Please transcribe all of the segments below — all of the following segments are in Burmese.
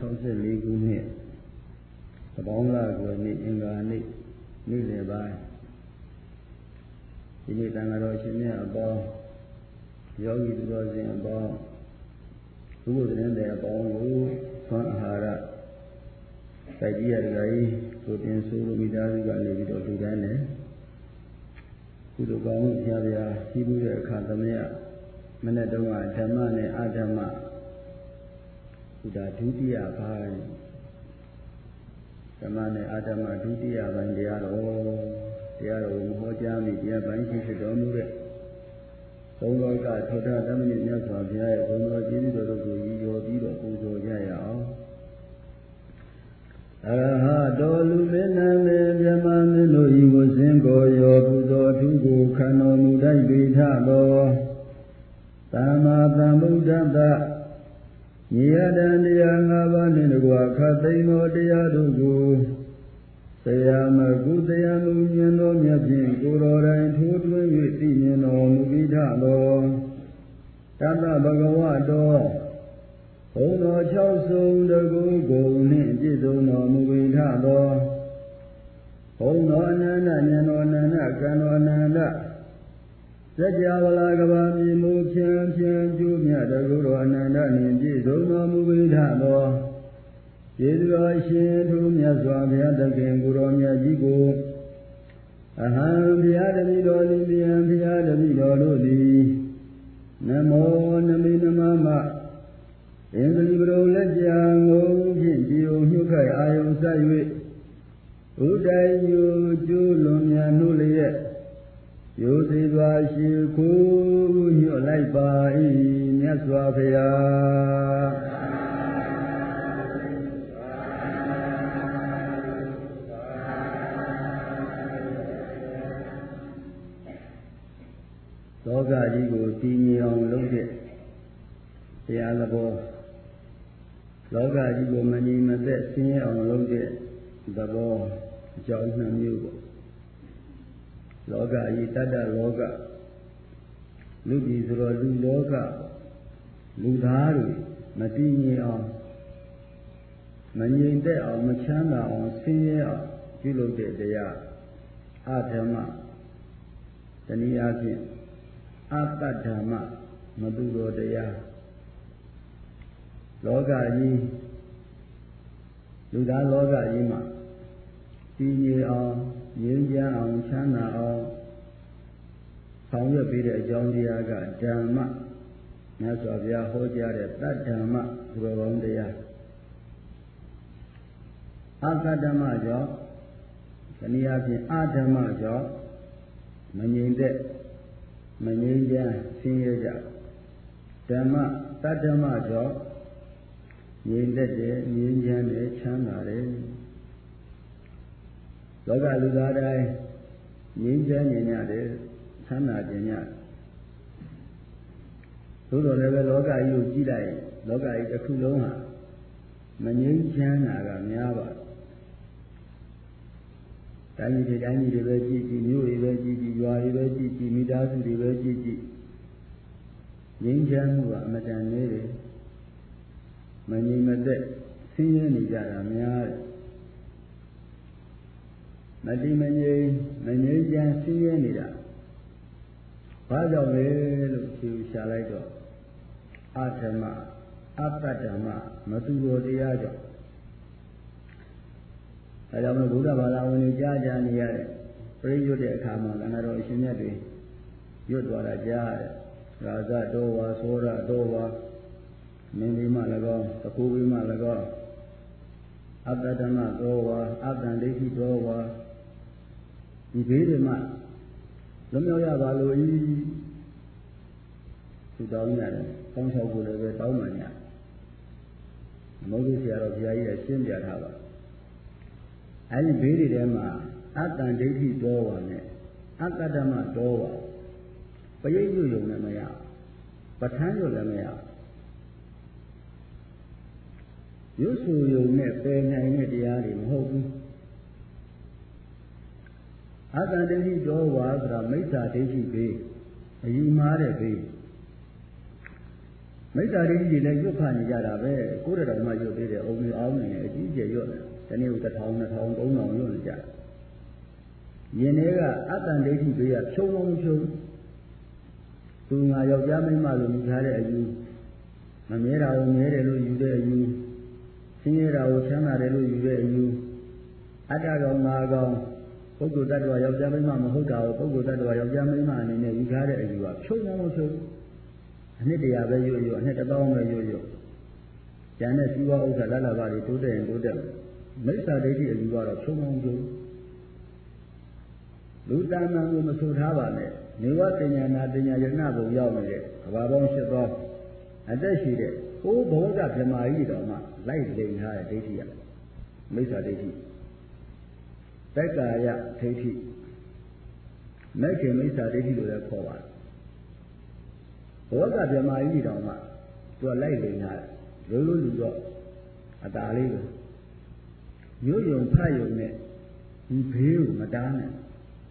1964 ခုနှစ်သဘောင်းလာကွယ်နေ့အင်္ဂါနေ့နေ့လယ်ပိုင်းဒီနေ့တန်ဃာတော်ရှင်မြတ်အပေါင်းယောဂီသူတော်စင်အပေါင်းဘုရားသတင်းတဲ့အပေါင်းကိုသွန်အာဟာရတိုက်ကြီးရတကကြီးကိုတင်ဆိုးလိုမိသားစုကနေပြီးတော့လူတိုင်းနဲ့ကုသိုလ်ကောင်းမှုဖျားဖျားရှိမှုတဲ့အခါသမယမနေ့တုန်းကဓမ္မနဲ့အဓမ္မဒါဒုတိယပိုင်းဓမ္မနဲ့အဓမ္မဒုတိယပိုင်းတရားတော်ကိုဟောကြားမိတရားပိုင်းဖြစ်တော်မူတဲ့ဘုံတော်ကထောထသမဏေမြတ်စွာဘုရားရဲ့ဘုံတော်ကျေးဇူးတော်တို့ကိုရည်ရောပြီးတော့ပူဇော်ကြရအောင်အရဟတောလူမေနမေမြမမင်းတို့ဤကိုစင်ကိုရောပူဇော်ထုကိုခံတော်မူတတ်ပေထသောသမ္မာသမ္ဗုဒ္ဓတ္တညီယတံတရား၅ပါးနှင့်တကွခတ်သိမ်းသောတရားတို့ကိုတရားမကုတရားမူမြင်သောမြတ်ဖြင့်ကိုယ်တော်တိုင်ထိုးထွင်း၍သိမြင်တော်မူပြီးထသောတတ္တဗဂဝတောဘုံတော်၆စုံတကူကုန်နှင့်ပြည့်စုံတော်မူပြီးထသောဘုံတော်အနန္တဉာဏ်တော်အနန္တကံတော်အနန္တစัจ java လာကဘာမြေမူဖြန်းဖြန်းကျိုးမြတ်တကူတော်အနန္တနှင့်ပြည့်စုံတော်မူပြီးထသောကျေးဇူးတော်ရှင်ထူးမြတ်စွာဘုရားသခင်ကိုယ်တော်မြတ်ကြီးကိုအဟံဘုရားတပည့်တော်သည်ဗျံဘုရားတပည့်တော်တို့သည်နမောနမိနမမအင်္ဂလိပရုံလက်ကြံငုံဖြင့်ဒီုံညှုခိုက်အာယုံဆက်၍ဥဒိုင်ယူကျိုးလွန်မြန်နှုတ်လျက်ရိုးသေးစွာရှိခိုးညွတ်လိုက်ပါ၏မြတ်စွာဘုရားလောကကြီးကိုတည်ငြိမ်အောင်လုပ်တဲ့တရားသဘောလောကကြီးကိုမငြိမ်မသက်ဆင်းရဲအောင်လုပ်တဲ့သဘောအကြောင်းနှစ်မျိုးပေါ့လောကကြီးတတ္တလောကလူပြည်ဆိုတော့လူလောကလူသားတွေမတည်ငြိမ်အောင်မငြိမ်သက်အောင်မချမ်းသာအောင်ဆင်းရဲအောင်ပြုလုပ်တဲ့တရားအဓမ္မတနည်းအားဖြင့်အပ္ပဓမ္မမသူတော်တရားလောကကြီးလူသားလောကကြီးမှာတည်ငြိမ်အောင်ငြိမ်းချမ်းအောင်ချမ်းသာအောင်ဆောင်ရွက်ပေးတဲ့အကြောင်းတရားကဓမ္မမြတ်စွာဘုရားဟောကြားတဲ့တတ္ဓမ္မသူတော်ကောင်းတရားအတ္တဓမ္မကြောင့်တနည်းအားဖြင့်အဓမ္မကြောင့်မငြိမ်သက်မငြိမ်းချမ်းဆင်းရဲကြဓမ္မတတ္တမကြောင့်ငြိမ်သက်တယ်ငြိမ်းချမ်းတယ်ချမ်းသာတယ်လောကလူသားတိုင်းငြိမ်းချမ်းနေကြတယ်ချမ်းသာခြင်းညသို့တော်လည်းပဲလောကကြီးကိုကြည့်လိုက်လောကကြီးတစ်ခုလုံးဟာမငြိမ်းချမ်းတာကများပါတိုင်းကြီးတွေပဲကြည့်ကြည့်မြို့တွေပဲကြည့်ကြည့်ရွာတွေပဲကြည့်ကြည့်မိသားစုတွေပဲကြည့်ကြည့်ငြိမ်းချမ်းမှုကအမတန်နေတယ်မငြိမ်မသက်ဆင်းရဲနေကြတာများတယ်မတည်မငြိမ်မငြိမ်းချမ်းဆင်းရဲနေတာဘာကြောင့်လဲလို့ဖြေရှာလိုက်တော့အဓမ္မအပ္ပဓမ္မမသူတော်တရားကြောင့်ဒါကြောင့်မို့ဘုရားဘာသာဝင်တွေကြားကြနေရတဲ့ပြိရွတ်တဲ့အခါမှာကဏ္ဍတော်အရှင်မြတ်တွေရွတ်သွားတာကြားရတယ်ရာဇတောဝါသောရတောဝါမင်းဒီမှ၎င်းတကူဝိမှ၎င်းအတ္တဓမ္မတောဝါအတ္တဒိဋ္ဌိတောဝါဒီဘေးတွေမှလွတ်မြောက်ရပါလို့ဤသူတောင်းရတယ်ကောင်းချောက်ဖို့လည်းပဲတောင်းမှညာမဟုတ်ဘူးဆရာတော်ဘုရားကြီးကရှင်းပြထားပါအဲဒီဘေးတွေထဲမှာအတ္တဒိဋ္ဌိတောဝါနဲ့အတ္တဓမ္မတောဝါပရိယုယုံလည်းမရပဋ္ဌာန်းယုံလည်းမရရွတ်ဆိုယုံနဲ့ပယ်နိုင်တဲ့တရားတွေမဟုတ်ဘူးအတ္တဒိဋ္ဌိတောဝါဆိုတာမိစ္ဆာဒိဋ္ဌိဘေးအယူမှားတဲ့ဘေးမိစ္ဆာဒိဋ္ဌိတွေလည်းရွတ်ဖတ်နေကြတာပဲကိုယ်တော်မှရွတ်သေးတယ်အုံကြီးအောင်နေအကြီးကျယ်ရွတ်တယ်ဒီနေ့က1000 2000 3000ရွတ်နေကြယင်တွေကအတ္တဒိဋ္ဌိတွေကဖြုံလုံးဖြုံသူငါယောက်ျားမိန်းမလို့ယူထားတဲ့အယူမမြဲတာကိုမြဲတယ်လို့ယူတဲ့အယူဆင်းရဲတာကိုချမ်းသာတယ်လို့ယူတဲ့အယူအတ္တကောင်ငါကောင်ပုဂ္ဂိုလ်တ attva ယောက်ျားမိန်းမမဟုတ်တာကိုပုဂ္ဂိုလ်တ attva ယောက်ျားမိန်းမအနေနဲ့ယူထားတဲ့အယူကဖြုံလုံးဖြုံအနှစ်တရာပဲရွတ်ရွတ်အနှစ်1000ပဲရွတ်ရွတ်ကျန်တဲ့စီးပွားဥစ္စာလလဘတွေတိုးတက်ရင်တိုးတက်မိစ္ဆာဒိဋ္ဌိအယူကတော့ဖြုံလုံးဖြုံလူတဏ္ဍာကိုမဆိုထားပါနဲ့နေဝတဉ္ညာတဉ္ညာယရဏဘုံရောက်နေတဲ့ကဘာပေါင်း8000အသက်ရှိတဲ့ဟိုးဘောဓဗြဟ္မာကြီးတော်မှလိုက်လိန်ထားတဲ့ဒိဋ္ဌိရမိစ္ဆာဒိဋ္ဌိတက္ကာယဒိဋ္ဌိမဲ့ခင်မိစ္ဆာဒိဋ္ဌိလို့လည်းခေါ်ပါတယ်ဘောဓဗြဟ္မာကြီးတော်မှသူကလိုက်လိန်ထားတယ်လူတော့အတားလေးပဲရွယုံဖတ်ယုံနဲ့ဒီဘေးကိုမတားနဲ့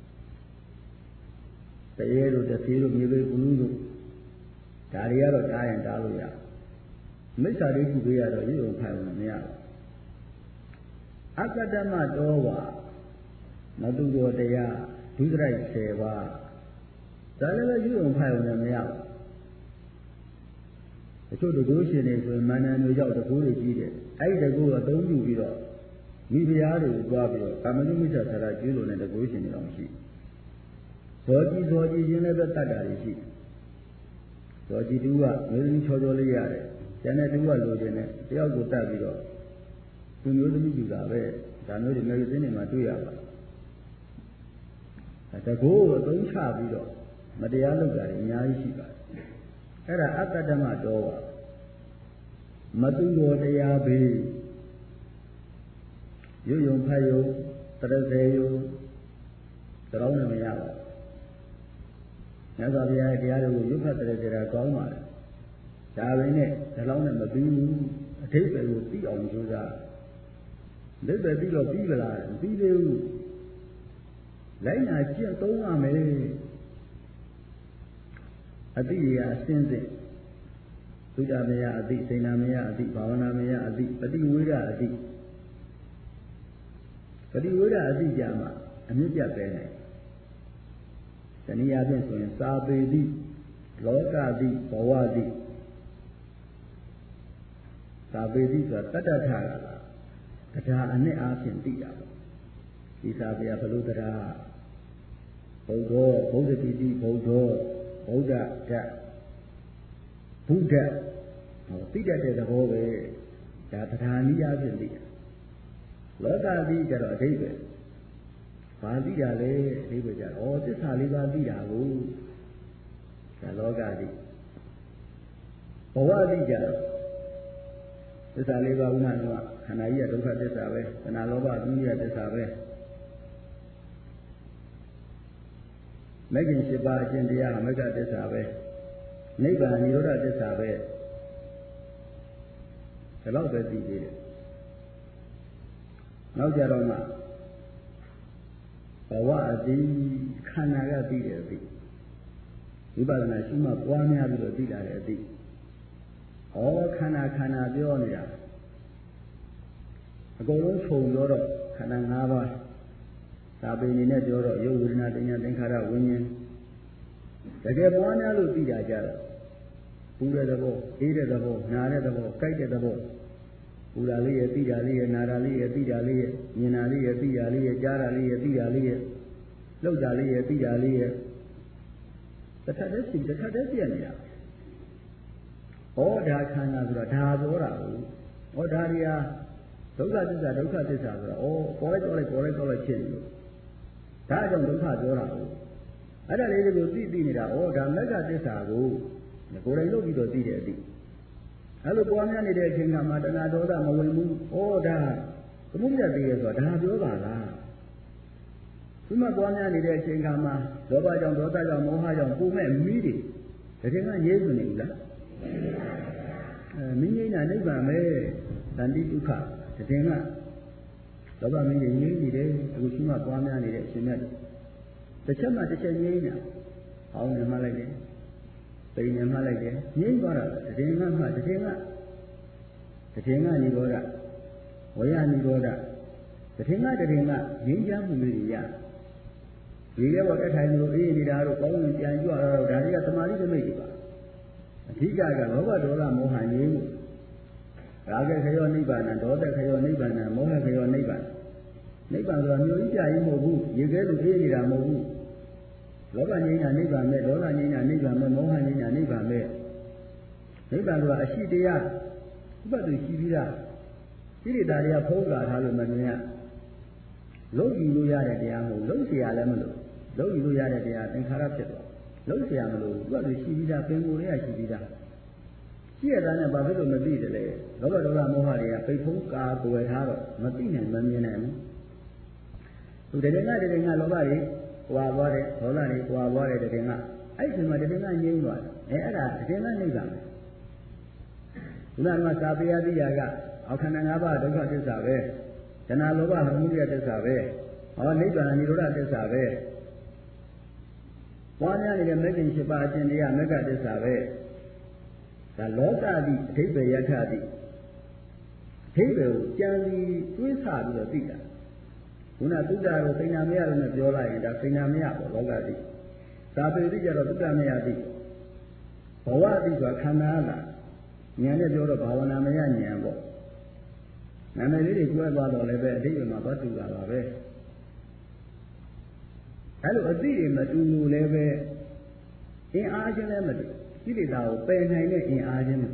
တရေတို့တသေးတို့မြေဘေးကူလူတို့ဒါတွေကတော့တားရင်တားလို့ရမိစ္ဆာဒိဋ္ဌိတွေကတော့ရွယုံဖတ်ယုံမရဘူးအကတမတောဝါမတုတော်တရားဒုစရိုက်10ပါးဒါလည်းပဲရွယုံဖတ်ယုံလည်းမရဘူးတချို့တကူရှင်တွေဆိုရင်မန္တန်တွေရောက်တကူတွေကြီးတယ်အဲ့ဒီတကူကအသုံးပြုပြီးတော့မိဖုရားတွေကိုကြွားပြီးတော့ကာမဂုဏ်မိစ္ဆာဆရာကျွေးလို့တဲ့တကူရှင်တွေတော့မရှိဇောကြီးရင်းလည်းပဲတတ်တာတွေရှိဇောကြီးတူကမျိုးသမီးချောချောလေးရတယ်ကျန်တဲ့တူကလိုချင်တယ်တယောက်ကိုတတ်ပြီးတော့သူမျိုးသမီးယူတာပဲဒါမျိုးတွေမျိုးစင်းတွေမှာတွေ့ရပါတယ်တကူကိုအသုံးချပြီးတော့မတရားလုပ်တာတွေအများကြီးရှိပါတယ်အဲ့ဒါအတ္တဓမ္မတော်ပါမတုတော်တရားဘေးရွယုံဖတ်ယုံတရစေယုံတောင်းလည်းမရပါဘူးမြတ်စွာဘုရားတရားတွေကိုရွတ်ဖတ်တဲ့တရားကောင်းပါလေဒါပဲနဲ့ဒီလောက်နဲ့မပြီးဘူးအထိပ္ပယ်ကိုသိအောင်ကြိုးစားလက်ပဲပြီးတော့ပြီးကြလားမပြီးသေးဘူးလိုက်နာကျင့်သုံးရမယ်အတိအရာအစဉ်စဉ်သုဒ္ဓမယအတိစိဏမယအတိဘာဝနာမယအတိပฏิဝေဒအတိပฏิဝေဒအတိကြမှာအမြင့်ပြတ်ပဲနဲ့တနည်းအားဖြင့်ဆိုရင်စာပေတိလောကတိဘဝတိစာပေတိဆိုတာတတ္တထကတရားအနှစ်အားဖြင့်သိတာပေါ့ဒီစာပေကဘလို့တရားဘုဒ္ဓဘုဒ္ဓတိတိဘုဒ္ဓဘုဒ္ဓဓာတ်ဘုဒ္ဓသိတတ်တဲ့သဘောပဲဒါတရားနည်းအားဖြင့်သိတယ်လောကတိကျတော့အဓိပ္ပာယ်ဘာသိတာလဲအဓိပ္ပာယ်ကျတော့သစ္စာလေးပါးသိတာကိုဒါလောကတိဘဝတိကျတော့သစ္စာလေးပါးဥနာကခန္ဓာကြီးကဒုက္ခသစ္စာပဲသနာလောဘဒုညသစ္စာပဲမဂ္ဂင်7ပါးအကျင့်တရားမဂ္ဂသစ္စာပဲနိဗ္ဗာန်និရောဓသစ္စာပဲဒါတော့ပဲသိသေးတယ်နောက်ကြတော့မှဘဝအတိခန္ဓာကသိတဲ့အသိဝိပဿနာရှိမှပွားများပြီးတော့သိလာတဲ့အသိဩခန္ဓာပြောနေတာအကုန်လုံးခြုံပြောတော့ခန္ဓာ5ပါးဒါပေအနေနဲ့ပြောတော့ယုတ်ဝေဒနာတင်ညာသင်္ခါရဝိညာဉ်တကယ်ပွားများလို့သိတာကြတော့ပူတဲ့သဘောအေးတဲ့သဘောနာတဲ့သဘောကြိုက်တဲ့သဘောပူတာလေးရဲ့သိတာလေးရဲ့နာတာလေးရဲ့သိတာလေးရဲ့မြင်တာလေးရဲ့သိတာလေးရဲ့ကြားတာလေးရဲ့သိတာလေးရဲ့လှုပ်တာလေးရဲ့သိတာလေးရဲ့တစ်ခါတည်းဖြစ်နေတာဩဒါခန္ဓာဆိုတာဒါပြောတာကိုဩဒါတွေဟာဒုက္ခသစ္စာဆိုတော့ဩပေါ်လိုက်ဖြစ်နေလို့ဒါကြောင့်ဒုက္ခပြောတာကိုအဲ့ဒါလေးတွေကိုသိနေတာဩဒါမဂ္ဂသစ္စာကိုကိုယ်တိုင်လုပ်ပြီးတော့သိတဲ့အသိအဲ့လိုပွားများနေတဲ့အချိန်ကမှတဏှာဒေါသမဝင်ဘူးဩဒါသမုဒ္ဒတိရဲ့ဆိုတာဒါပြောပါလားဒီမှာပွားများနေတဲ့အချိန်ကမှလောဘကြောင့်ဒေါသကြောင့်မောဟကြောင့်ပူမဲ့မိတွေတကယ်ကရေးစုနေဘူးလားမိငိမ့်တာနိဗ္ဗာန်ပဲတန်တိဒုက္ခတကယ်ကလောဘမင်းကြီးငြိမ့်နေတယ်အခုရှိမှပွားများနေတဲ့အချိန်နဲ့တစ်ချက်မှတစ်ချက်ငြိမ့်နေတာအောင်းနေမှလိုက်တယ်ပိန်မှလိုက်တယ်ငြိမ့်သွားတာတည်ငါမှတည်ငါနိဘောဓဝေယနိဘောဓတည်ငါငြိမ်းချမ်းမှုတွေရဒီလည်းပေါ့တက်ထိုင်လို့အေးနေတာတို့ကောင်းရင်ပြန်ကြွလာတော့ဒါတွေကသမာဓိသမိတ်တွေပါအဓိကကလောဘဒေါသမောဟငြိမ်းမှုရာဂခယောနိဗ္ဗာန်ဒေါသခယောနိဗ္ဗာန်မောဟခယောနိဗ္ဗာန်ဆိုတာမျိုးကြီးပြရင်မဟုတ်ဘူးရေခဲလိုအေးနေတာမဟုတ်ဘူးလောဘငြိမ်းတာနိဗ္ဗာန်ပဲဒေါသငြိမ်းတာနိဗ္ဗာန်ပဲမောဟငြိမ်းတာနိဗ္ဗာန်ပဲနိဗ္ဗာန်ဆိုတာအရှိတရားဥပဒေရှိပြီးသားဣရိတာတွေကဖုံးကာထားလို့မမြင်ရလုံးယူလို့ရတဲ့တရားမဟုတ်လုံးเสียလည်းမလို့လုံးယူလို့ရတဲ့တရားသင်္ခါရဖြစ်သွားလုံးเสียမလို့ဥပဒေရှိပြီးသားပင်ကိုယ်တွေကရှိပြီးသားရှိရတဲ့နဲ့ဘာဖြစ်လို့မသိတယ်လဲလောဘဒေါသမောဟတွေကပိတ်ဖုံးကာကွယ်ထားတော့မသိနိုင်မမြင်နိုင်ဘူးသူတကယ်ကလောဘတွေဟွာသွားတယ်ဒေါသတွေဟွာသွားတယ်တကယ်ကအဲ့ဒီမှာတကယ်ကငြိမ်းသွားတယ်အဲ့ဒါတကယ်ကနိဗ္ဗာန်ခုနကသာပေယတိယာကအခန္ဓာ၅ပါးဒုက္ခသစ္စာပဲဇဏလောဘဟမှုရသစ္စာပဲဟောနိဗ္ဗာန်និရောဓသစ္စာပဲပွားများနေတဲ့မဂ္ဂင်7ပါးအကျင့်တရားမဂ္ဂသစ္စာပဲဒါလောကတိအဓိပ္ပာယ်ယထာတိအဓိပ္ပာယ်ကိုကြံပြီးတွေးဆပြီးတော့သိတာခုနသုတ္တကိုသိနာမရလို့နဲ့ပြောလိုက်ရင်ဒါသိနာမရပေါ့လောကတိသာပေတိကြတော့သုတ္တမရတိဘဝတိဆိုတာခန္ဓာကဉာဏ်နဲ့ပြောတော့ဘာဝနာမရဉာဏ်ပေါ့နာမည်လေးတွေကျွဲသွားတော့လည်းပဲအဓိပ္ပာယ်မှာသွားတူတာပါပဲအဲ့လိုအသိတွေမတူလို့လည်းပဲအင်အားချင်းလည်းမတူကိလေသာကိုပယ်နိုင်တဲ့အင်အားချင်းမတူ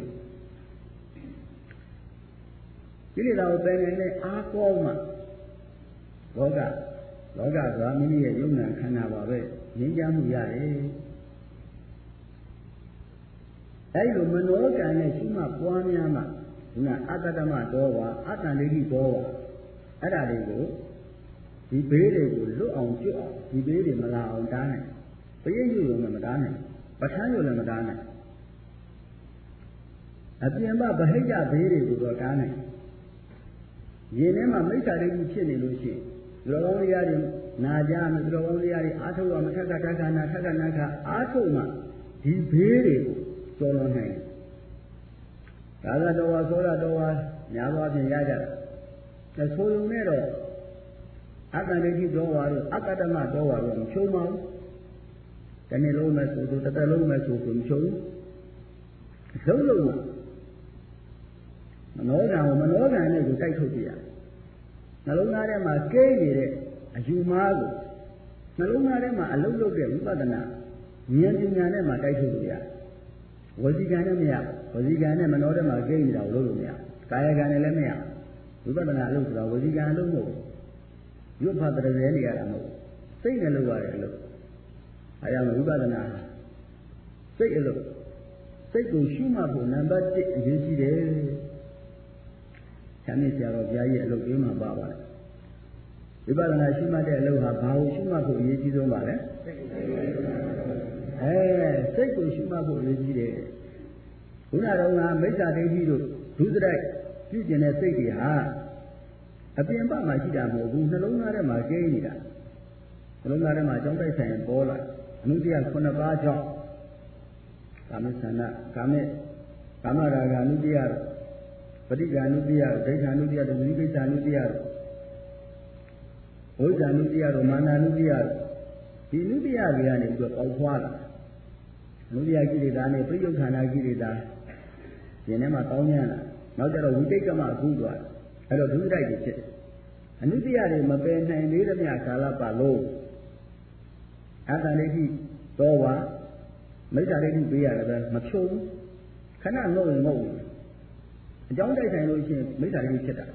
ကိလေသာကိုပယ်နိုင်တဲ့အားကောင်းမှလောကဆိုတာမိမိရဲ့ယုံနာခန္ဓာပါပဲငြိမ်းချမ်းမှုရတယ်အဲ့လိုမနောကံနဲ့ရှိမှပွားများမှဒီကအတ္တမတော်ဝါအတ္တလိတိတော်ဝါအဲ့ဒါတွေကိုဒီဘေးတွေကိုလွတ်အောင်ကျွတ်အောင်ဒီဘေးတွေမလာအောင်တားနိုင်ပရိယုရုံနဲ့မတားနိုင်ပဋ္ဌာန်းရုံနဲ့မတားနိုင်အပြင်မှာဗဟိတဘေးတွေကိုတော့တားနိုင်ရင်ထဲမှာမိစ္ဆာဒိဋ္ဌိဖြစ်နေလို့ရှိရင်ဒီလိုကောင်းတရားတွေနာကြမယ်ဒီလိုကောင်းတရားတွေအာထုတ်ရမထက်ကထက်ကနာထက်ကနာခအာထုတ်မှဒီဘေးတွေကိုကျော်လွန်နိုင်တယ်ဒါကတော်ဝါသောရတော်ဝါများသောအားဖြင့်ရကြတယ်ဆိုရုံနဲ့တော့အတ္တဒိဋ္ဌိတော်ဝါတို့အတ္တမတော်ဝါတို့မချုံပါဘူးတနေ့လုံးမဲ့ဆိုတစ်သက်လုံးမဲ့ဆိုမချုံလုံးလုံးမနောကံနဲ့ကိုတိုက်ထုတ်ပြရနှလုံးသားထဲမှာကိန်းနေတဲ့အယူမားကိုနှလုံးသားထဲမှာအလုံးလုံးတဲ့ဝိပဿနာဉာဏ်ပညာနဲ့မှတိုက်ထုတ်လို့ရဝစီကံနဲ့မရဝစီကံနဲ့မနောထဲမှာကိန်းနေတာကိုလုပ်လို့မရကာယကံနဲ့လည်းမရဝိပဿနာအလုပ်ဆိုတာဝစီကံအလုပ်မဟုတ်ရုပ်ဖတ်တဲ့ရဲနေရတာမဟုတ်စိတ်နဲ့လုပ်ရတယ်အလုပ်အဲဒါမှဝိပဿနာစိတ်အလုပ်စိတ်ကိုရှုမှတ်ဖို့နံပါတ်1အရေးကြီးတယ်ဆရာမဆရာတော်ဘုရားကြီးအလုပ်ပေးမှပါပါတယ်ဝိပဿနာရှုမှတ်တဲ့အလုပ်ဟာဘာကိုရှုမှတ်ဖို့အရေးကြီးဆုံးပါလဲစိတ်ကိုရှုမှတ်ဖို့အရေးကြီးတယ်ခုနကတော့မိစ္ဆာဒိဋ္ဌိတို့ဒုစရိုက်ပြုကျင်တဲ့စိတ်တွေဟာအပြင်ဘက်မှာရှိတာမဟုတ်ဘူးနှလုံးသားထဲမှာကျင်းနေတာနှလုံးသားထဲမှာအကြောင်းတိုက်ဆိုင်ပေါ်လာအနုတ္တိယ9ပါးကြောင့်ကာမဆန္ဒကာမရာဂအနုတ္တိယပဋိက္ခာနုတ္တိယဒိဋ္ဌာနုတ္တိယဝိကိစ္စနုတ္တိယဘုဇာနုတ္တိယမာနနုတ္တိယဒီနုတ္တိယတွေကနေပြီးတော့ပေါက်ဖွာလာနုတ္တိယကိလေသာနဲ့ပြိယုခန္ဓာကိလေသာရင်ထဲမှာတောင်းညံ့လာနောက်ကျတော့ဝိတိတ်ကမအခုသွားအဲ့တော့ဒုစရိုက်တွေဖြစ်တယ်အနုတ္တိယတွေမပယ်နိုင်သေးသမျှကာလပတ်လုံးအတ္တဒိဋ္ဌိတော်ဝါမိစ္ဆာဒိဋ္ဌိပေးရတယ်ပဲမဖြုံဘူးခဏငုတ်ရင်ငုတ်ဘူးအကြောင်းတိုက်ဆိုင်လို့ရှိရင်မိစ္ဆာဒိဋ္ဌိဖြစ်တာ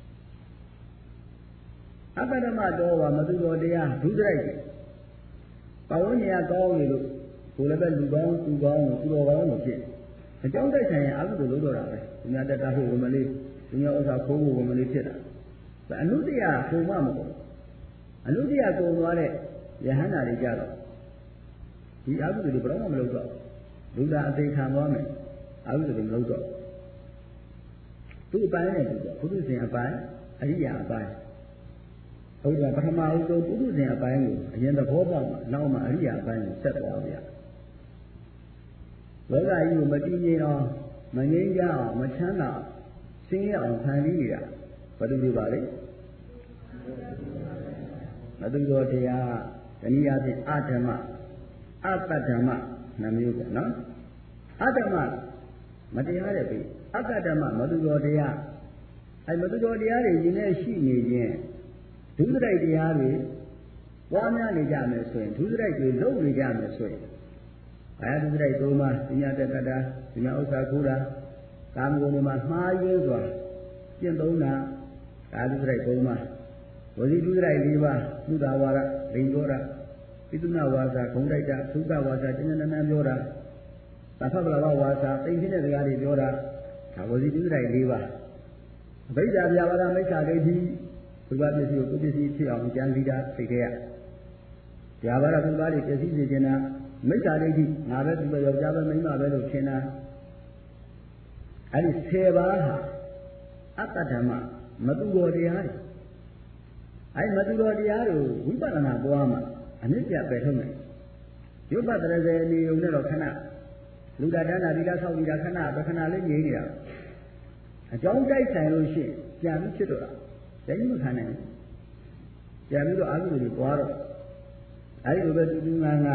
အတ္တဓမ္မတော်ဝါမသူတော်တရားဒုစရိုက်တွေပဝဉ္ဇဉ်ကောင်းနေလို့ကိုယ်လည်းပဲလူကောင်းသူကောင်းသူတော်ကောင်းလို့ဖြစ်အကြောင်းတိုက်ဆိုင်ရင်အကုသိုလ်လုပ်တော့တာပဲသူများတက်တာဖို့ဝင်မလေးသူများဥစ္စာခိုးဖို့ဝင်မလေးဖြစ်တာအနုတ္တိယပုံမှမဟုတ်အနုတ္တိယကုန်သွားတဲ့ယဟန္တာတွေကြတော့ဒီအကုသိုလ်တွေဘယ်တော့မှမလုပ်တော့လူသားအသေးခံသွားမယ်အကုသိုလ်တွေမလုပ်တော့သူ့အပိုင်းနဲ့သူတော့ဘုသူရှင်အပိုင်းအရိယာအပိုင်းဟုတ်တယ်ပထမဦးဆုံးဘုသူရှင်အပိုင်းကိုအရင်သဘောပေါက်မှနောက်မှအရိယာအပိုင်းကိုဆက်သွားကြလောကကြီးကိုမတည်ငြိမ်အောင်မငြိမ်းချမ်းအောင်မချမ်းသာအောင်ဆင်းရဲအောင်ဖန်တီးနေတာဘာလို့ဒီပါလဲမသူတော်တရားတနည်းအားဖြင့်အဓမ္မအတ္တဓမ္မနှမျိုးပေါ့နော်အတ္တမမတရားတဲ့ပြီအတ္တဓမ္မမသူတော်တရားအဲမသူတော်တရားတွေရင်ထဲရှိနေခြင်းဒုစရိုက်တရားတွေပွားများနေကြမယ်ဆိုရင်ဒုစရိုက်တွေလုပ်နေကြမယ်ဆိုရင်ဘာဒုစရိုက်သုံးပါးပညာတက္ကတာပညာဥစ္စာခိုးတာကာမဂုဏ်တွေမှာမှားယွင်းစွာကျင့်သုံးတာဒါဒုစရိုက်သုံးပါးဝစီဒုစရိုက်၄ပါးသုဒ္ဓဝါဒလိန်ပြောတာပိသုနာဝါစာဂုံတိုက်တာသုဒ္ဓဝါစာကျဉ်းကျဉ်းနှံပြောတာသဖပလဝဝါစာသိဖြစ်တဲ့စကားတွေပြောတာဒါဝစီဒုစရိုက်၄ပါးအဘိဓါပြဝါဒမိစ္ဆာဒိဋ္ဌိဘုရားပစ္စည်းကိုကိုယ်ပစ္စည်းဖြစ်အောင်ကြံစည်တာသိခဲ့ရပြဝါဒသူသားတွေပစ္စည်းစေခြင်းတာမိစ္ဆာဒိဋ္ဌိငါပဲသူပဲယောက်ျားပဲမိန်းမပဲလို့ထင်တာအဲဒီ10ပါးဟာအတ္တဓမ္မမသူတော်တရားတွေအဲဒီမသူတော်တရားတွေဝိပဿနာပွားမှာအနစ်ပြပယ်ထုတ်မယ်ရုပ်ပတ္တရဇေနေုံနဲ့တော့ခဏလူဒါဒနာဒီလာဆောက်ပြီးတာခဏပဲခဏလေးငြိမ်းနေတာအကြောင်းတိုက်ဆိုင်လို့ရှိရင်ပြန်ပြီးဖြစ်တော့တာကျင်းမခံနိုင်ဘူးပြန်ပြီးတော့အာဟုတွေပွားတော့အဲဒီလိုပဲတူငန်းငါ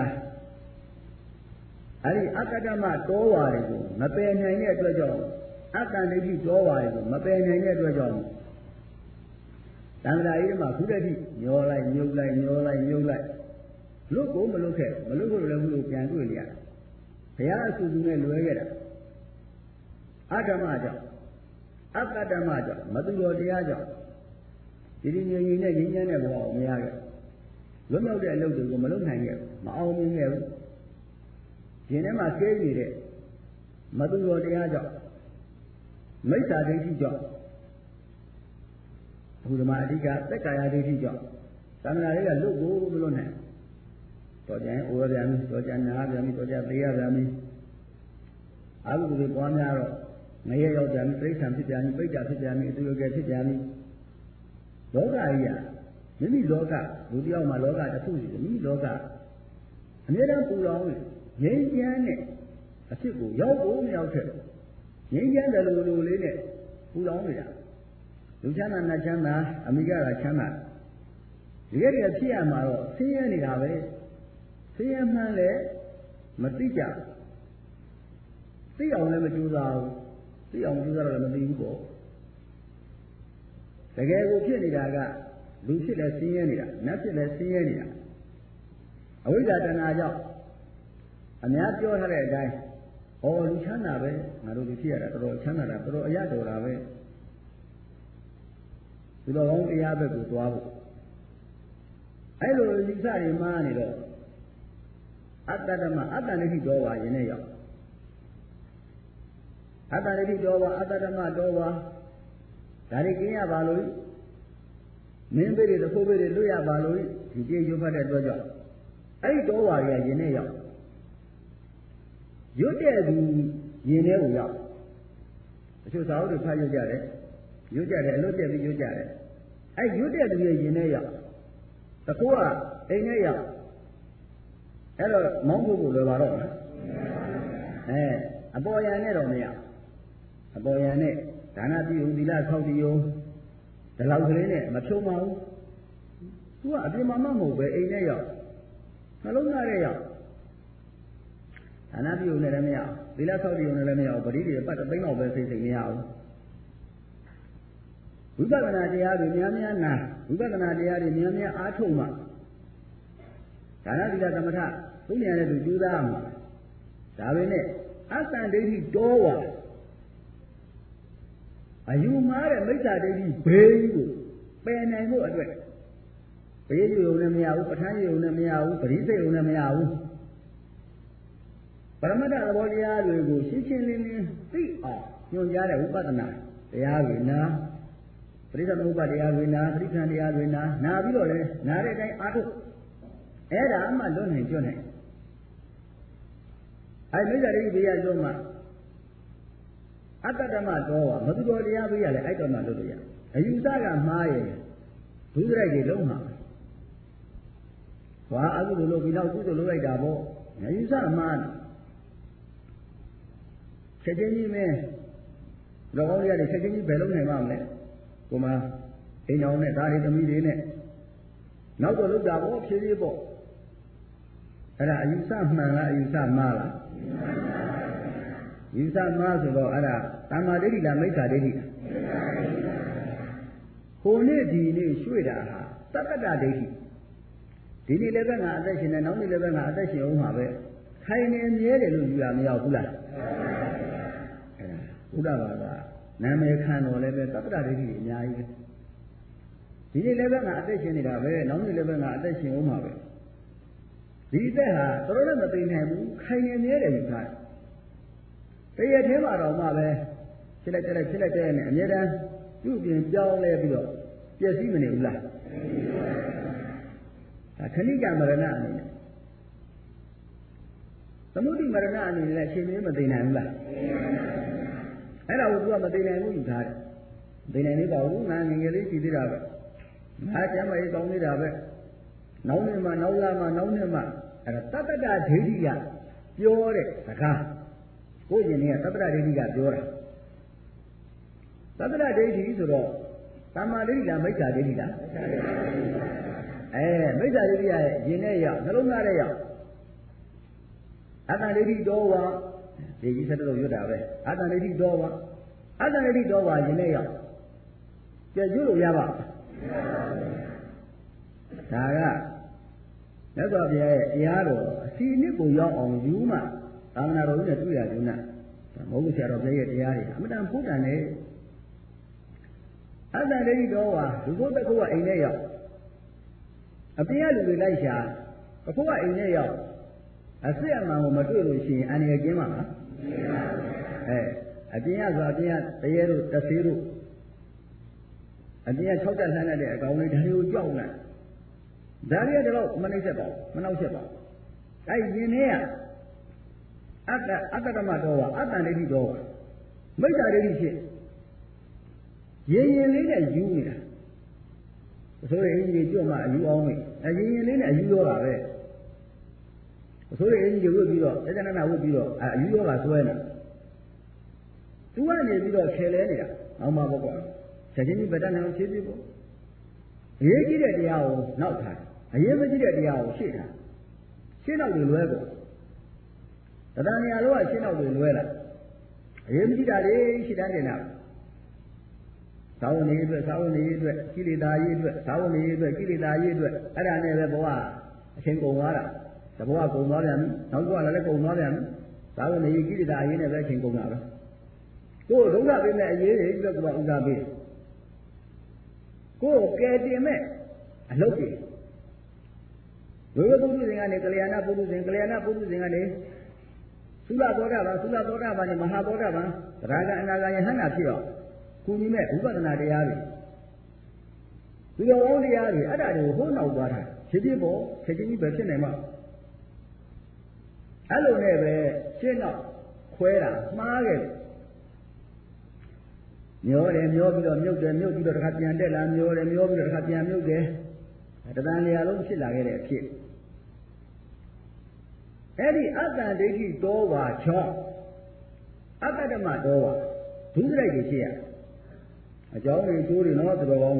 အဲဒီအတ္တဓမ္မတောဝါတွေကိုမပယ်နိုင်တဲ့အတွက်ကြောင့်အတ္တဒိဋ္ဌိတောဝါတွေကိုမပယ်နိုင်တဲ့အတွက်ကြောင့်တန်ခါးကြီးမှာခုတည်းကညောလိုက်ညုပ်လိုက်ညောလိုက်ညုပ်လိုက်လွတ်ကိုမလွတ်ခဲ့မလွတ်လို့လည်းမလို့ပြန်တွေ့နေရတယ်ဘုရားအဆူဆူနဲ့လွယ်ခဲ့တာအတ္တမကြောင့်အတ္တဓမ္မကြောင့်မသူတော်တရားကြောင့်ဒီငြိမ်ငြိမ်နဲ့ငြိမ်းချမ်းတဲ့ဘဝကိုမရခဲ့လွတ်မြောက်တဲ့အလုပ်တွေကိုမလုပ်နိုင်ခဲ့မအောင်မြင်ခဲ့ဘူးရှင်ထဲမှာကျဲနေတဲ့မသူတော်တရားကြောင့်မိစ္ဆာဒိဋ္ဌိကြောင့်ဘုရားအဓိကသက်ကာယဒိဋ္ဌိကြောင့်သံဃာတွေကလွတ်ကိုမလွတ်နိုင်တော်ကြရင်အိုရပြန်ပြီတော်ကြနာပြန်ပြီတော်ကြသေးရပြန်ပြီအာဟုတွေပွားများတော့ငရဲရောက်ပြန်ပြီပြိဋ္ဌာန်ဖြစ်ပြန်ပြီပိဋကဖြစ်ပြန်ပြီအတူရကဖြစ်ပြန်ပြီလောကကြီးကမိမိလောကလူတယောက်မှာလောကတစ်ခုရှိတယ်မိမိလောကအမြဲတမ်းပူလောင်ငြိမ်းချမ်းတဲ့အဖြစ်ကိုရောက်ဖို့မရောက်ခဲ့ငြိမ်းချမ်းတယ်လို့လေးနဲ့ပူလောင်နေတာလူချမ်းသာနတ်ချမ်းသာအမိကကချမ်းသာဒီကနေ့ဖြစ်ရမှာတော့ဆင်းရဲနေတာပဲဆင်းရဲမှန်းလည်းမသိကြသိအောင်လည်းမကြိုးစားဘူးသိအောင်ကြိုးစားတော့လည်းမသိဘူးပေါ့တကယ်ကိုဖြစ်နေတာကလူဖြစ်လဲဆင်းရဲနေတာနတ်ဖြစ်လဲဆင်းရဲနေတာအဝိဇ္ဇာတဏှာကြောင့်အများပြောထားတဲ့အတိုင်းဟောလူချမ်းသာပဲငါတို့လူဖြစ်ရတာတော်တော်ချမ်းသာတာတော်တော်အရတော်တာပဲဒီလိုကောင်းတရားဘက်ကိုသွားဖို့အဲ့လိုလူစတွေမှားနေတော့အတ္တဓမ္မအတ္တနိတိတော်ဝါရင်နဲ့ရောက်အတ္တနိတိတော်ဝါအတ္တဓမ္မတော်ဝါဒါတွေကင်းရပါလို့မင်းပေးတွေတခိုးပေးတွေလွတ်ရပါလို့ဒီကြေးရွတ်ဖတ်တဲ့အတွက်ကြောင့်အဲ့ဒီတော်ဝါတွေကရင်နဲ့ရောက်ရွတ်တဲ့သူရင်ထဲကိုရောက်တချို့စာအုပ်တွေဖတ်ရွတ်ကြတယ်ရွတ်ကြတယ်အလွတ်ကျက်ပြီးရွတ်ကြတယ်အဲ့ရွတ်တဲ့သူရဲ့ရင်ထဲရောက်တခိုးကအိမ်ထဲရောက်အဲ့တော့မောင်းဖို့ကိုလွယ်ပါတော့လားအပေါ်ယံနဲ့တော့မရအပေါ်ယံနဲ့ဒါနပြုသီလဆောက်တည်ယုံဒီလောက်ကလေးနဲ့မဖြုံပါဘူးသူကအပြင်မှာမဟုတ်ပဲအိမ်ထဲရောက်နှလုံးသားထဲရောက်ဒါနပြုနဲ့လည်းမရသီလဆောက်တည်ယုံနဲ့လည်းမရပရိသေပတ်သိန်းလောက်ပဲစိတ်မရဘူးဝိပဿနာတရားတွေများများနာဝိပဿနာတရားတွေများများအားထုတ်မှဒါနသီလသမထသူ့ဉာဏ်နဲ့သူကြိုးစားမှာဒါပဲနဲ့အတ္တဒိဋ္ဌိတော်ဝါအယူမှားတဲ့မိစ္ဆာဒိဋ္ဌိဘေးကြီးကိုပယ်နိုင်ဖို့အတွက်ဘေးကြီးုံနဲ့မရဘူးပဋ္ဌာန်းကြီးုံနဲ့မရဘူးပရိသေုံနဲ့မရဘူးပရမတ္ထသဘောတရားတွေကိုရှင်းရှင်းလင်းလင်းသိအောင်ညွှန်ကြားတဲ့ဝိပဿနာတရားတွေနာပရိသမုပ္ပါတရားတွေနာပရိက္ခဏတရားတွေနာပြီးတော့လဲနားတဲ့အတိုင်းအားထုတ်အဲ့ဒါမှလွတ်နိုင်ကျွတ်နိုင်အဲ့မိစ္ဆာဒိဋ္ဌိဘေးရလွတ်မှအတ္တဓမ္မတော်မသူတော်တရားဘေးရလဲအဲ့တော့မှလွတ်လို့ရအယူဆကမှားရဲ့ဒုစရိုက်တွေလုံးမှာဘာအကုသိုလ်လုပ်ပြီးတော့ကုသိုလ်လုပ်လိုက်တာပေါ့အယူဆမှားချက်ချင်းကြီးမင်းလောကောင်းကြီးကချက်ချင်းကြီးဘယ်လုံးနိုင်မှမလဲကိုမအိမ်တော်နဲ့ဒါတွေသမီးတွေနဲ့နောက်တော့လောက်တာပေါ့ဖြည်းဖြည်းပေါ့အဲ့ဒါအယူဆမှန်လားအယူဆမှားလားယူဆမှားဆိုတော့အဲ့ဒါတမ္မာဒိဋ္ဌိလားမိစ္ဆာဒိဋ္ဌိလားဟိုနေ့ဒီနေ့ရွှေ့တာဟာသတ္တတဒိဋ္ဌိဒီနေ့လည်းပဲငါအသက်ရှင်နေနောက်နေ့လည်းပဲငါအသက်ရှင်အောင်မှာပဲခိုင်နေမြဲတယ်လို့ယူရမရဘူးလားအဲ့ဒါဘုရားဘာသာနာမည်ခံတော်လည်းပဲသတ္တတဒိဋ္ဌိအများကြီးပဲဒီနေ့လည်းပဲငါအသက်ရှင်နေတာပဲနောက်နေ့လည်းပဲငါအသက်ရှင်အောင်မှာပဲဒီအသက်ဟာတော်တော်လည်းမသိနိုင်ဘူးခိုင်နေမြဲတယ်ယူထားတရထဲမှာတော့မှပဲဖြစ်လိုက်တဲ့နဲ့အမြဲတမ်းပြုပြင်ပြောင်းလဲပြီးတော့ပျက်စီးမနေဘူးလားခဏိကမရဏအနေနဲ့သမုဒိမရဏအနေနဲ့အချိန်မင်းမသိနိုင်ဘူးလားအဲ့ဒါကိုသူကမသိနိုင်ဘူးယူထားတယ်သိနိုင်နေပါဘူးငါငယ်ငယ်လေးရှိသေးတာပဲငါကျမ်းမာရေးကောင်းနေတာပဲနောက်နေ့မှနောက်လာမှနောက်နေ့မှအဲ့ဒါတတ္တဒိဋ္ဌိကပြောတဲ့စကားကိုယ့်ရင်ထဲကတတ္တဒိဋ္ဌိကပြောတာသတ္တရဒိဋ္ဌိဆိုတော့သမ္မာဒိဋ္ဌိလားမိစ္ဆာဒိဋ္ဌိလားမိစ္ဆာဒိဋ္ဌိရဲ့ရင်ထဲရောက်နှလုံးသားထဲရောက်အတ္တဒိဋ္ဌိတော်ဝါဒီကြီးဆက်တော့ရွတ်တာပဲအတ္တဒိဋ္ဌိတော်ဝါအတ္တဒိဋ္ဌိတော်ဝါရင်ထဲရောက်ကြည့်လို့ရပါဒါကမြတ်စွာဘုရားရဲ့တရားတော်အစီအနစ်ကိုရောက်အောင်ယူမှသာသနာတော်ကြီးနဲ့တွေ့ရကြုံတာမဟုတ်ဆရာတော်ဘုရားရဲ့တရားတွေအမှန်တန်ဖုတ်တန်တယ်အတ္တဒိဋ္ဌိတော်ဟာလူကိုယ်တစ်ခုကအိမ်ထဲရောက်အပြင်ကလူတွေလိုက်ရှာတစ်ခုကအိမ်ထဲရောက်အစစ်အမှန်ကိုမတွေ့လို့ရှိရင်အန္တရာယ်ကင်းမှာလားအပြင်ကဆိုအပြင်ကတရေတို့တဆေးတို့အပြင်က၆တက်လှမ်းတဲ့အကောင်လေးဒါတွေကိုကြောက်နေဒါတွေကတော့မနှိမ့်ဆက်ပါဘူးမနှောက်ဆက်ပါဘူးအဲ့ရင်ထဲကအတ္တဓမ္မတော်ဟာအတ္တဒိဋ္ဌိတော်ဟာမိစ္ဆာဒိဋ္ဌိဖြစ်ရင်လေးနဲ့ယူနေတာဆိုရင်အင်းကြီးကြွမှအယူအောင်မေးရင်လေးနဲ့အယူရောတာပဲဆိုရင်အင်းကြီးဝတ်ပြီးတော့တဏ္ဍနာဝတ်ပြီးတော့အယူရောတာဆွဲနေသူကနေပြီးတော့ခြေလဲနေတာနောက်မှပေါ့ကွာချက်ချင်းကြီးဗတ္တနာကိုဖြည်းဖြည်းပေါ့အရေးကြီးတဲ့တရားကိုနောက်ထားအရေးမကြီးတဲ့တရားကိုရှေ့ထားရှေ့နောက်တွေလွဲပေါ့တဏှာနေရာလုံးကရှေ့နောက်တွေလွဲလာအရေးမကြီးတာတွေရှေ့တန်းတင်တာသာဝနေအတွက်သာဝနေအတွက်ကိလေသာရေးအတွက်သာဝနေအတွက်ကိလေသာရေးအတွက်အဲ့ဒါနဲ့ပဲဘဝအချိန်ကုန်သွားတာတဘဝကုန်သွားပြန်ပြီနောက်ဘဝလည်းကုန်သွားပြန်ပြီသာဝနေကိလေသာရေးနဲ့ပဲအချိန်ကုန်တာပဲကိုယ်ဒုက္ခပေးမဲ့အရေးတွေအတွက်ကဥစ္စာပေးကိုယ်ကယ်တင်မဲ့အလုပ်တွေဝိဝပုထုဇဉ်ကနေကလျာဏပုထုဇဉ်ကလျာဏပုထုဇဉ်ကနေသုလသောတာပန်သုလသောတာပန်နဲ့မဟာသောတာပန်သရဂအနာဂယဟန္တာဖြစ်အောင်ကုညီမဲ့ဥပဒနာတရားတွေဒီလိုဝေါတရားတွေအဲ့ဒါတွေကိုဟိုးနောက်သွားတာဖြစ်ဖြစ်ပေါ့ချက်ချင်းကြီးပဲဖြစ်နိုင်မှာအဲ့လိုနဲ့ပဲရှင်းတော့ခွဲတာမှားခဲ့မျောတယ်မျောပြီးတော့မြုပ်တယ်မြုပ်ပြီးတော့တစ်ခါပြန်တက်လာမျောတယ်မျောပြီးတော့တစ်ခါပြန်မြုပ်တယ်တဏှာနေရာလုံးဖြစ်လာခဲ့တဲ့အဖြစ်အဲ့ဒီအတ္တဒိဋ္ဌိတောဝါချောအတ္တဓမ္မတောဝါဒုစရိုက်တွေဖြစ်ရအကြောင်းတွေကျိုးတွေနော်တော်ကောင်း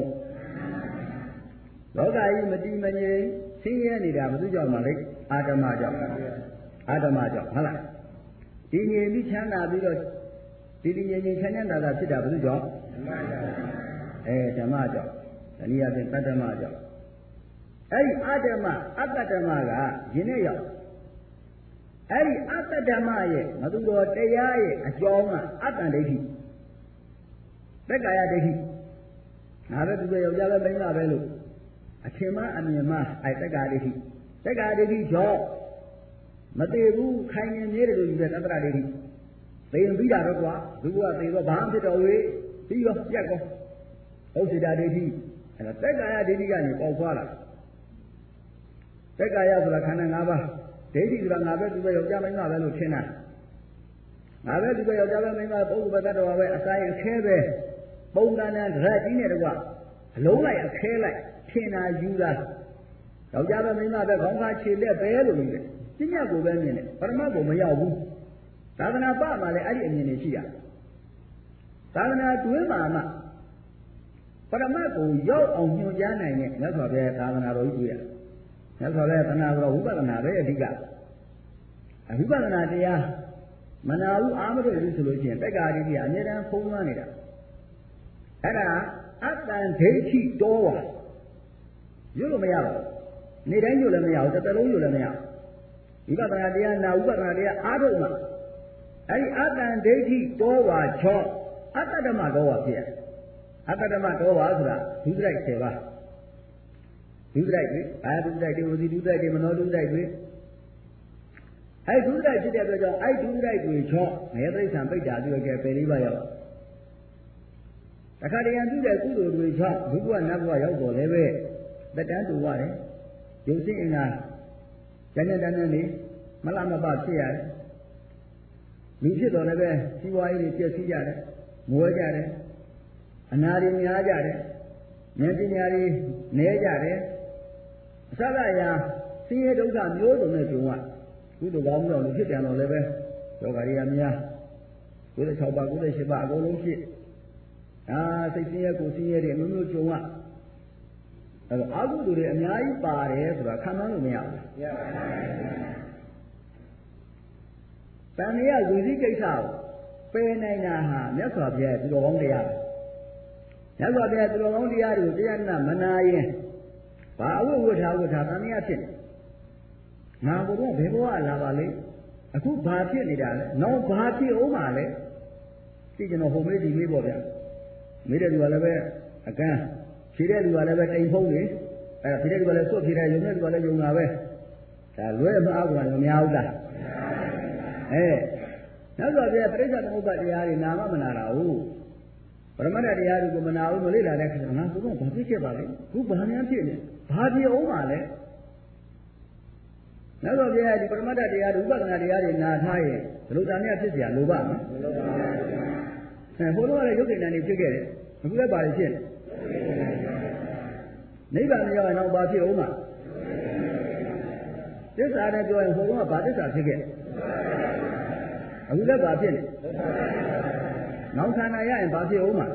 လောကကြီးမတည်မငြိမ်ဆင်းရဲနေတာဘယ်သူကြောင့်မှလဲအာဓမ္မကြောင့်အာဓမ္မကြောင့်ဟုတ်လားဒီငြိမ်ပြီးချမ်းသာပြီးတော့ဒီငြိမ်ငြိမ်ချမ်းသာတာဖြစ်တာဘယ်သူကြောင့်ဓမ္မကြောင့်တနည်းအားဖြင့်တတ္တမကြောင့်အဲ့ဒီအာဓမ္မအတ္တဓမ္မကယင်းနဲ့ရောက်အဲ့ဒီအတ္တဓမ္မရဲ့မသူတော်တရားရဲ့အကြောင်းကအတ္တဒိဋ္ဌိသက္ကာယဒိဋ္ဌိငါပဲသူပဲယောက်ျားပဲမိန်းမပဲလို့အထင်မှအမြင်မှအဲသက္ကာဒိဋ္ဌိသက္ကာဒိဋ္ဌိကြောင့်မတည်ဘူးခိုင်နေမြဲတယ်လို့ယူတဲ့သတ္တရဒိဋ္ဌိသိရင်ပြီးတာတော့ကွာသူကသိတော့ဘာမှဖြစ်တော့ဝေးပြီးရောပြတ်ကောဥစ္စေတာဒိဋ္ဌိအဲဒါသက္ကာယဒိဋ္ဌိကနေပေါက်သွားလာသက္ကာယဆိုတာခန္ဓာ၅ပါးဒိဋ္ဌိဆိုတာငါပဲသူပဲယောက်ျားမိန်းမပဲလို့ထင်တာငါပဲသူပဲယောက်ျားပဲမိန်းမပုဂ္ဂိုလ်ပဲတ attva ပဲအစာရင်အခဲပဲပုံသဏ္ဍာန်ဓာတ်ကြီးနဲ့တကွအလုံးလိုက်အခဲလိုက်ထင်တာယူတာယောက်ျားပဲမိန်းမပဲခေါင်းကားခြေလက်ပဲလို့မြင်တယ်ပညာကိုပဲမြင်တယ်ပရမတ်ကိုမရောက်ဘူးသာသနာပမှာလည်းအဲ့ဒီအမြင်တွေရှိရသာသနာတွင်းမှာမှပရမတ်ကိုရောက်အောင်ညွှန်ကြားနိုင်တဲ့မြတ်စွာဘုရားသာသနာတော်ကြီးတွေ့ရမြတ်စွာဘုရားသာသနာတော်ဝိပဿနာပဲအဓိကအဝိပဿနာတရားမနာဘူးအာမလို့လို့ဆိုလို့ရှိရင်တက္ကာရိတိကအမြဲတမ်းဖုံးလွှမ်းနေတာအဲ့ဒါအတ္တန်ဒိဋ္ဌိတော်ဝါရွတ်လို့မရပါဘူးနေတိုင်းရွတ်လည်းမရဘူးတစ်သက်လုံးရွတ်လည်းမရဘူးဝိပဿနာတရားနာဝိပဿနာတရားအားထုတ်မှအဲ့ဒီအတ္တန်ဒိဋ္ဌိတော်ဝါချောအတ္တဓမ္မတော်ဝါဖြစ်အတ္တဓမ္မတော်ဝါဆိုတာဒုစရိုက်10ပါးဒုစရိုက်တွေအာဒုစရိုက်တွေဝစီဒုစရိုက်တွေမနောဒုစရိုက်တွေအဲ့ဒုစရိုက်ဖြစ်တဲ့အတွက်ကြောင့်အဲ့ဒုစရိုက်တွေချောငရဲတိရစ္ဆာန်ပိဋ္ဌာပြုခဲ့ပယ်လေးပါးရောက်တခါတရံပြုတဲ့ကုသိုလ်တွေချောဘုရားနတ်ဘုရားရောက်တော်လည်းပဲတက်တန်းတူရတယ်ရုပ်ရှင်အင်္ဂါဉာဏ်နဲ့တန်းနဲ့နေမလမပဖြစ်ရတယ်လူဖြစ်တော်လည်းပဲစီးပွားရေးတွေပြည့်စည်ကြတယ်မွေးကြတယ်အနာတွေများကြတယ်ဉာဏ်ပညာတွေနည်းကြတယ်အစကရာဆင်းရဲဒုက္ခမျိုးစုံနဲ့ကြုံရကုသိုလ်ကောင်းမှုတော်လူဖြစ်တယ်တော့လည်းပဲယောဂါတွေကများ96ပါး98ပါးအကုန်လုံးဖြစ်စိတ်ဆင်းရဲကိုယ်ဆင်းရဲတွေမျိုးမျိုးကြုံရအဲ့တော့အာဟုသူတွေအများကြီးပါတယ်ဆိုတာခံမှန်းလို့မရဘူး။မရပါဘူး။တဏှာဝိသိကိစ္စကိုပယ်နိုင်တာဟာမြတ်စွာဘုရားသူတော်ကောင်းတရား။မြတ်စွာဘုရားသူတော်ကောင်းတရားတွေကိုတရားနာမနာရင်ဘာအဝတ်ဝတ်ထားတဏှာဖြစ်နေ။ငါဘုရားဘယ်ဘဝလာပါလိမ့်။အခုဘာဖြစ်နေတာလဲ။နောက်ဘာဖြစ်အောင်ပါလဲ။ဒီကျွန်တော်ဟိုမေးဒီမေးပေါ့ဗျာ။မေးတဲ့လူကလည်းပဲအကန်းဖြေတဲ့လူကလည်းပဲတိမ်ဖုံးနေအဲ့ဒါဖြေတဲ့လူကလည်းစွတ်ဖြေတဲ့ယုံတဲ့လူကလည်းယုံတာပဲဒါလွဲမအားကွာမများဘူးလားနောက်ဆိုပြပြိဿသမုပ္ပါတရားတွေနာမနာတာဟုတ်ပရမတ္ထတရားတွေကိုမနာဘူးမလေ့လာတဲ့ခါကျငါဘုရားဘာဖြစ်ခဲ့ပါလဲခုဘာများဖြစ်နေဘာဖြစ်အောင်ပါလဲနောက်ဆိုပြဒီပရမတ္ထတရားတွေဥပဒနာတရားတွေနာထားရင်ဘယ်လိုတန်မြတ်ဖြစ်เสียလိုပါမဘုရားလည်းယုတ်ကိဏ္ဍတွေဖြစ်ခဲ့တယ်အခုလည်းပါလိဖြစ်နေနိဗ္ဗာန်ရောက်ရင်တော့ဘာဖြစ်အောင်မှာသစ္စာနဲ့ပြောရင်ဟိုကဘာသစ္စာဖြစ်ခဲ့အခုလည်းဘာဖြစ်လဲနောက်ခန္ဓာရရင်ဘာဖြစ်အောင်မှာ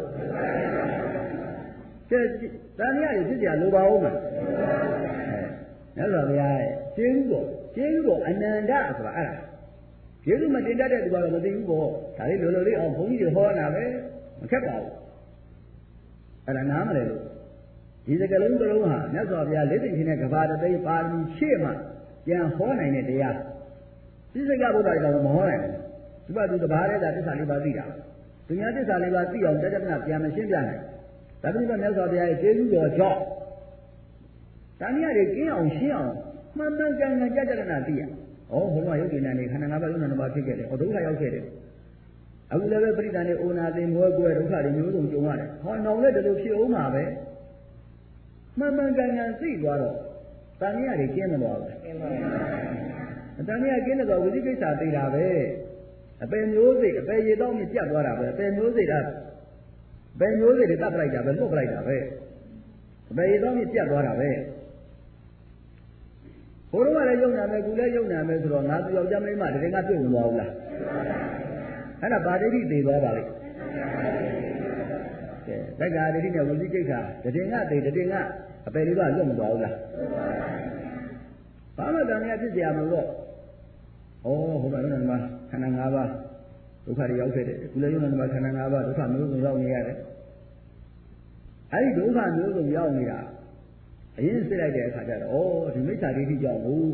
တဏှာတွေဖြစ်ကြလိုပါအောင်မှာမြတ်စွာဘုရားရဲ့ကျေးဇူးတော်အနန္တဆိုတာအဲ့ဒါကျေးဇူးမတင်တတ်တဲ့သူကတော့မသိဘူးပေါ့ဒါလေးလိုလိုလေးအောင်ဘုန်းကြီးတွေဟောတာပဲမခက်ပါဘူးအဲ့ဒါနားမလဲလို့ဒီစကလုံးတစ်လုံးဟာမြတ်စွာဘုရားလက်သိချင်းတဲ့ကဘာတသိပါရမီရှေ့မှာပြန်ဟောနိုင်တဲ့တရားသိစကဗုဒ္ဓတွေကမဟောနိုင်ဘူးသူကသူတဘာတဲ့သစ္စာလေးပါးသိတာသူများသစ္စာလေးပါးသိအောင်တက္ကနာပြန်မရှင်းပြနိုင်ဒါပေမဲ့မြတ်စွာဘုရားရဲ့ကျေးဇူးတော်ကြောင့်တဏှာတွေကင်းအောင်ရှင်းအောင်မှန်မှန်ကန်ကန်ကြကြနာသိရဘုရားယုတ်ဉာဏ်နဲ့ခန္ဓာ၅ပါးယုတ်ဉာဏ်၅ပါးဖြစ်ခဲ့တယ်ဒုက္ခရောက်ခဲ့တယ်အခုလည်းပဲပရိသတ်နဲ့အိုနာသိမွဲကွဲဒုက္ခတွေမျိုးစုံကြုံရတယ်နောင်လည်းဒီလိုဖြစ်အောင်မှာပဲမှန်မှန်ကန်ကန်သိသွားတော့တဏှာတွေကျင်းမသွားဘူးတဏှာကျင်းတော့ဝိသိကိစ္စသိတာပဲအပယ်မျိုးစိတ်အပယ်ရေတော့မြပြတ်သွားတာပဲအပယ်မျိုးစိတ်ကဘယ်မျိုးစိတ်တွေတတ်ပလိုက်တာပဲလွတ်ပလိုက်တာပဲအပယ်ရေတော့မြပြတ်သွားတာပဲဘုရားကလည်းယုံနာမယ်ကူလည်းယုံနာမယ်ဆိုတော့ငါသူယောက်ျားမိန်းမတကယ်ကပြုတ်ဝင်သွားဘူးလားအဲ့ဒါဗာဒိဋ္ဌိသိသွားပါလိမ့်ကဲတက္ကာဒိဋ္ဌိနဲ့ဝိသိကိစ္စတည်ငါသိတည်ငါအပယ်လေးပါလွတ်မသွားဘူးလားဘာမှတန်မြတ်ဖြစ်เสียမလို့ဟိုမှာလည်းမှာခန္ဓာ၅ပါးဒုက္ခတွေရောက်ခဲ့တယ်ကုလည်းယုံနာမှာခန္ဓာ၅ပါးဒုက္ခမျိုးစုံရောက်နေရတယ်အဲ့ဒီဒုက္ခမျိုးစုံရောက်နေတာအရင်စစ်လိုက်တဲ့အခါကျတော့ဒီမိစ္ဆာဒိဋ္ဌိကြောင့်ဘူး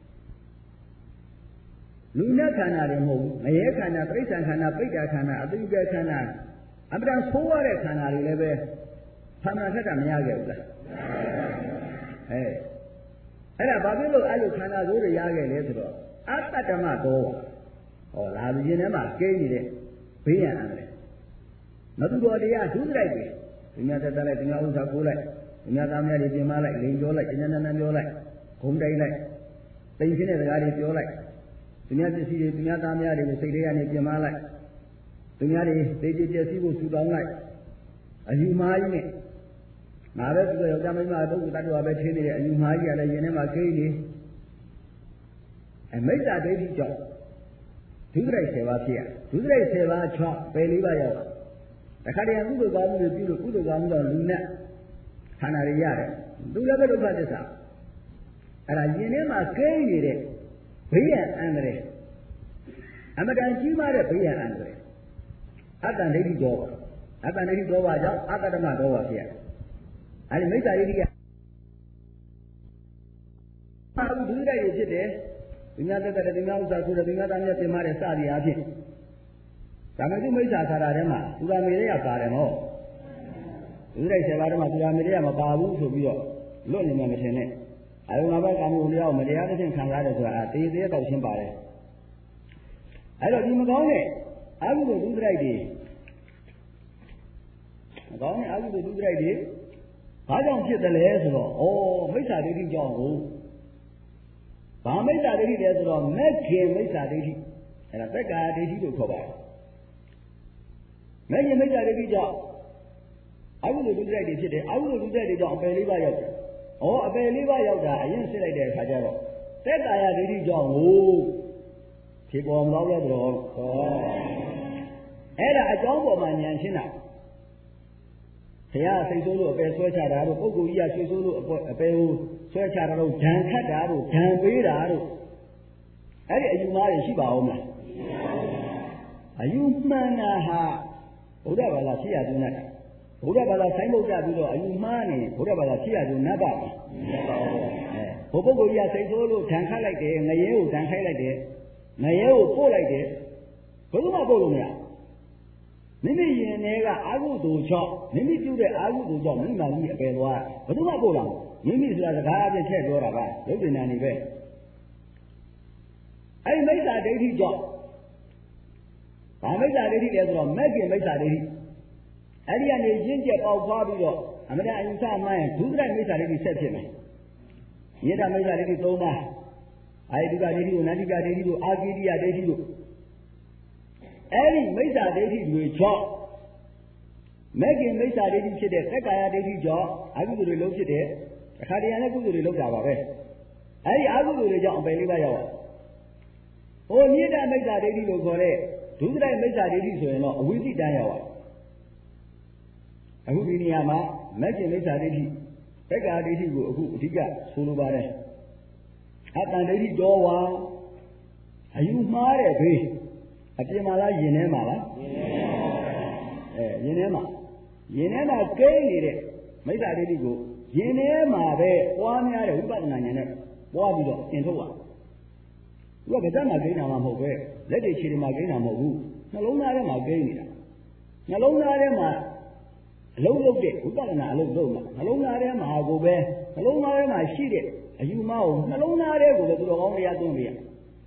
လူနဲ့ခန္ဓာတွေမဟုတ်ဘူးငရဲခန္ဓာပြိဿံခန္ဓာပိဋကခန္ဓာအတုကခန္ဓာအပ္ပံဆိုးရတဲ့ခန္ဓာတွေလည်းပဲဖန်ဆက်ကမရခဲ့ဘူးလားအဲ့ဒါဘာဖြစ်လို့အဲ့လိုခန္ဓာဆိုးတွေရခဲ့လဲဆိုတော့အတ္တဓမ္မတော်လာလူချင်းထဲမှာကျင်းနေတဲ့ဘေးရန်အန္တရာယ်မသူတော်တရားဒုစရိုက်တွေဒီများတက်လိုက်ဒီများဥစ္စာကိုလိုက်ဒီများသားများတွေပြင်မလိုက်လိန်ပြောလိုက်ဉာဏ်နဲ့ပြောလိုက်ဂုံတိုက်လိုက်တိမ်ချင်းတဲ့စကားတွေပြောလိုက်သူများပစ္စည်းတွေသူများသားများတွေကိုစိတ်ထဲကနေပြင်မလိုက်သူများတွေသိကြပျက်စီးဖို့ဆူတောင်းလိုက်အယူမှားကြီးနဲ့ငါပဲသူတို့ယောက်ျားမိန်းမပုဂ္ဂိုလ်တ attva ပဲထင်းနေတဲ့အယူမှားကြီးကလည်းရင်ထဲမှာကိန်းနေမိစ္ဆာဒိဋ္ဌိကြောင့်ဒဒုစရိုက်10ပါးဖြစ်ရဒုစရိုက်10ပါးချောင်းပယ်4ပါးရောက်တခါတည်းကုသိုလ်ကောင်းမှုတွေပြုလို့ကုသိုလ်ကောင်းမှုတော့လူနဲ့ဌာနတွေရတယ်သူလည်းပဲဒုက္ခသစ္စာအဲ့ဒါယင်ထဲမှာကိန်းနေတဲ့ဘေးရန်အန္တရာယ်အမတန်ကြီးမားတဲ့ဘေးရန်အန္တရာယ်အတ္တန်ဒိဋ္ဌိတော်အတ္တန်ဒိဋ္ဌိတော်ပါကြောင့်အတ္တဓမ္မတော်ပါဖြစ်ရအဲ့ဒီမိစ္ဆာဒိဋ္ဌိကဒုစရိုက်တွေဖြစ်တယ်ဒီများတက်တဲ့ဒီများဥစ္စာဆိုတဲ့ဒီများသားများပြင်မာတဲ့စသည်အားဖြင့်ဒါမှမဟုတ်မိစ္ဆာခါတာထဲမှာသူရာမေတွေကပါတယ်နော်ဒုစရိုက်10ပါးထဲမှာသူရာမေတွေကမပါဘူးဆိုပြီးတော့လွတ်နေမှမထင်နဲ့အယုံ၅ပါးကာမှုလျောက်မတရားတဲ့ခံရတယ်ဆိုတာတေးသေးတောက်ရှင်းပါတယ်အဲ့တော့ဒီမကောင်းတဲ့အကုသိုလ်ဒုစရိုက်တွေမကောင်းတဲ့အကုသိုလ်ဒုစရိုက်တွေဘာကြောင့်ဖြစ်တယ်လဲဆိုတော့ဩမိစ္ဆာဒိဋ္ဌိကြောင့်ကိုဘာမိစ္ဆာဒိဋ္ဌိလဲဆိုတော့မက်ခင်မိစ္ဆာဒိဋ္ဌိအဲ့ဒါသက္ကာဒိဋ္ဌိလို့ခေါ်ပါတယ်မက်ခင်မိစ္ဆာဒိဋ္ဌိကြောင့်အကုသိုလ်ဒုစရိုက်တွေဖြစ်တယ်အကုသိုလ်ဒုစရိုက်တွေကြောင့်အပယ်၄ပါးရောက်တယ်အပယ်၄ပါးရောက်တာအရင်စစ်လိုက်တဲ့အခါကျတော့သက္ကာယဒိဋ္ဌိကြောင့်ကိုဖြစ်ပေါ်မလို့ရတော့အဲ့ဒါအကြောင်းပေါ်မှာဉာဏ်ရှင်းတာဘုရားစိတ်ဆိုးလို့အပယ်ဆွဲချတာတို့ပုဂ္ဂိုလ်ကြီးကစိတ်ဆိုးလို့အပယ်ကိုဆွဲချတာတို့ဓာန်ခတ်တာတို့ဓာန်ပေးတာတို့အဲ့ဒီအယူမှားတွေရှိပါဦးမလားအယူမှန်တာဟာဘုရားဘာသာဖြစ်ရသူနဲ့ဘုရားဘာသာဆိုင်ဖို့ကြပြီးတော့အယူမှားနေဘုရားဘာသာဖြစ်ရသူနတ်ပါဘုပုဂ္ဂိုလ်ကြီးကစိတ်ဆိုးလို့ဓာန်ခတ်လိုက်တယ်ငရဲကိုဓာန်ခိုက်လိုက်တယ်ငရဲကိုပို့လိုက်တယ်ဘယ်သူမှပို့လို့မရမိမိရင်ထဲကအာဟုသူကြောင့်မိမိပြုတဲ့အာဟုသူကြောင့်မိမှန်ကြီးအပယ်သွားဘယ်သူမှပို့လာမိမိဆိုတာစကားအပြည့်ထည့်ပြောတာကရုပ်ဉာဏ်နေပဲအဲ့မိစ္ဆာဒိဋ္ဌိကြောင့်ဘာမိစ္ဆာဒိဋ္ဌိလဲဆိုတော့မက်ခင်မိစ္ဆာဒိဋ္ဌိအဲ့ဒီကနေရင့်ကျက်ပေါက်ဖွားပြီးတော့အမှန်တရားအယူဆမှန်းဒုစရိုက်မိစ္ဆာဒိဋ္ဌိဆက်ဖြစ်မယ်ယထာမိစ္ဆာဒိဋ္ဌိ၃ပါးအာယတုကဒိဋ္ဌိကိုနန္တိကဒိဋ္ဌိကိုအာကိရိယဒိဋ္ဌိကိုအဲ့ဒီမိစ္ဆာဒိဋ္ဌိတွေကြောင့်မဂ္ဂင်မိစ္ဆာဒိဋ္ဌိဖြစ်တဲ့သက္ကာယဒိဋ္ဌိကြောင့်အကုသိုလ်တွေလုံးဖြစ်တဲ့အခါတရံနဲ့ကုသိုလ်တွေလုံးတာပါပဲအဲ့ဒီအကုသိုလ်တွေကြောင့်အပယ်လေးပါးရောက်ဟိုမြေတ္တာမိစ္ဆာဒိဋ္ဌိလို့ခေါ်တဲ့ဒုစရိုက်မိစ္ဆာဒိဋ္ဌိဆိုရင်တော့အဝိသိတန်းရောက်အခုဒီနေရာမှာမဂ္ဂင်မိစ္ဆာဒိဋ္ဌိသက္ကာဒိဋ္ဌိကိုအခုအဓိကဆိုလိုပါတယ်အတ္တဒိဋ္ဌိတော်ဝါအယူမှားတဲ့ဘေးအပြင်မှာလားယင်ထဲမှာလားယင်ထဲမှာယင်ထဲမှာကိန်းနေတဲ့မိစ္ဆာဒိဋ္ဌိကိုယင်ထဲမှာပဲပွားများတဲ့ဝိပဿနာဉာဏ်နဲ့ပွားပြီးတော့သင်ထုတ်ရသူကဗဒမှာကိန်းတာမှမဟုတ်ပဲလက်တွေခြေတွေမှာကိန်းတာမဟုတ်ဘူးနှလုံးသားထဲမှာကိန်းနေတာနှလုံးသားထဲမှာအလုံးလုံးတဲ့ဝိပဿနာအလုံးလုံးမှာနှလုံးသားထဲမှာကိုပဲနှလုံးသားထဲမှာရှိတဲ့အယူမှားကိုနှလုံးသားထဲကိုပဲသူတော်ကောင်းတရားသွင်းပြရ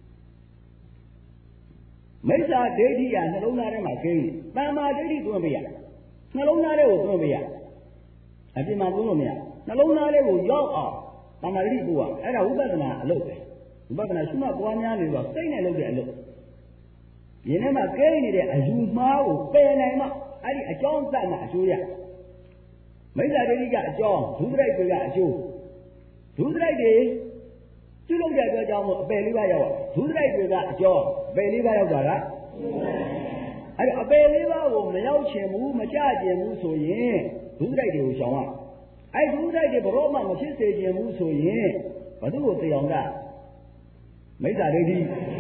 မိစ္ဆာဒိဋ္ဌိကနှလုံးသားထဲမှာကိန်းတမ္မာဒိဋ္ဌိသွင်းပြရနှလုံးသားထဲကိုသွင်းပြရအပြင်မှာသွင်းလို့မရနှလုံးသားထဲကိုရောက်အောင်တမ္မာဒိဋ္ဌိပို့ရအဲ့ဒါဝိပဿနာအလုပ်ပဲဝိပဿနာရှုမှတ်ပွားများနေတော့စိတ်နဲ့လုပ်တဲ့အလုပ်ယင်းထဲမှာကိန်းနေတဲ့အယူမှားကိုပယ်နိုင်မှအဲ့ဒီအကြောင်းသတ်မှအကျိုးရမိစ္ဆာဒိဋ္ဌိကအကြောင်းဒုစရိုက်တွေကအကျိုးဒုစရိုက်တွေပြုလုပ်တဲ့အတွက်ကြောင့်မို့အပယ်လေးပါးရောက်ဒုစရိုက်တွေကအကျော်အပယ်လေးပါးရောက်တာကအဲ့တော့အပယ်လေးပါးကိုမရောက်ချင်ဘူးမကြကျင်ဘူးဆိုရင်ဒုစရိုက်တွေကိုရှောင်ရအဲ့ဒုစရိုက်တွေဘရောမှမဖြစ်စေချင်ဘူးဆိုရင်ဘသူ့ကိုတရားကမိစ္ဆာဒိဋ္ဌိ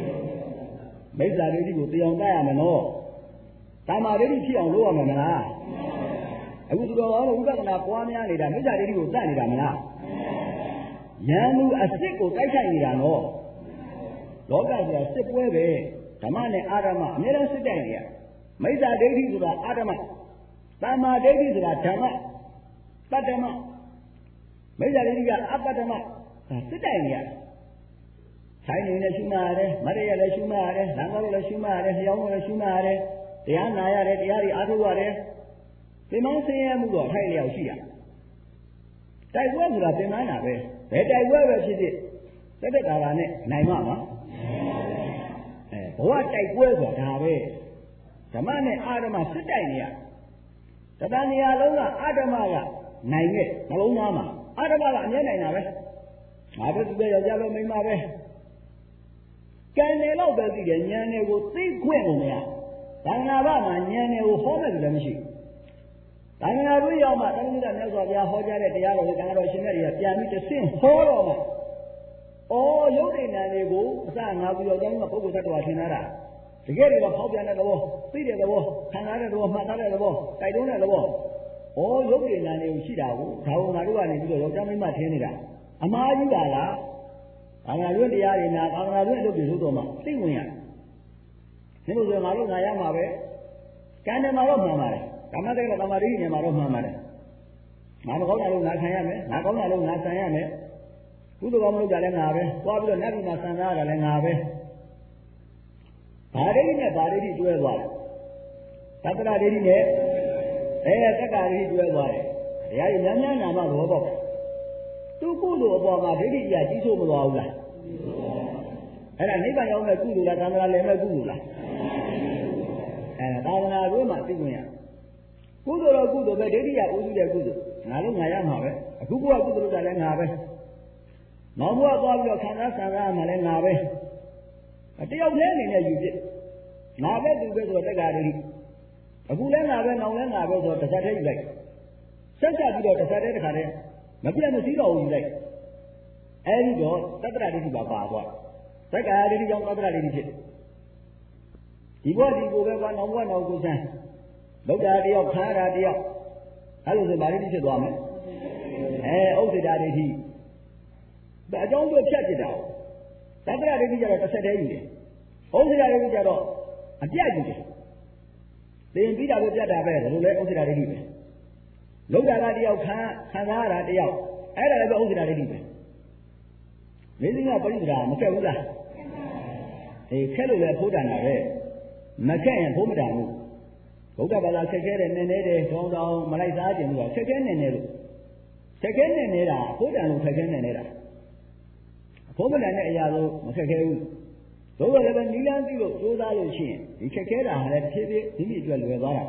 ကိုတရားကရမယ်နော်တမ္မာဒိဋ္ဌိဖြစ်အောင်လုပ်ရမယ်မလားအခုသူတော်ကောင်းတို့ဝိပဿနာပွားများနေတာမိစ္ဆာဒိဋ္ဌိကိုတတ်နေတာမလားဉာဏ်မှုအစစ်ကိုတိုက်ခိုက်နေတာနော်လောကဆိုတာစစ်ပွဲပဲဓမ္မနဲ့အာရမအများအားစစ်တိုက်နေရမိစ္ဆာဒိဋ္ဌိဆိုတာအာရမတမ္မာဒိဋ္ဌိဆိုတာဓမ္မတတ္တမမိစ္ဆာဒိဋ္ဌိကအတ္တမစစ်တိုက်နေရဆိုင်နေလည်းရှုမှရတယ်မရရလည်းရှုမှရတယ်လမ်းကောလည်းရှုမှရတယ်လျှောင်းလည်းရှုမှရတယ်တရားနာရတယ်တရားတွေအားထုတ်ရတယ်သင်္မဆင်းရဲမှုတော့ထိုက်လျောက်ရှိရတိုက်ပွဲဆိုတာသင်္မနာပဲဘယ်တိုက်ပွဲပဲဖြစ်ဖြစ်တက်တက်တာတာနဲ့နိုင်မှာပါဘဝတိုက်ပွဲဆိုတာဒါပဲဓမ္မနဲ့အာဓမ္မစစ်တိုက်နေရတဏှာနေရာလုံးကအာဓမ္မကနိုင်ရဲ့နှလုံးသားမှာအာဓမ္မကအမြဲနိုင်တာပဲငါတို့သူပဲယောက်ျားပဲမိန်းမပဲကန်တယ်လို့ပဲသိတယ်ဉာဏ်တွေကိုသိခွင့်ကိုမရသံဃာဘမှာဉာဏ်တွေကိုဟောမယ်လို့လည်းမရှိသံဃာတို့ရောက်မှတက္ကသိုလ်မြတ်စွာဘုရားဟောကြားတဲ့တရားတော်ကိုသံဃာတော်ရှင်မြတ်တွေကပြန်ပြီးတစ်ဆင့်ဟောတော့မှရုပ်တည်ဉာဏ်တွေကိုအစငါပြီးတော့ကျောင်းကပုဂ္ဂိုလ်သတ္တဝါထင်ထားတာတကယ်တော့ဖောက်ပြန်တဲ့သဘောသိတဲ့သဘောခံစားတဲ့သဘောမှတ်သားတဲ့သဘောတိုက်တွန်းတဲ့သဘောရုပ်တည်ဉာဏ်တွေကိုရှိတာကိုဒါဝငါတို့ကနေပြီးတော့ယောက်ျားမိန်းမထင်နေတာအမှားကြီးပါလားဘာသာတွင်တရားတွေနာဘာသာတွင်အလုပ်တွေလုပ်တော့မှသိဝင်ရဒီလိုဆိုငါတို့ငါရမှာပဲကံတယ်မှာတော့မှန်ပါတယ်ဓမ္မတိတ်ကသမာဓိနဲ့မှာတော့မှန်ပါတယ်ငါမကောင်းတာလို့ငါခံရမယ်ငါကောင်းတာလို့ငါဆံရမယ်ကုသိုလ်ကောင်းမလုပ်တာလည်းငါပဲသွားပြီးတော့နတ်ပြည်မှာဆံသားရတာလည်းငါပဲဘာဒိဋ္ဌိနဲ့ဘာဒိဋ္ဌိတွဲသွားတယ်သတ္တရဒိဋ္ဌိနဲ့သက္ကာဒိဋ္ဌိတွဲသွားတယ်တရားကြီးများများနာမသဘောပေါက်သူကုသိုလ်အပေါ်မှာဒိဋ္ဌိကြီးကြီးဆိုးမသွားဘူးလားအဲ့ဒါနိဗ္ဗာန်ရောက်မဲ့ကုသိုလ်လားသံဃာလည်းမဲ့ကုသိုလ်လားသာသနာ့ဘုမှာသိခွင့်ရကုသိုလ်တော့ကုသိုလ်ပဲဒိဋ္ဌိကဥစုတဲ့ကုသိုလ်ငါလုံးငါရမှာပဲအခုဘုရားကုသိုလ်တာလည်းငါပဲနောက်ဘုရားသွားပြီးတော့ခံစားဆံစားမှလည်းငါပဲတယောက်တည်းအနေနဲ့ယူဖြစ်ငါပဲသူပဲဆိုတော့တက္ကရာဒိဋ္ဌိအခုလည်းငါပဲနောက်လည်းငါပဲဆိုတော့တစ်ဆက်တည်းယူလိုက်ဆက်ဆက်ပြီးတော့တစ်ဆက်တည်းတစ်ခါတည်းမပြတ်မစည်းတော့ဘူးယူလိုက်အဲဒီတော့သတ္တရဒိဋ္ဌိပါသွားတက္ကရာဒိဋ္ဌိကြောင့်သတ္တရဒိဋ္ဌိဖြစ်ဒီဘဝဒီကိုပဲကွာနောက်ဘဝနောက်ကိုစမ်းလောကတယောက်ခါရတာတယောက်အဲ့လိုဆိုဗာဒိဋ္ဌိဖြစ်သွားမယ်ဥစ္စေတာဒိဋ္ဌိအကြောင်းတို့ဖြတ်ဖြစ်တာသတ္တရဒိဋ္ဌိကျတော့တစ်ဆက်တည်းယူတယ်ဥစ္စေတာဒိဋ္ဌိကျတော့အပြတ်ယူတယ်သင်ပြီးတာပဲပြတ်တာပဲဒါလိုလဲဥစ္စေတာဒိဋ္ဌိပဲလောကတယောက်ခံစားရတာတယောက်အဲ့ဒါလည်းပဲဥစ္စေတာဒိဋ္ဌိပဲမင်းကပရိဒါမကက်ဘူးလားခက်လို့လည်းဖိုးတန်တာပဲမခက်ရင်ဖိုးမတန်ဘူးဘုရားဘာသာခက်ခဲတယ်နည်းနည်းတယ်တောင်းတောင်းမလိုက်စားခြင်းလို့ခက်ခဲနေနေလို့ခက်ခဲနေနေတာဖိုးတန်လို့ခက်ခဲနေနေတာဖိုးမတန်တဲ့အရာလို့မခက်ခဲဘူးဘုရားလည်းပဲနီလန်းပြီးလို့ကြိုးစားလို့ရှိရင်ဒီခက်ခဲတာဟာလည်းဖြည်းဖြည်းဒီနေ့အတွက်လွယ်သွားတာ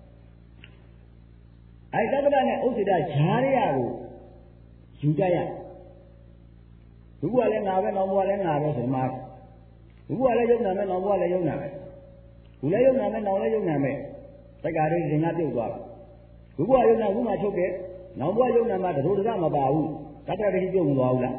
သတ္တရနဲ့ဥစ္စေတဈာရရကိုယူကြရဘုရားလည်းငါပဲနောက်ဘဝလည်းငါပဲဆိုမှဘုရားလည်းယုံနာမယ်နောက်ဘဝလည်းယုံနာမယ်ဘုလည်းယုံနာမယ်နောက်လည်းယုံနာမယ်သက္ကာရိသင်္ကပြုတ်သွားဘုရားယုံနာခုမှချုပ်တယ်နောက်ဘဝယုံနာမှာတရိုးတစမပါဘူးသတ္တရိပြုတ်မသွားဘူးလား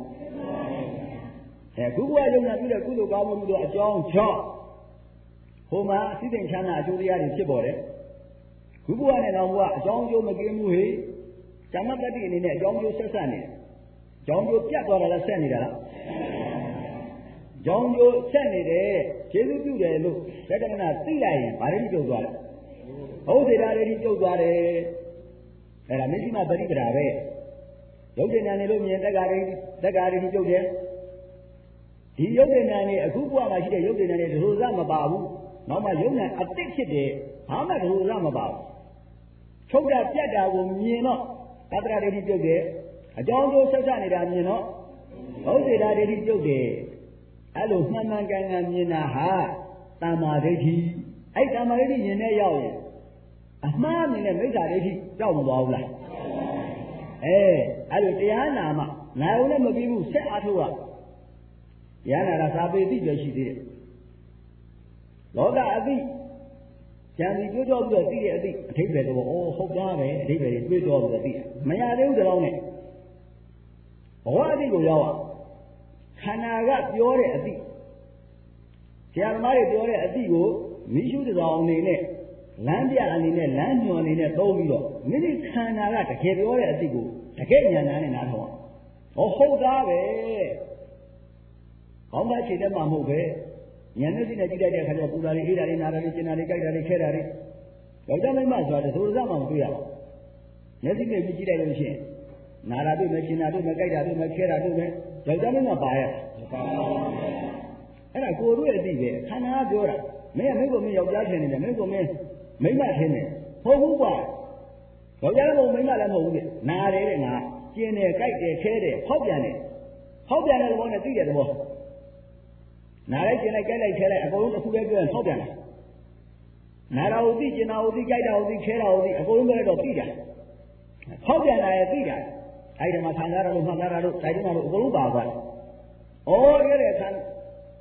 ခုဘဝယုံနာပြီးတော့ကုသိုလ်ကောင်းမှုတို့အကြောင်းကြောင့်ဟိုမှာစိတ်သိချမ်းသာအကျိုးတရားတွေဖြစ်ပေါ်တယ်ခုဘဝနဲ့နောက်ဘဝအကြောင်းကျိုးမကင်းမှုဟေဇမ္မတ္တိအနေနဲ့အကြောင်းကျိုးဆက်ဆက်နေအကြောင်းကျိုးပြတ်သွားတာလားဆက်နေတာလားအကြောင်းကျိုးဆက်နေတယ်ကျေစုပြုတယ်လို့လက္ခဏာသိလိုက်ရင်ဗာရိပြုတ်သွားတယ်ဟုတ်စေတာတွေပြုတ်သွားတယ်အဲ့ဒါမရှိမှပရိပဒါပဲရုပ်ဉာဏ်နဲ့လို့မြင်တက္ကာတွေပြုတ်တယ်ဒီရုပ်ဉာဏ်နဲ့အခုဘဝမှာရှိတဲ့ရုပ်ဉာဏ်နဲ့ဒုစရမပါဘူးနောက်မှရုပ်ဉာဏ်အတိတ်ဖြစ်တယ်ဘာမှဒုစရမပါဘူးချုပ်တာပြတ်တာကိုမြင်တော့သတ္တရဒိဋ္ဌိပြုတ်တယ်အကြောင်းကျိုးဆက်ဆက်နေတာမြင်တော့ဟုတ်စေတာဒိဋ္ဌိပြုတ်တယ်အဲ့လိုမှန်မှန်ကန်ကန်မြင်တာဟာတမ္မာဒိဋ္ဌိအဲ့တမ္မာဒိဋ္ဌိမြင်တဲ့ရောက်ရင်အမှားမြင်တဲ့မိစ္ဆာဒိဋ္ဌိကြောက်မသွားဘူးလားအဲ့လိုတရားနာမှနိုင်အောင်လည်းမပြီးဘူးဆက်အားထုတ်ရတရားနာတာသာပေသိပဲရှိသေးတယ်လောကအသိဉာဏ်ကြီးကြွပြီးတော့သိတဲ့အသိအထိပ္ပယ်တော့ဟုတ်သားပဲအထိပ္ပယ်တွေတွေးတော့ပြီးတော့သိတယ်မရသေးဘူးတောင်းနဲ့ဘဝအသိကိုရောက်အောင်ခန္ဓာကပြောတဲ့အသိဆရာသမားတွေပြောတဲ့အသိကိုမိရှုတစောင်းအနေနဲ့လမ်းပြအနေနဲ့လမ်းညွှန်အနေနဲ့သုံးပြီးတော့မိမိခန္ဓာကတကယ်ပြောတဲ့အသိကိုတကယ်ဉာဏ်နဲ့နားထောင်အောင်ဟုတ်သားပဲကောင်းတာခြေတက်မှာမဟုတ်ပဲဉာဏ်နဲ့သိနေကြည့်လိုက်တဲ့အခါကျတော့ပူတာတွေအေးတာတွေနာတာတွေကျင်တာတွေကြိုက်တာတွေခဲတာတွေယောက်ျားမိန်းမဆိုတာတဆိုးစမှမတွေ့ရဘူးမျက်စိနဲ့ကြည့်လိုက်လို့ရှိရင်နာတာတွေ့မယ်ကျင်တာတွေ့မယ်ကြိုက်တာတွေ့မယ်ခဲတာတွေ့မယ်ယောက်ျားမိန်းမပါရအဲ့ဒါကိုယ်တို့ရဲ့အသိပဲခန္ဓာကပြောတာမင်းကမင်းကိုမင်းယောက်ျားထင်နေတယ်မင်းကိုမင်းမိန်းမထင်တယ်ဟုတ်ဘူးကွာယောက်ျားကမိန်းမလည်းမဟုတ်ဘူးလေနာတယ်တဲ့ငါကျင်တယ်ကြိုက်တယ်ခဲတယ်ဟောက်ပြန်တယ်ဟောက်ပြန်တဲ့သဘောနဲ့သိတဲ့သဘောနားလိုက်ကျင်လိုက်ကြိုက်လိုက်ခဲလိုက်အကုန်လုံးတစ်ခုတည်းပြောရင်ဟောက်ပြန်တယ်နားတာကိုသိကျင်တာကိုသိကြိုက်တာကိုသိခဲတာကိုသိအကုန်လုံးပြောတော့သိတယ်ဟောက်ပြန်တာရဲ့သိတာအဲ့ဒီမှာခံစားရလို့မှတ်သားရလို့တိုက်တွန်းတာလို့အကုန်လုံးပါသွားတယ်ဩတဲ့ခံ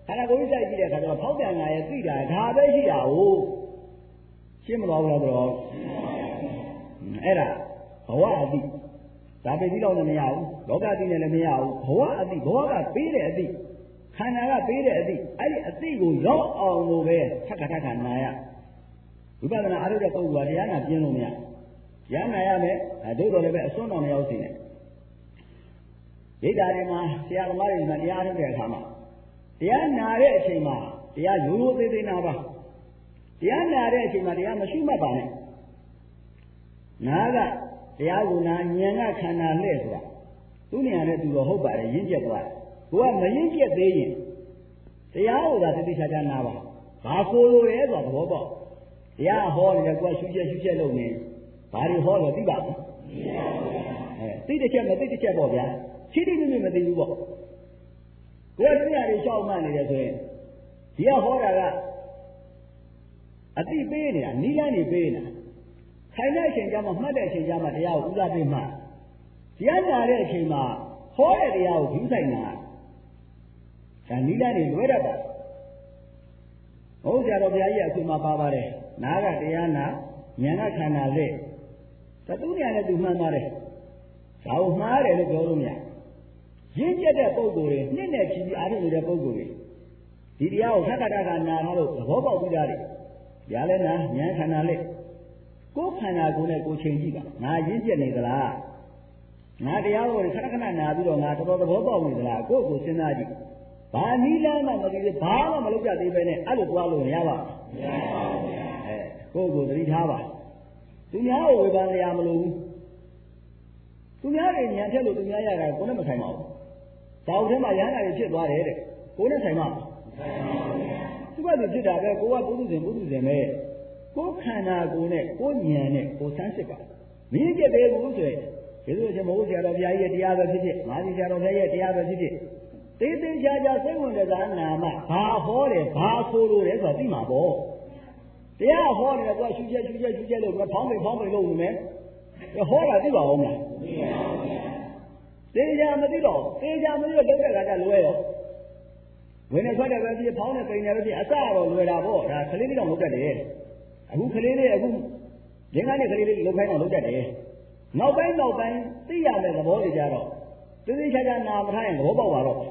ခန္ဓာကိုယ်ကြီးစိုက်ကြည့်တဲ့အခါကျတော့ဖောက်ပြန်လာရဲ့သိတာဒါပဲရှိတာဟုတ်ရှင်းမသွားဘူးလားတော့အဲ့ဒါဘဝအသိဒါပေပြီးတော့လည်းမရဘူးလောကအသိနဲ့လည်းမရဘူးဘဝအသိဘဝကပေးတဲ့အသိခန္ဓာကပေးတဲ့အသိအဲ့ဒီအသိကိုရောက်အောင်လို့ပဲထက်ခါနာရဝိပဿနာအားထုတ်တဲ့ပုဂ္ဂိုလ်ကတရားနာပြင်းလို့မရတရားနာရမယ်တို့တော်လည်းပဲအစွန်းတော်မရောက်စေနဲ့ဒိဋ္ဌာတွေမှာဆရာသမားတွေမှာတရားထုတ်တဲ့အခါမှာတရားနာတဲ့အချိန်မှာတရားရိုးရိုးသေးသေးနာပါတရားနာတဲ့အချိန်မှာတရားမရှိမှတ်ပါနဲ့နာကတရားကိုနာဉာဏ်ကခန္ဓာလှဲ့ဆိုတာသူဉာဏ်နဲ့သူတော့ဟုတ်ပါတယ်ရင်းကျက်သွားတယ်ကိုကမရင်းကျက်သေးရင်တရားကိုသာသိချာချာနာပါဘာကိုလိုရဲဆိုတာသဘောပေါက်တရားဟောနေတယ်ကိုကရှုချက်လုပ်နေဘာတွေဟောလို့သိပါ့မလားသိတစ်ချက်မသိတစ်ချက်ပေါ့ဗျာချိတိမိမသိဘူးပေါ့ကိုယ်တရားတွေရှောက်မှနေတယ်ဆိုရင်ဒီကဟောတာကအတိပေးနေတာနိလန်းနေပေးနေတာခိုင်တဲ့အချိန်ကျမှမှတ်တဲ့အချိန်ကျမှတရားကိုဥစားပေးမှတရားနာတဲ့အချိန်မှာဟောတဲ့တရားကိုယူဆိုင်တာဒါနိလန်းနေလွဲတတ်တာဟုတ်ကြတော့ဘုရားကြီးအခွင့်မှာပါပါတယ်နားကတရားနာဉာဏ်ကခန္ဓာလက်သတုဉာဏ်နဲ့သူမှန်ပါတယ်ဒါကိုမှားတယ်လို့ပြောလို့မရရင်းကျက်တဲ့ပုဂ္ဂိုလ်တွေနှစ်နဲ့ချီပြီးအားထုတ်နေတဲ့ပုဂ္ဂိုလ်တွေဒီတရားကိုခက်ခါနာထားလို့သဘောပေါက်ပြီးသားတယ်။ညာလဲနာဉာဏ်ခန္ဓာလက်ကိုယ်ခန္ဓာကိုယ်နဲ့ကိုယ်ချိန်ကြည့်ပါငါရင်းကျက်နေသလားငါတရားကိုခဏနာပြီးတော့ငါတော်တော်သဘောပေါက်နေသလားကိုယ့်ကိုစဉ်းစားကြည့်ဘာနီးလမ်းမှမသိသေးဘာမှမလုပ်ကြသေးပဲနဲ့အဲ့လိုသွားလို့မရပါဘူး။မရပါဘူး။ကိုယ့်ကိုသတိထားပါသူများကိုဝေဖန်ရမလို့ဘူးသူများတွေဉာဏ်ထက်လို့သူများရတာကိုယ်နဲ့မဆိုင်ပါဘူး။ဒါဥထဲမှာရဟန္တာတွေဖြစ်သွားတယ်တဲ့ကိုယ်နဲ့ဆိုင်ပါသူကဖြစ်တာပဲကိုကပုထုဇဉ်ပဲကိုယ်ခန္ဓာကိုယ်နဲ့ကိုယ်ဉာဏ်နဲ့ကိုယ်ဆန်းစစ်ပါမင်းကျက်သေးဘူးဆိုရင်ဒီလိုချင်းမဟုတ်ဆရာတော်ဘုရားကြီးရဲ့တရားပဲဖြစ်ဖြစ်မာသီဆရာတော်ဘုရားရဲ့တရားပဲဖြစ်ဖြစ်သေးသေးချာချာစိတ်ဝင်တဲ့ကနာမဘာဟောတယ်ဘာဆိုလို့လဲဆိုတာသိမှာပေါ့တရားဟောတယ်ကရှုချက်လို့ဖောင်းပိန်လို့နေမယ်ဟောတာသိပါဦးမလားသိကြမသိတော့လုပ်တဲ့ကကြလွဲရောဝင်နေထွက်တယ်ပဲဖြစ်ဖောင်းနေပိန်နေပဲဖြစ်အစတော့လွယ်တာပေါ့ဒါကလေးလေးတော့လုပ်တတ်တယ်အခုကလေးလေးအခုငင်းကနေကလေးလေးလုပ်ခိုင်းတော့လုပ်တတ်တယ်နောက်ပိုင်းသိရတဲ့သဘောတွေကြတော့သိသိချာချာနာမထားရင်သဘောပေါက်ပါတော့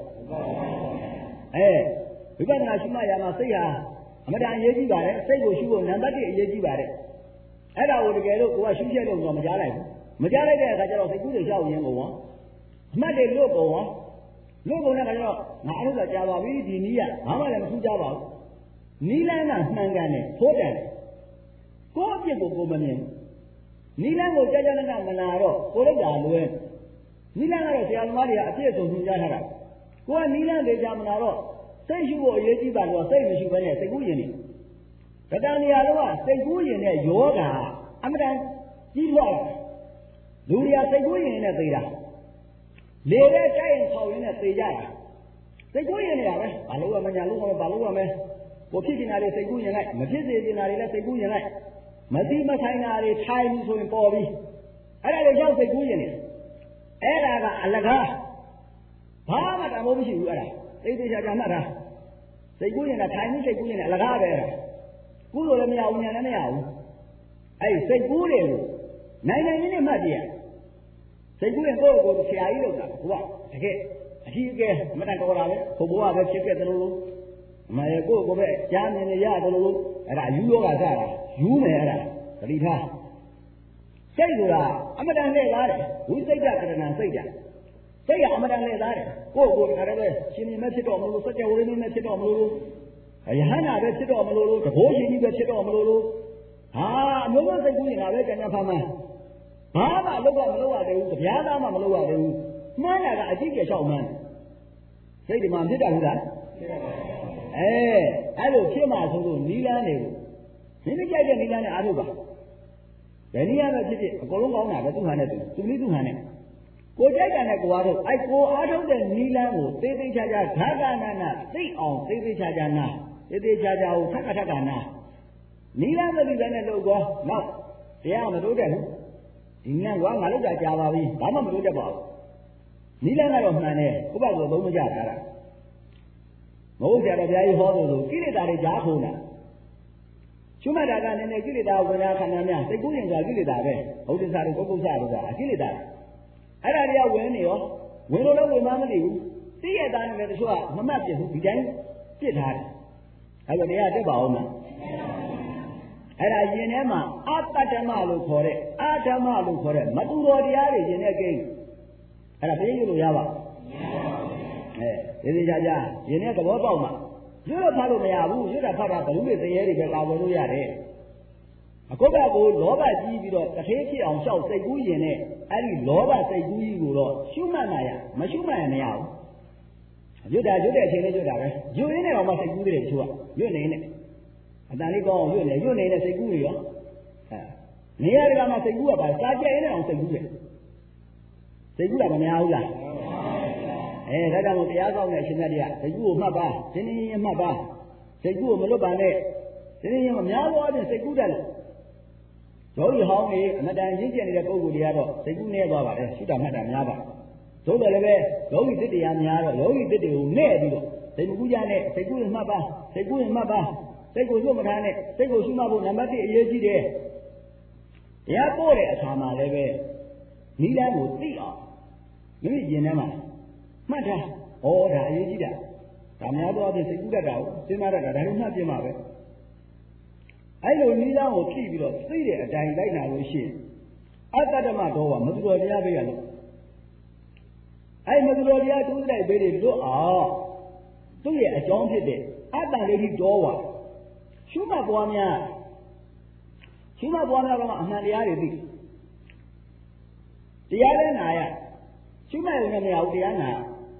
ဝိပဿနာရှုမှတ်ရမှာစိတ်ဟာအမှန်တန်အရေးကြီးပါတယ်စိတ်ကိုရှုဖို့နံပါတ်1အရေးကြီးပါတယ်အဲ့ဒါကိုတကယ်လို့ကိုကရှုချက်လို့တော့မကြားလိုက်ဘူးမကြားလိုက်တဲ့အခါကျတော့စိတ်ကူးတွေရှောက်ရင်းကုန်ရောအမှတ်တွေလို့ကုန်ရောလို့ကုန်တဲ့အခါကျတော့ငါအဲ့ဒါကြားပါပြီဒီနည်းကဘာမှလည်းမထူးကြပါဘူးနီးလန်းကမှန်ကန်တယ်ထိုးတယ်ကိုယ့်အပြစ်ကိုကိုမမြင်နီးလန်းကိုကြာနာမနာတော့ကိုလိုက်တာလွဲနီးလန်းကတော့ဆရာသမားတွေကအပြည့်စုံထူးကြထားတာကိုကနီးလန်းတွေကြာမနာတော့စိတ်ရှုဖို့အရေးကြီးပါတော့စိတ်မရှိဘဲနဲ့စိတ်ကူးရင်တတန်နေရာတော့စိတ်ကူးရင်နဲ့ယောဂအမှန်တန်ကြီးလွှတ်လာလူတွေကစိတ်ကူးရင်နဲ့သိတာလေတဲ့ကြိုက်ရင်ခေါ်ရင်နဲ့သိကြတာစိတ်ကူးရင်နေရပဲဘာလို့မညာလို့ဘာလို့မကိုဖြစ်နေတာတွေစိတ်ကူးရင်လိုက်မဖြစ်စေချင်တာတွေလည်းစိတ်ကူးရင်လိုက်မသိမဆိုင်တာတွေထိုင်ပြီးဆိုရင်ပေါ်ပြီးအဲ့ဒါတွေရောက်စိတ်ကူးရင်နေအဲ့ဒါကအလကားဘာမှတမိုးမရှိဘူးအဲ့ဒါသိသိချာချာမှတ်တာစိတ်ကူးရင်ကထိုင်ပြီးစိတ်ကူးရင်လည်းအလကားပဲအဲ့ဒါကူးလို့လည်းမရဘူးညာလည်းမရဘူးအဲ့စိတ်ကူးတယ်လို့နိုင်နေမှတ်ကြည့်ရစိတ်ကူးရင်ကိုယ့်ကိုယ်ဆရာကြီးလို့တာကိုကတကယ်အကြီးအကဲမတန်တော်တာပဲဘိုးဘွားပဲဖြစ်ခဲ့တယ်လို့မရကိုယ့်ကိုယ်ပဲကြားမြင်နေရတယ်လို့အဲ့ဒါယူယောဂစားတာယူမယ်အဲ့ဒါသတိထားစိတ်ကအမတန်နဲ့သားတယ်ဝိစိတ်ကကရဏစိတ်ကအမတန်နဲ့သားတယ်ကိုယ့်ကိုယ်တခါတည်းပဲရှင်မြင်မဲ့ဖြစ်တော့မလို့စัจ java ဝိနည်းနဲ့ဖြစ်တော့မလို့ယဟန္တာပဲဖြစ်တော့မလို့တဘောရှင်ကြီးပဲဖြစ်တော့မလို့ဟာအမျိုးမျိုးစိတ်ကူးနေတာပဲကြံ့ကြံ့ဖမ်းမှန်းဘာမှအလုပ်ကမလုပ်ရသေးဘူးကြပြားသားမှမလုပ်ရသေးဘူးမှန်းတာကအကြည့်ကျလျှောက်မှန်းစိတ်ဒီမှာဖြစ်တာဟုတ်လားအဲ့လိုဖြစ်မှဆိုလို့နီးလန်းနေကိုမိမိကြိုက်တဲ့နီးလန်းနဲ့အားထုတ်ပါဘယ်နည်းရပဲဖြစ်ဖြစ်အကုန်လုံးကောင်းတာပဲသူဟာနဲ့သူနည်းသူဟာနဲ့ကိုကြိုက်တာနဲ့ကိုအားထုတ်အဲ့ကိုအားထုတ်တဲ့နီးလန်းကိုသေးသေးချာချာဓာကနာသိအောင်သေးသေးချာချာနာသေးသေးချာချာကိုထက်ကနာနီးလန်းမသိတဲ့နဲ့လို့ကောနောက်တရားမတိုးတက်ဘူးဒီနန်းကငါလောက်တာကြာပါပြီဘာမှမတိုးတက်ပါဘူးနီးလန်းကတော့မှန်တယ်ဥပ္ပါဒ်ကိုသုံးမကြတာမဟုတ်ကြတော့ဗျာကြီးဟောလို့ကိလေသာတွေကြားခုံတာရှုမှတ်တာကနည်းနည်းကိလေသာဝင်လာခန္ဓာများစိတ်ကူးရင်ကကိလေသာပဲဘုဒ္ဓဆာတို့ပုဂ္ဂုဆာတို့ကအကိလေသာအဲ့ဒါတွေကဝင်နေရောဝင်လို့လည်းဝင်မှမသိဘူးသိရတာနဲ့လည်းတချို့ကမမှတ်ပြဘူးဒီတိုင်းပြစ်ထားတယ်အဲ့တော့တရားတက်ပါအောင်လားအဲ့ဒါယင်ထဲမှာအတ္တဓမ္မလို့ခေါ်တဲ့အဓမ္မလို့ခေါ်တဲ့မတူတော်တရားတွေယင်ထဲကိန်းအဲ့ဒါပြည့်ရလို့ရပါဒီကြကြယင်ထဲသဘောပေါက်မှာရွတ်တော့ဖတ်လို့မရဘူးရွတ်တာဖတ်တာဘလူတွေတရေတွေပဲကာဝယ်လို့ရတယ်အခုကကိုလောဘကြီးပြီးတော့တထေးဖြစ်အောင်ရှောက်စိတ်ကူးယင်နဲ့အဲ့ဒီလောဘစိတ်ကူးကြီးကိုတော့ရှုမှတ်နိုင်ရမရှုမှတ်ရင်မရဘူးရွတ်တဲ့အချိန်လေးရွတ်တာပဲရွတ်ရင်းနဲ့တော့မှစိတ်ကူးတွေတချို့ကရွတ်နေနဲ့အတန်လေးကောင်းအောင်ရွတ်နေတဲ့စိတ်ကူးတွေရောနေရာတွေကမှစိတ်ကူးကပါစာကြက်ရင်းနဲ့အောင်စိတ်ကူးတယ်စိတ်ကူးတာမများဘူးလားဒါကြောင့်တရားကောင်းတဲ့အရှင်မြတ်တွေကစိတ်ကူးကိုမှတ်ပါရှင်းရှင်းရင်းမှတ်ပါစိတ်ကူးကိုမလွတ်ပါနဲ့ရှင်းရှင်းရင်းမများသောအပြင်စိတ်ကူးတယ်လို့ယောဂီဟောင်းတွေအမတန်ရင့်ကျက်နေတဲ့ပုဂ္ဂိုလ်တွေကတော့စိတ်ကူးနည်းသွားပါတယ်ရှိတာမှတ်တာများပါသို့တော်လည်းပဲယောဂီတစ်တရားများတော့ယောဂီတစ်တွေကိုနဲ့ပြီးတော့စိတ်မကူးကြနဲ့စိတ်ကူးရင်မှတ်ပါစိတ်ကူးရင်မှတ်ပါစိတ်ကိုလွတ်မထားနဲ့စိတ်ကိုရှုမှတ်ဖို့နံပါတ်1အရေးကြီးတယ်တရားပို့တဲ့အခါမှာလည်းပဲနိလန်းကိုသိအောင်မိမိရင်ထဲမှာမှတ်ထားဩဒါအရေးကြီးတာဒါများတော့အပြင်စိတ်ကူးတတ်တာကိုစဉ်းစားတတ်တာဒါလည်းမှတ်ပြမှာပဲအဲ့လိုနိလန်းကိုဖြည့်ပြီးတော့သိတဲ့အတိုင်းလိုက်နာလို့ရှိရင်အတ္တဓမ္မတော်ကမသူတော်တရားပဲရလို့အဲ့မသူတော်တရားတူးတိုက်ပေးတယ်တို့အောင်သူ့ရဲ့အကြောင်းဖြစ်တဲ့အတ္တလေးကြီးတော်ဝါရှုမှတ်ပွားများတော့အမှန်တရားတွေသိတရားလည်းနာရရှုမှတ်ရုံနဲ့မရဘူးတရားနာ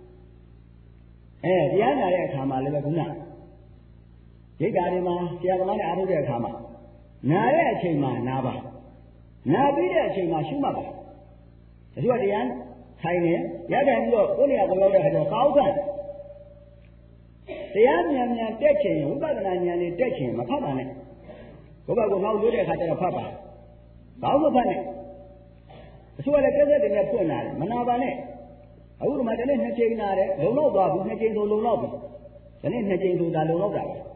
တရားနာတဲ့အခါမှာလည်းပဲခုနရိတ်တာတွေမှာဆရာသမားနဲ့အားထုတ်တဲ့အခါမှာနာတဲ့အချိန်မှာနာပါနာပြီးတဲ့အချိန်မှာရှုမှတ်ပါဒါဆိုတရားထိုင်နေရတဲ့ပြီးတော့ကိုယ်နေရာကိုရောက်တဲ့အခါကျတော့ကောင်းတယ်တရားမြန်တက်ချင်ဝိပဿနာဉာဏ်နဲ့တက်ချင်မဖတ်ပါနဲ့ဘုရားကနောက်လွတ်တဲ့အခါကျတော့ဖတ်ပါဘာလို့မဖတ်နဲ့အစိုးရလည်းကက်ဆက်တွေနဲ့ဖွင့်လာတယ်မနာပါနဲ့အခုဒီမှာတနေ့2ချိန်နာတယ်လုံလောက်သွားဘူး2ချိန်ဆိုလုံလောက်ပြီဒီနေ့2ချိန်ဆိုတာလုံလောက်တာပဲ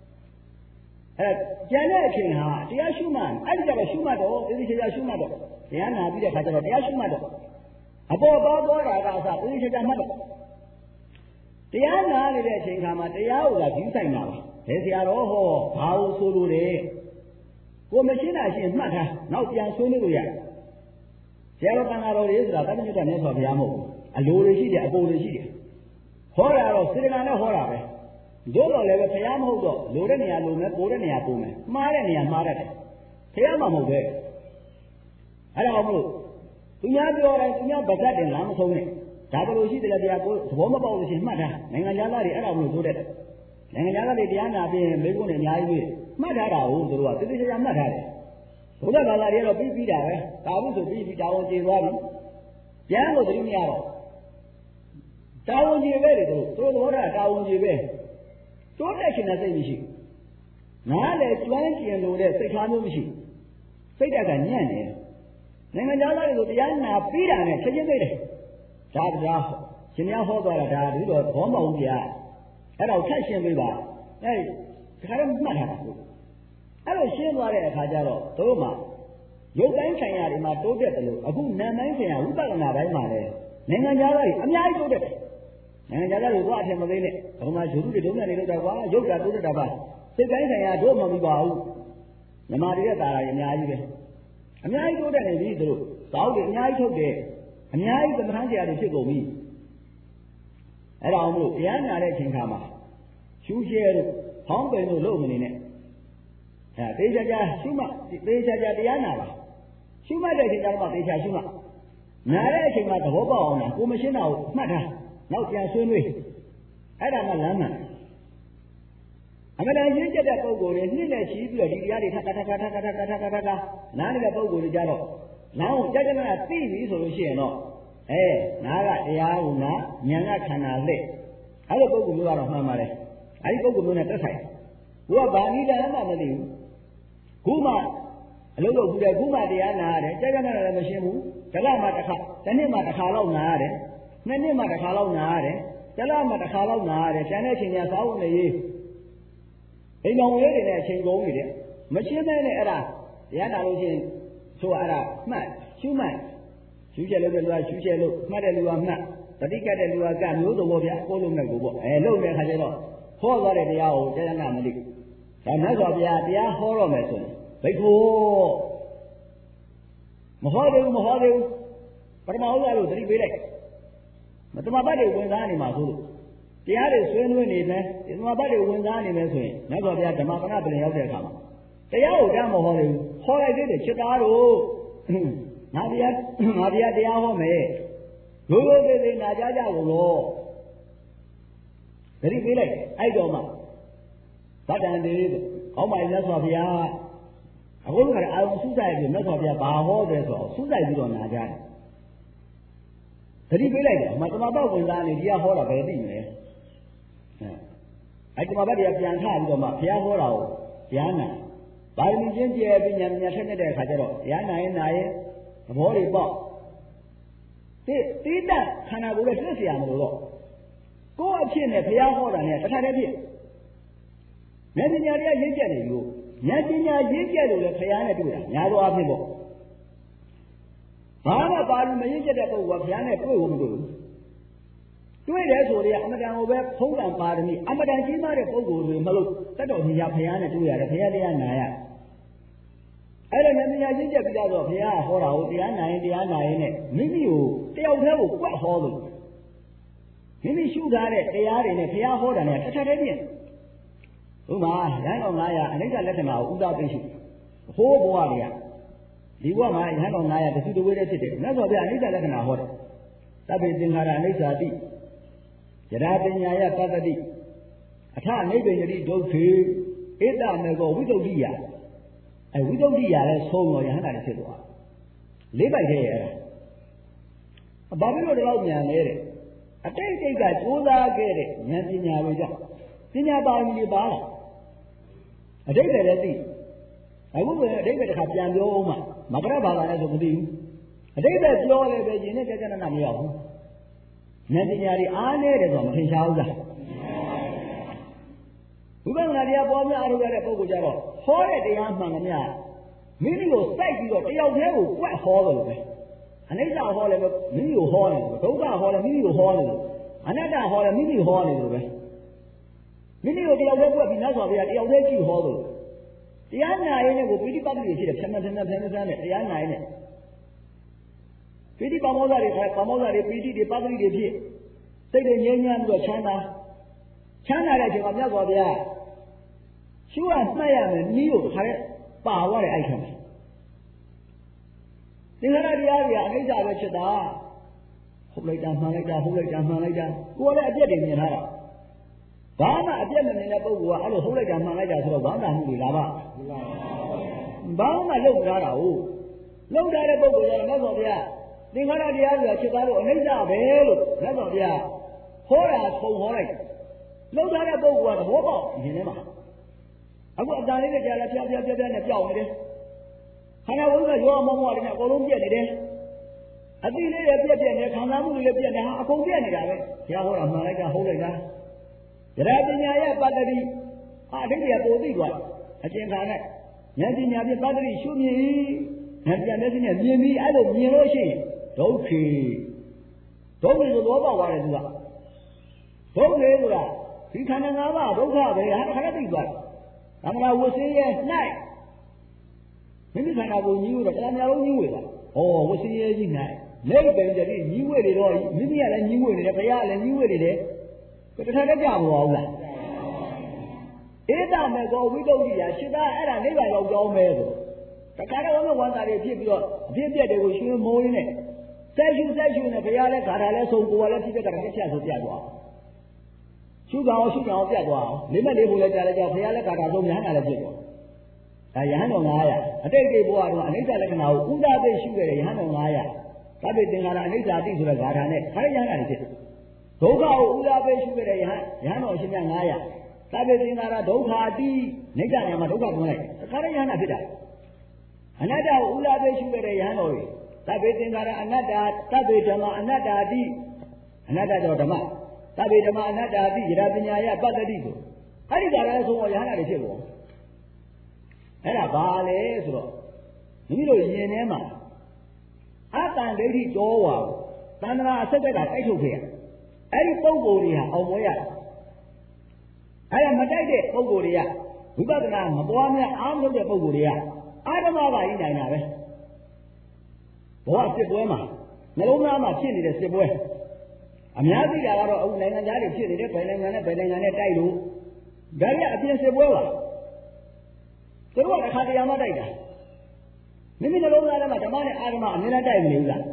ကျန်တဲ့အချိန်ဟာတရားရှုမှတ်အဲ့ဒီကျတော့ရှုမှတ်တော့သိချာရှုမှတ်တော့တရားနာပြီးတဲ့အခါကျတော့တရားရှုမှတ်တော့အပေါ်သွားတာကအစသိချာမှတ်တော့တရားနာနေတဲ့အချိန်ခါမှာတရားကိုကကြီးဆိုင်မှာပါဘယ်ဆရာတော်ဟောဘာလို့ဆိုလို့လဲကိုမရှင်းတာရှင်းမှတ်ထားနောက်ပြန်ဆွေးနွေးလို့ရတယ်ဆရာတော်တန်ဃာတော်တွေဆိုတာတက္ကသိုလ်နဲ့ဆိုဘုရားမဟုတ်ဘူးအလိုတွေရှိတယ်အပေါ်တွေရှိတယ်ဟောတာတော့စေတနာနဲ့ဟောတာပဲတို့တော့လည်းပဲဘုရားမဟုတ်တော့လိုတဲ့နေရာလိုမယ်ပိုတဲ့နေရာပိုမယ်မှားတဲ့နေရာမှားတတ်တယ်ဘုရားမှမဟုတ်ပဲအဲ့ဒါမလို့သူများပြောတယ်သူများဗကတ်တင်လားမဆုံးနဲ့ဒါဘယ်လိုရှိတယ်လဲတရားကိုသဘောမပေါက်လို့ရှိရင်မှတ်ထားနိုင်ငံသားတွေအဲ့ဒါမလို့ဆိုတတ်တယ်နိုင်ငံသားတွေတရားနာပြီးမိကုန်းတွေအများကြီးပဲမှတ်ထားတာဟုတ်သူတို့ကတိတိကျကျမှတ်ထားတယ်ဘုရားဘာသာတွေကတော့ပြီးတာပဲဒါဘူးဆိုပြီးတာဝန်ကျေသွားပြီပြန်လို့တတိမရတော့တာဝန်ကျေပဲလေသူတို့သဘောထားတာဝန်ကျေပဲတိုးတက်ရှင်တဲ့စိတ်မရှိနားလေကျွမ်းကျင်လို့တဲ့စိတ်ထားမျိုးမရှိစိတ်ဓာတ်ကညံ့နေနိုင်ငံသားတွေကိုတရားနာပြီးတာနဲ့ချက်ချင်းသိတယ်ဒါတရားရှင်များဟောသွားတာဒါဒီတော့ဘောမဟုတ်ကြာအဲ့တော့ထက်ရှင်းပေးပါအဲ့ဒီခါတော့မှတ်ထားတာအဲ့လိုရှင်းသွားတဲ့အခါကျတော့တို့မှရုပ်တိုင်းဆိုင်ရာတွေမှာတိုးတက်တယ်လို့အခုနာမ်တိုင်းဆိုင်ရာဝိပဿနာတိုင်းမှာလည်းနိုင်ငံသားတွေအများကြီးတိုးတက်တယ်နိုင်ငံသားတွေကအထင်မသေးနဲ့ဘုရားယူတွေဒုံနဲ့နေလို့တော့ကွာရုပ်တာတိုးတက်တာပါစိတ်တိုင်းဆိုင်ရာတို့မှမပါဘူးမြမာတွေရဲ့တာရာတွေအများကြီးပဲအများကြီးတိုးတက်နေပြီတို့သောက်တွေအများကြီးထုတ်တယ်အများကြီးသမထမ်းဆရာတွေဖြစ်ကုန်ပြီအဲ့ဒါအောင်လို့တရားနာတဲ့အချိန်ခါမှာရှူးရှဲတို့ဟောင်းပင်တို့လုပ်မနေနဲ့သေချာချာရှုမှတ်သေချာချာတရားနာပါရှုမှတ်တဲ့အချိန်ကျတော့သေချာရှုမှတ်နာတဲ့အချိန်မှာသဘောပေါက်အောင်လားကိုမရှင်းတာကိုမှတ်ထားနောက်ပြန်ဆွေးနွေးအဲ့ဒါမှလမ်းမှန်အမှန်တန်ရင်းကျက်တဲ့ပုံကိုယ်တွေနှစ်နဲ့ချီးပြီးတော့ဒီတရားတွေထပ်နားနေတဲ့ပုံကိုယ်တွေကြတော့လမ်းကိုကြက်ကြက်နာသိပြီဆိုလို့ရှိရင်တော့နားကတရားကိုနာဉာဏ်ကခန္ဓာလက်အဲ့လိုပုံကိုယ်မျိုးကတော့မှန်ပါတယ်အဲ့ဒီပုံကိုယ်မျိုးနဲ့တက်ဆိုင်ဘုရားဗာဏိတမ်းမှမသိဘူးခုမှအလုပ်လုပ်ပြီးတယ်ခုမှတရားနာရတယ်ကြက်ကြက်နာလည်းမရှင်းဘူးတစ်လမှတစ်ခါတစ်နှစ်မှတစ်ခါလောက်နာရတယ်နှစ်နှစ်မှတစ်ခါလောက်နာရတယ်တလားမှတစ်ခါလောက်နာရတယ်ကျန်တဲ့အချိန်ကျစားဖို့နေရေးအိမ်တော်လေးတွေနဲ့အချိန်ကုန်နေတယ်မရှင်းတဲ့နဲ့အဲ့ဒါတရားနာလို့ချင်းဆိုအဲ့ဒါမှတ်ရှုမှတ်ရှုချက်လို့တဲ့လူကရှုချက်လို့မှတ်တဲ့လူကမှတ်တတိကတ်တဲ့လူကကမျိုးစုံပေါ့ဗျာကိုလုံးနဲ့ကိုပေါ့လုံတဲ့ခါကျတော့ဟောသွားတဲ့တရားကိုတရားနာမသိဒါမြတ်စွာဘုရားတရားဟောတော့မယ်ဆိုရင်ဘိက္ခုမဟောသေးဘူးပထမဥစ္စာလို့သတိပေးလိုက်မတမဘတ်တွေဝင်စားနေမှာဆိုလို့တရားတွေဆွေးနွေးနေမယ်ဒီတမဘတ်တွေဝင်စားနေမယ်ဆိုရင်မြတ်စွာဘုရားဓမ္မပဏပြင်ရောက်တဲ့အခါမှာတရားကိုတမ်းမဟောသေးဘူးဟောလိုက်သေးတယ်จิตသားတို့ငါဘုရားတရားဟောမယ်ရိုးရိုးသေးသေးနာကြကြကုန်လို့သတိပေးလိုက်အဲ့တော့မှဗတ္တန်တေကောင်းပါမြတ်စွာဘုရားအခုကအာရုံစူးစိုက်ပြီးမြတ်စွာဘုရားဘာဟောတယ်ဆိုတော့စူးစိုက်ပြီးတော့နာကြတယ်သတိပေးလိုက်တယ်မတမဘတ်ဝင်စားနေဒီကဟောတာပဲသိမလဲအဲ့တမဘတ်တွေကပြန်ထပြီးတော့မှဘုရားဟောတာကိုတရားနာပါရမီချင်းကျဲပြီးညာထက်တဲ့အခါကျတော့တရားနာရင်သဘောတွေပေါက်တိတ္တခန္ဓာကိုယ်နဲ့သိเสียမလို့တော့ကိုယ့်အဖြစ်နဲ့ဘုရားဟောတာနဲ့တစ်ခါတည်းဖြစ်ဉာဏ်ပညာတွေကရင့်ကျက်နေလို့ဉာဏ်ပညာရင့်ကျက်လို့လည်းဘုရားနဲ့တွေ့တာညာသောအဖြစ်ပေါ့ဘာမှပါလို့မရင့်ကျက်တဲ့ပုဂ္ဂိုလ်ကဘုရားနဲ့တွေ့ဖို့မတွေ့ဘူးတွေ့တယ်ဆိုရင်အမတန်ကိုပဲဖုံးကံပါရမီအမတန်ကြီးမားတဲ့ပုဂ္ဂိုလ်တွေမလို့တတ်တော်ကြီးကဘုရားနဲ့တွေ့ရတယ်ဘုရားတရားနာရအဲ့ဒါဉာဏ်ပညာရင့်ကျက်ပြီးတော့ဘုရားဟောတာကိုတရားနာရင်နဲ့မိမိကိုတယောက်တည်းကိုကွက်ဟောလို့မိမိရှုထားတဲ့တရားတွေနဲ့ဘုရားဟောတာနဲ့တစ်ထပ်တည်းပြင်ဥပမာရဟန်းတော်900အနိစ္စလက္ခဏာကိုဥဒသိရှိဟိုးဘဝတွေကဒီဘဝမှာရဟန်းတော်900တစုတဝေးတည်းဖြစ်တယ်မြတ်စွာဘုရားအနိစ္စလက္ခဏာဟောတယ်သဗ္ဗေသင်္ခါရအနိစ္စတိယရာပညာယပတ္တိအထနိဗ္ဗေယတိဒုက္ခေဧတမေကောဝိသုဒ္ဓိယဝိသုဒ္ဓိယလည်းဆုံးတော့ယဟန္တာလည်းဖြစ်သွားလေးပိုက်ခဲ့ရအဲ့ဒါဘာဖြစ်လို့ဒီလောက်မြန်လဲတဲ့အတိတ်ကကြိုးစားခဲ့တဲ့ဉာဏ်ပညာတွေကြောင့်ပညာပါရမီတွေပါလာအတိတ်လည်းသိအခုပဲအတိတ်တစ်ခါပြန်ပြောအောင်မှမကရဘာသာလည်းဆိုမသိဘူးအတိတ်ပြောလည်းပဲယဉ်နဲ့ကြကြနနမရောက်ဘူးဉာဏ်ပညာတွေအားနည်းတယ်ဆိုတော့မထင်ရှားဘူးလားဘုရားတရားပေါ်များအားထုတ်ရတဲ့ပုဂ္ဂိုလ်ကြတော့ဟောတဲ့တရားမှန်ကများမိမိကိုစိုက်ပြီးတော့တယောက်တည်းကိုကွက်ဟောတယ်လို့ပဲအနိစ္စဟောလည်းမိမိကိုဟောတယ်ဒုက္ခဟောလည်းမိမိကိုဟောတယ်အနတ္တဟောလည်းမိမိဟောတယ်လို့ပဲမိမိကိုတယောက်တည်းကွက်ပြီးမြတ်စွာဘုရားတယောက်တည်းကြည့်ဟောတယ်တရားနာရင်လည်းကိုပိဋိပတ်တိတွေဖြစ်တယ်ဖြန်းနဲ့တရားနာရင်လည်းပိဋိပါမောဇ္ဇတွေပိဋိတွေပတ်တိတွေဖြစ်စိတ်တွေငြိမ်းချမ်းပြီးတော့ချမ်းသာတဲ့အချိန်မှာမြတ်စွာဘုရားရှုမှတ်ရမယ်နည်းကိုခါရဲပါသွားတယ်အဲ့ခံသင်္ခါရတရားတွေကအနိစ္စပဲဖြစ်တာဟုတ်လိုက်တာမှန်လိုက်တာကိုယ်ကလည်းအပြည့်တွေမြင်ထားတာဘာမှအပြည့်မမြင်တဲ့ပုဂ္ဂိုလ်ကအဲ့လိုဟုတ်လိုက်တာမှန်လိုက်တာဆိုတော့ဝမ်းသာမှုတွေလာပါဘာမှလုပ်မထားတာဟုတ်လုပ်ထားတဲ့ပုဂ္ဂိုလ်ကမြတ်စွာဘုရားသင်္ခါရတရားတွေကဖြစ်သားလို့အနိစ္စပဲလို့မြတ်စွာဘုရားဟောတာဆုံးဟောလိုက်လုပ်ထားတဲ့ပုဂ္ဂိုလ်ကသဘောပေါက်မြင်နေမှာအခုအတန်လေးနဲ့ကြာလာဖြောင်းနဲ့ပြောက်နေတယ်ခန္ဓာဝိကရောမောမောလေးနဲ့အကုန်လုံးပြက်နေတယ်အတိလေးတွေပြက်နေခံစားမှုတွေလည်းပြက်နေဟာအကုန်ပြက်နေတာပဲဘုရားဟောတာမှန်လိုက်တာဟုတ်လိုက်တာယရာပညာရဲ့ပတ္တိအဋ္ဌိယပိုသိသွားအကျဉ်းခါနဲ့ဉာဏ်ပညာဖြင့်ပတ္တိရှုမြင်ဉာဏ်ပညာနဲ့မြင်ပြီးအဲ့လိုမြင်လို့ရှိရင်ဒုက္ခေဆိုတော့ပေါက်သွားတယ်သူကဒုက္ခေဆိုတာဒီခန္ဓာ၅ပါးဒုက္ခပဲဟာခဏသိသွားတယ်။သမဏဝဆင်းရဲ၌မိမိခန္ဓာကိုညှိလို့တော့တရားများလုံးညှိဝေတာ။ဩဝဆင်းရဲကြီး၌နိဗ္ဗာန်တည်းညှိဝေနေတော့မိမိကလည်းညှိဝေနေတယ်ဘုရားလည်းညှိဝေနေတယ်။တခါတည်းကြမလို့လား။ဧတမေကောဝိတုဒ္ဓိယရှိတာအဲ့ဒါနိဗ္ဗာန်ရောက်ကြောင်းပဲဆို။တခါတည်းဝမ်းသာတွေဖြစ်ပြီးတော့အပြည့်ပြက်တွေကိုရှင်မိုးရင်းနဲ့စိုက်ရှုနဲ့ဘုရားလည်းဂါထာလည်းဆုံးကိုယ်လည်းဖြစ်တဲ့ကံတစ်ချက်ဆိုပြသွား။ရှုကောင်ပြတ်သွားအောင်လေးမဲ့လေးဖို့လည်းကြားလိုက်ကြဘုရားလည်းကာတာဆုံးယဟန်တာလည်းဖြစ်သွားဒါယဟန်တော်900အတိတ်ဘဝတော့အနိစ္စလက္ခဏာကိုဥဒသိရှုခဲ့တဲ့ယဟန်တော်900သဗ္ဗေသင်္ခါရအနိစ္စတိဆိုတဲ့ဂါထာနဲ့ခါရယဟန်တာလည်းဖြစ်ဒုက္ခကိုဥဒသိရှုခဲ့တဲ့ယဟန်တော်အရှင်မြတ်900သဗ္ဗေသင်္ခါရဒုက္ခတိနိစ္စနာမှာဒုက္ခတွန်းလိုက်ခါရယဟန်တာဖြစ်တာအနတ္တကိုဥဒသိရှုခဲ့တဲ့ယဟန်တော်ကြီးသဗ္ဗေသင်္ခါရအနတ္တသဗ္ဗေဓမ္မအနတ္တာတိအနတ္တကြောဓမ္မသဗ္ဗေဓမ္မာအနတ္တာတိယရာပညာယပတ္တိဆိုအဲ့ဒီကာရအဆုံးရဟန္တာတွေဖြစ်ပေါ်အဲ့ဒါဘာလဲဆိုတော့မိမိတို့ယင်ထဲမှာအတ္တန်ဒိဋ္ဌိတောဝါသန္တရာအဆက်ဆက်ကတိုက်ထုတ်ခဲ့ရအဲ့ဒီပုံကိုယ်တွေဟာအောင်ပွဲရတယ်အဲ့ဒါမတိုက်တဲ့ပုံကိုယ်တွေကဝိပဿနာမပွားများအားမလုပ်တဲ့ပုံကိုယ်တွေကအာဓမ္မကကြီးနိုင်တာပဲဘဝစစ်ပွဲမှာနှလုံးသားမှာဖြစ်နေတဲ့စစ်ပွဲအများသိတာကတော့အခုနိုင်ငံသားတွေဖြစ်နေတဲ့ဗိုင်နိုင်ငံနဲ့တိုက်လို့ဒါကြီးအပြင်စစ်ပွဲပါသူတို့ကတစ်ခါတရံမှတိုက်တာမိမိနှလုံးသားထဲမှာဓမ္မနဲ့အာဓမ္မအများနဲ့တိုက်မနေဘူးလား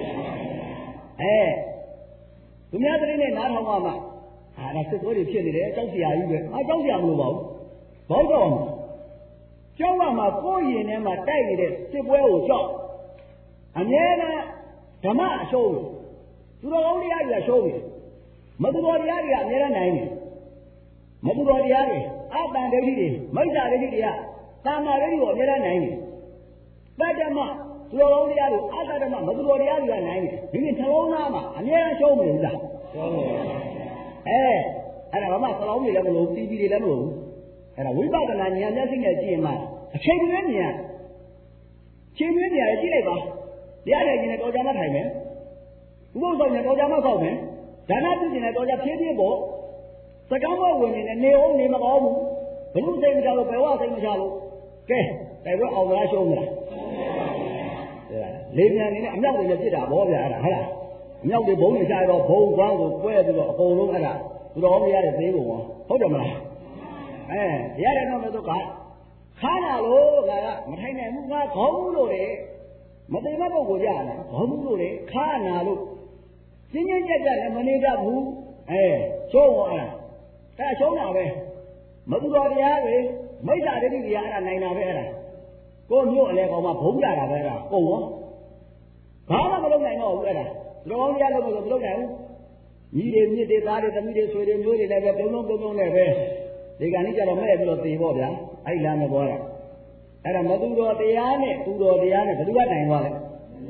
သူများတဲ့နဲ့နားထောင်မှဒါစစ်ပွဲတွေဖြစ်နေတယ်ကြောက်စရာကြီးပဲကြောက်စရာမလိုပါဘူးဘောက်တော့ကျောင်းမှာကိုယ်ရင်ထဲမှာတိုက်နေတဲ့စစ်ပွဲကိုကြောက်အမြဲတမ်းဓမ္မအရှုံးသူတော်ကောင်းတရားတွေကရှုံးနေမသူတော်တရားတွေကအမြဲတမ်းနိုင်နေမသူတော်တရားတွေအတ္တန်ဒိဋ္ဌိတွေမိစ္ဆာဒိဋ္ဌိတွေကသာမာဒိဋ္ဌိကိုအမြဲတမ်းနိုင်နေတတ္တမသူတော်ကောင်းတရားတွေအတ္တဓမ္မမသူတော်တရားတွေကနိုင်နေဒီနေ့နှလုံးသားမှာအမြဲတမ်းရှုံးနေဘူးလားရှုံးနေအဲ့ဒါဘာမှစလောင်းတွေလည်းမလို့တီးပြီးတွေလည်းမလို့အဲ့ဒါဝိပဿနာဉာဏ်မျက်စိနဲ့ကြည့်ရင်မှအချိန်တွင်းဉာဏ်ချိန်တွင်းဉာဏ်ကြည့်လိုက်ပါတရားထိုင်ခြင်းနဲ့တော်ကြမှထိုင်မယ်ဥပုသ်ဆောင်နဲ့တော်ကြမှဆောက်မယ်ဒါနပြုခြင်းနဲ့တော်ကြဖြည်းဖြည်းပေါ့စကံဘောဝင်နေနေအောင်နေမကောင်းဘူးဘုရုစိတ်မချလို့ဘယ်ဝစိတ်မချလို့ကဲတိုက်ပွဲအောင်လားရှုံးမလားလေပြန်နေနဲ့အမြောက်တွေလည်းဖြစ်တာဗောဗျာအဲ့ဒါဟုတ်လားအမြောက်တွေဘုံတွေချတော့ဘုံကွမ်းကိုကွဲပြီးတော့အကုန်လုံးအဲ့ဒါသူတော်မရတဲ့သေးကုန်ဟုတ်တယ်မလားရတယ်တော့မတို့ကခါနာလို့ငါကမထိုင်နိုင်ဘူးငါခေါင်းဘူးလို့လေမသိတဲ့ပုဂ္ဂိုလ်ကြတယ်ခေါင်းဘူးလို့လေခါနာလို့စင်းချင်းကြက်ကြလည်းမနေတတ်ဘူးရှုံးအောင်အဲ့ရှုံးတာပဲမသူတော်တရားတွေမိစ္ဆာဒိဋ္ဌိတရားအဲ့ဒါနိုင်တာပဲအဲ့ဒါကိုမျိုးအလဲကောင်မှဘုံကြတာပဲအဲ့ဒါကုန်ရောဘာမှမလုပ်နိုင်တော့ဘူးအဲ့ဒါသူတော်တရားလုပ်လို့မလုပ်နိုင်ဘူးညီတွေမြစ်တွေသားတွေသမီးတွေဆွေတွေမျိုးတွေလည်းပဲပြုံးလုံးနဲ့ပဲဒီကနေ့ကျတော့မဲ့ပြီးတော့သေပေါ့ဗျာအဲ့လာမပေါ်တာအဲ့ဒါမသူတော်တရားနဲ့သူတော်တရားနဲ့ဘယ်သူကတိုင်သွားလဲ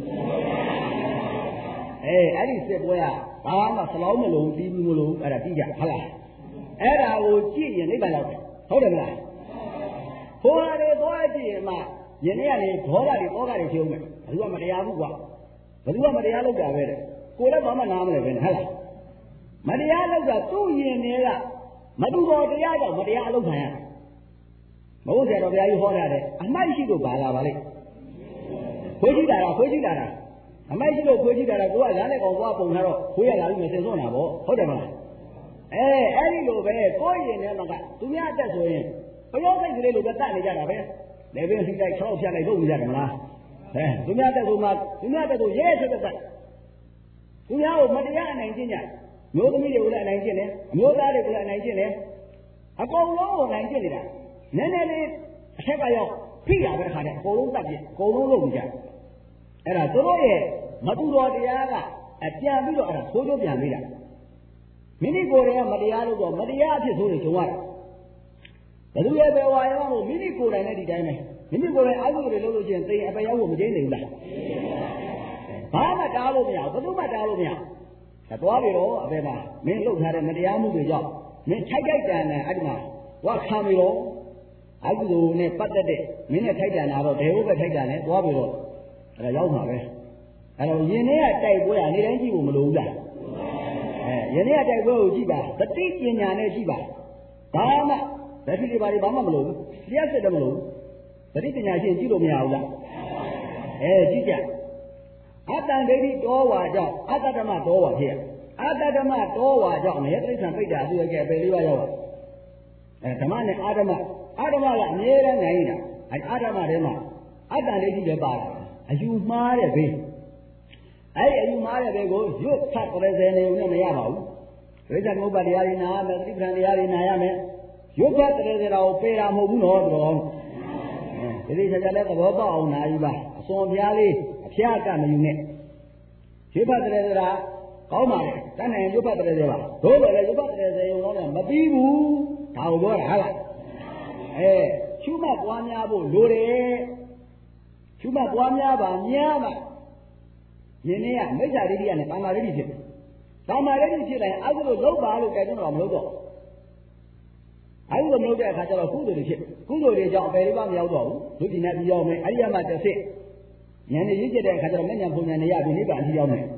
အဲ့ဒီစစ်ပွဲကဘာမှစလောင်းမလုံးတီးဘူးမလို့အဲ့ဒါပြီးကြဟုတ်လားအဲ့ဒါကိုကြည့်ရင်နိဗ္ဗာန်ရောက်တယ်ဟုတ်တယ်မလားဟိုဟာတွေသွားကြည့်ရင်မှယနေ့ကနေဒေါသတွေဩဃတွေဖြုံးမယ်ဘယ်သူကမတရားဘူးကွာဘယ်သူကမတရားလုပ်တာပဲတဲ့ကိုယ်လည်းဘာမှနားမလဲပဲဟုတ်လားမတရားလုပ်တာသူ့ရင်တွေကမတူတော်တရားကြောင့်မတရားအလုပ်ခံရမဟုတ်ဆရာတော်ဘုရားကြီးဟောတာတဲ့အမိုက်ရှိလို့ပါလာပါလိမ့်ခွေးကြည့်တာအမိုက်ရှိလို့ခွေးကြည့်တာကိုကလမ်းနဲ့ကောင်သွားပုံထားတော့ခွေးရလာပြီးမစင်စွန့်တာပေါ့ဟုတ်တယ်မလားအဲ့ဒီလိုပဲကိုယ်ရင်ထဲမှာကသူများတက်ဆိုရင်ဘယောစိတ်ကလေးလိုပဲတတ်နေကြတာပဲလေပင်ထိတိုက်6ဖြတ်လိုက်လုပ်နေကြတယ်မလားသူများတက်ဆိုရဲဆက်တက်သူများကိုမတရားအနိုင်ကျင့်ကြမျိုးသမီးတွေကိုလည်းအနိုင်ကျင့်တယ်အမျိုးသားတွေကိုလည်းအနိုင်ကျင့်တယ်အကုန်လုံးကိုအနိုင်ကျင့်နေတာနည်းနည်းလေးအထက်ကရောက်ဖိတာပဲခါနဲ့အကုန်လုံးတတ်ပြအကုန်လုံးလုပ်နေကြအဲ့ဒါသူတို့ရဲ့မတူတော်တရားကပြန်ပြီးတော့အဲ့ဒါဆိုးကျိုးပြန်ပြီးတာမိမိကိုယ်တိုင်ကမတရားလို့တော့မတရားအဖြစ်ဆိုနေကြုံရတာဘယ်သူရဲ့ဘယ်ဝါရောလို့မိမိကိုယ်တိုင်နဲ့ဒီတိုင်းပဲမိမိကိုယ်တိုင်အာဟုတွေလုပ်လို့ရှိရင်သိရင်အပယောကိုမကျင်းနေဘူးလားဘာမှတားလို့မရဘူးဘယ်သူမှတားလို့မရဘူးသွားပြီတော့အပေမှာမင်းလှုပ်ထားတဲ့မတရားမှုတွေကြောင့်မင်းထိုက်တန်တယ်အဲ့ဒီမှာဝါခံပြီတော့အကုသိုလ်နဲ့ပတ်သက်တဲ့မင်းနဲ့ထိုက်တန်တာတော့ဘယ်ဟုတ်ပဲထိုက်တန်လဲသွားပြီတော့အဲ့ဒါရောက်မှာပဲအဲ့တော့ယင်ထဲကတိုက်ပွဲကနေတိုင်းကြည့်ဖို့မလိုဘူးလားယင်ထဲကတိုက်ပွဲကိုကြည့်ပါတတိပညာနဲ့ကြည့်ပါဘာမှဗက်ထီတွေဘာမှမလိုဘူးတရားစစ်တယ်မလိုဘူးတတိပညာရှင်းကြည့်လို့မရဘူးလားကြည့်ကြအတ္တဒိဋ္ဌိတောဝါကြောင့်အတ္တဓမ္မတောဝါဖြစ်ရအတ္တဓမ္မတောဝါကြောင့်ငရဲတိရစ္ဆာန်ပိဋ္ဌာသူရဲ့ကဲပယ်လေးပါးရောက်ဓမ္မနဲ့အာဓမ္မကအမြဲတမ်းနိုင်နေတာအာဓမ္မထဲမှာအတ္တဒိဋ္ဌိလည်းပါတယ်အယူမှားတဲ့ဘေးအဲ့ဒီအယူမှားတဲ့ဘေးကိုရွတ်ဖတ်ပြည့်စဲနေုံနဲ့မရပါဘူးဒိဋ္ဌိမုပ္ပါတရားတွေနာရမယ်သတိပ္ပံတရားတွေနာရမယ်ရွတ်ဖတ်ပြည့်စဲတာကိုပေတာမဟုတ်ဘူးနော်တော်ဒီလိုချက်ချက်လည်းသဘောပေါက်အောင်နာယူပါအစွန်ဖျားလေးအဖျားကမယူနဲ့ရွတ်ဖတ်တယ်ဆိုတာကောင်းပါလေတန်းနိုင်ရွတ်ဖတ်တယ်ဆိုတာသို့တော်လည်းရွတ်ဖတ်တယ်ဆိုရင်တော့မပြီးဘူးဒါကိုပြောတာဟုတ်လားရှုမှတ်ပွားများဖို့လိုတယ်ရှုမှတ်ပွားများပါများပါယင်းနေ့ကမိစ္ဆာဒိဋ္ဌိနဲ့ပါဏာဒိဋ္ဌိဖြစ်တယ်တာမာလည်းဖြစ်တယ်အကုသိုလ်လုပ်ပါလို့ကြိုက်တော့မလုပ်တော့အကုသိုလ်မလုပ်တဲ့အခါကျတော့ကုသိုလ်တွေဖြစ်ကုသိုလ်တွေကြောင့်အပေလေးပါမရောက်တော့ဘူးလူဒီနဲ့ပြီးရောက်မယ်အဲ့ဒီမှာတစ်စစ်ဉာဏ်နဲ့ရင့်ကျက်တဲ့အခါကျတော့မျက်ဉာဏ်ပုံဉာဏ်နဲ့ရပြီးနိဗ္ဗာန်အထိရောက်မယ်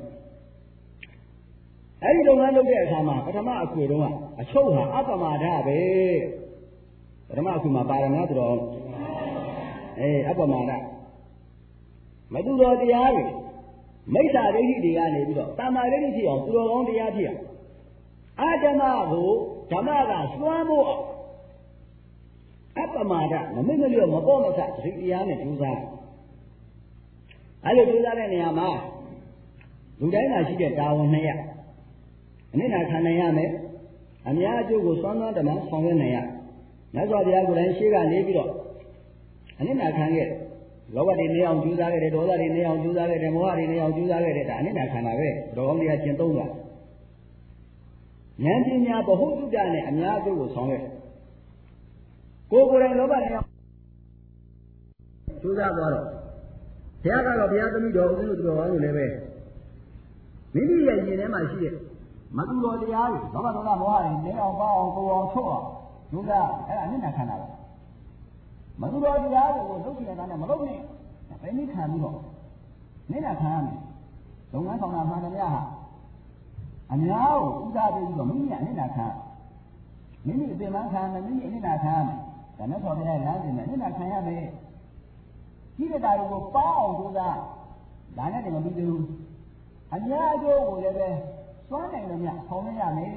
အဲ့ဒီလုပ်ငန်းလုပ်တဲ့အခါမှာပထမအခွေတော့အချုပ်ဟာအပမာဒပဲပထမအခွေမှာပါရမလားတော်အပမာဒမတူတော်တရားတွေမိစ္ဆာဒိဋ္ဌိတွေကနေပြီးတော့တမ္မာဒိဋ္ဌိဖြစ်အောင်သူတော်ကောင်းတရားဖြစ်အောင်အာဓမ္မကိုဓမ္မကစွမ်းဖို့အောင်အပမာဒမမေ့မလျော့မပေါ့မဆသတိတရားနဲ့ကြိုးစားအဲ့လိုကြိုးစားတဲ့နေရာမှာလူတိုင်းမှာရှိတဲ့တာဝန်2ရပ်အနစ်နာခံနိုင်ရမယ်အများအကျိုးကိုစွမ်းစွမ်းတမန်ဆောင်ရွက်နိုင်ရမြတ်စွာဘုရားကိုယ်တိုင်ရှေ့ကနေပြီးတော့အနစ်နာခံခဲ့လောဘတွေနေအောင်ကြိုးစားခဲ့တယ်ဒေါသတွေနေအောင်ကြိုးစားခဲ့တယ်မောဟတွေနေအောင်ကြိုးစားခဲ့တယ်ဒါအနစ်နာခံတာပဲတော်ကောင်းတွေကကျင့်သုံးတာဉာဏ်ပညာဗဟုသုတနဲ့အများအကျိုးကိုဆောင်ရွက်ကိုယ်တိုင်လောဘနေအောင်ကြိုးစားသွားတော့ဘုရားကတော့ဘုရားသမီးတော်ဦးဇင်းတို့တော်ကောင်းလို့လည်းပဲမိမိရဲ့ဉာဏ်ထဲမှာရှိတဲ့မတူတော်တရားတွေလောဘဒေါသမောဟတွေနေအောင်ပေါအောင်ကိုယ်အောင်ထုတ်အောင်ကြိုးစားအဲ့ဒါအနစ်နာခံတာပဲမတူတော်တရားတွေကိုလုပ်ချင်တာနဲ့မလုပ်နဲ့ဘယ်နည်းခံပြီးတော့နစ်နာခံရမယ်လုပ်ငန်းဆောင်တာမှန်တယ်များဟာအများကိုဥစားပြီးတော့မိမိအနစ်နာခံမိမိအပင်ပန်းခံမယ်မိမိအနစ်နာခံရမယ်ဒါနဲ့ဆိုတဲ့လမ်းစဉ်နဲ့အနစ်နာခံရမယ်ဒီတဲ့တာတွေကိုပေါအောင်ကြိုးစားဒါနဲ့တည်းမပြီးသေးဘူးအများအကျိုးကိုလည်းပဲစွမ်းနိုင်တယ်မြတ်ခေါင်းရမယ်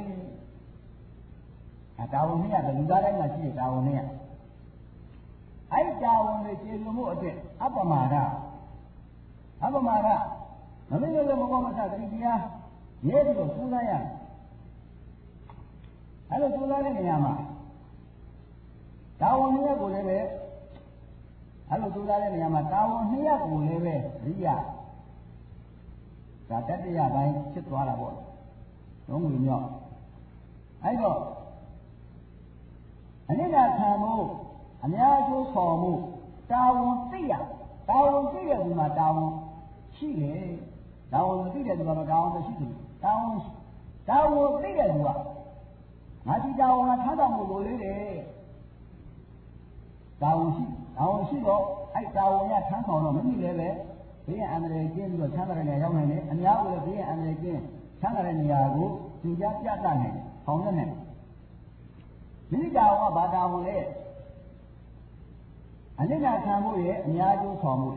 တာဝန်နဲ့ရတယ်လူသားတိုင်းမှာရှိတဲ့တာဝန်နဲ့အဲ့တာဝန်တွေကျေစုံမှုအတွက်အပမာဒမမေ့လို့မကောမဆသတိတရားရဲပြီးတော့စူးစမ်းရမယ်အဲ့လိုစူးစမ်းတဲ့နေရာမှာတာဝန်2ရပ်ကိုလည်းပဲအဲ့လိုစူးစမ်းတဲ့နေရာမှာတာဝန်2ရပ်ကိုလည်းပဲရိယဒါတတိယပိုင်းဖြစ်သွားတာပေါ့လုံးဝမြောက်အဲ့တော့အနိဒာခံမှုအများကျိုးဆောင်မှုတာဝန်သိရတာဝန်သိတဲ့ဒီမှာတာဝန်ရှိတယ်တာဝန်မသိတဲ့ဒီမှာတာဝန်မရှိဘူးတာဝန်သိတဲ့သူကငါဒီတာဝန်ကထားတော်မူလို့လေးတယ်တာဝန်ရှိတော့အဲ့တာဝန်ရထမ်းဆောင်တော့မမိလည်းပဲဘေးရန်အန္တရာယ်ကျင်းပြီးတော့ချမ်းသာတဲ့နေရာရောက်နိုင်တယ်အများကိုလည်းဘေးရန်အန္တရာယ်ကျင်းချမ်းသာတဲ့နေရာကိုသင်ကြားပြသနိုင်ဆောင်ရွက်နိုင်မိမိတာဝန်ကဘာတာဝန်လဲအနိဒာခံမှုရဲ့အများကျိုးဆောင်မှု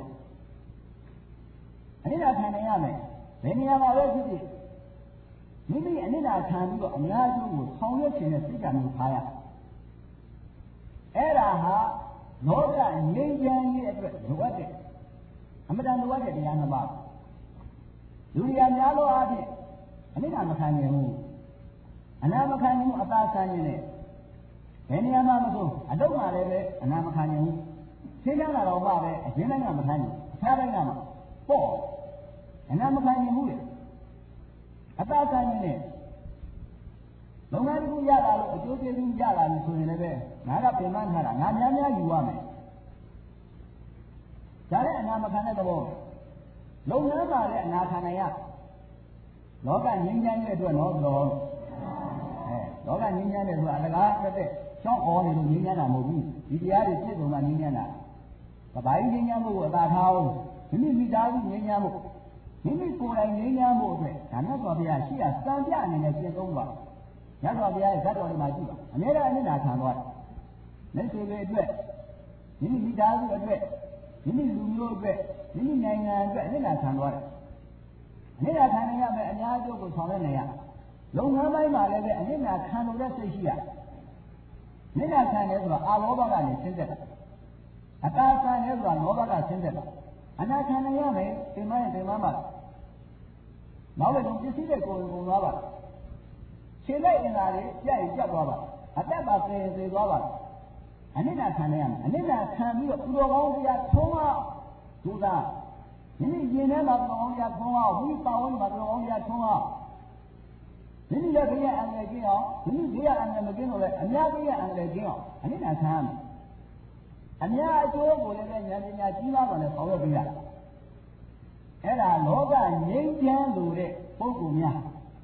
အနိဒာခံနိုင်ရမယ်ဘယ်နေရာမှာပဲဖြစ်ဖြစ်မိမိအနိဒာခံပြီးတော့အများကျိုးကိုဆောင်ရွက်ခြင်းနဲ့စိတ်ဓာတ်မျိုးထားရအဲ့ဒါဟာလောကငြိမ်းချမ်းရေးအတွက်လိုအပ်တဲ့အမှန်တန်လိုအပ်တဲ့တရား2ပါးလူရများသောအားဖြင့်အနိဒာမခံနိုင်ဘူးအနာမခံနိုင်ဘူးအသာခံနေတယ်ဘယ်နေရာမှာမဆိုအတုံးမှာလည်းပဲအနာမခံနိုင်ဘူးရှင်းတာတော့မှပဲအရင်တိုင်းကမခံနိုင်ဘူးအခြားတိုင်းကမှပေါ့အနာမခံနိုင်ဘူးလေအသာခံနေတယ်လုပ်ငန်းတစ်ခုရတာလို့အကျိုးကျေးဇူးရလာပြီဆိုရင်လည်းပဲငါကပြင်ပန်းထားတာငါများများယူရမယ်ဒါလည်းအနာမခံတဲ့သဘောလုပ်ငန်းကလည်းအနာခံနိုင်ရလောကငြိမ်းချမ်းတဲ့အတွက်တော့လောကငြိမ်းချမ်းတဲ့ဆိုတာအလကားတဲ့ရှောင်းအော်နေလို့ငြိမ်းချမ်းတာမဟုတ်ဘူးဒီတရားတွေပြည့်စုံမှငြိမ်းချမ်းတာဗဘာကြီးငြိမ်းချမ်းမှုကိုအသာထားအောင်မိမိမိသားစုငြိမ်းချမ်းမှုမိမိကိုယ်တိုင်ငြိမ်းချမ်းမှုအတွက်ဒါနဲ့ဆိုဘုရားရှိရစံပြအနေနဲ့ရှင်းသုံးပါရသော်ဘုရားရဲ့ဇတ်တော်တွေမှာကြည့်ပါအမြဲတမ်းအနစ်နာခံသွားတယ်လက်ရှိတွေအတွက်မိမိမိသားစုအတွက်မိမိလူမျိုးအတွက်မိမိနိုင်ငံအတွက်အနစ်နာခံသွားတယ်အနစ်နာခံရမယ်အများအကျိုးကိုဆောင်ရွက်နိုင်ရလုပ်ငန်းပိုင်းမှာလည်းပဲအနစ်နာခံလို့တဲ့စိတ်ရှိရအနစ်နာခံတယ်ဆိုတာအာလောဘကနေဆင်းသက်တာအတာခံတယ်ဆိုတာလောဘကဆင်းသက်တာအနာခံနိုင်ရမယ်ဒီမှာမှာနောက်လည်းပစ္စည်းတဲ့ကိုယ်ကုန်သွားပါခြေလိုက်အင်္ဂါတွေပြတ်ရင်ပြတ်သွားပါအသက်ပါသေသွားပါအနိဒာခံရမယ်အနိဒာခံပြီးတော့သူတော်ကောင်းတရားထုံးအောင်ဒုသာမိမိရင်ထဲမှာသူတော်ကောင်းတရားထုံးအောင်မိမိပါဝင်မှာသူတော်ကောင်းတရားထုံးအောင်မိမိလည်းဘေးရအန္တရာယ်ကင်းအောင်မိမိဘေးရအန္တရာယ်မကင်းတော့လည်းအများဘေးရအန္တရာယ်ကင်းအောင်အနိဒာခံရမယ်အများအကျိုးကိုလည်းဉာဏ်ပညာကြီးမားပါနဲ့ဆောင်ရွက်ပေးရအဲ့ဒါလောကငြိမ်းချမ်းလို့တဲ့ပုဂ္ဂိုလ်များ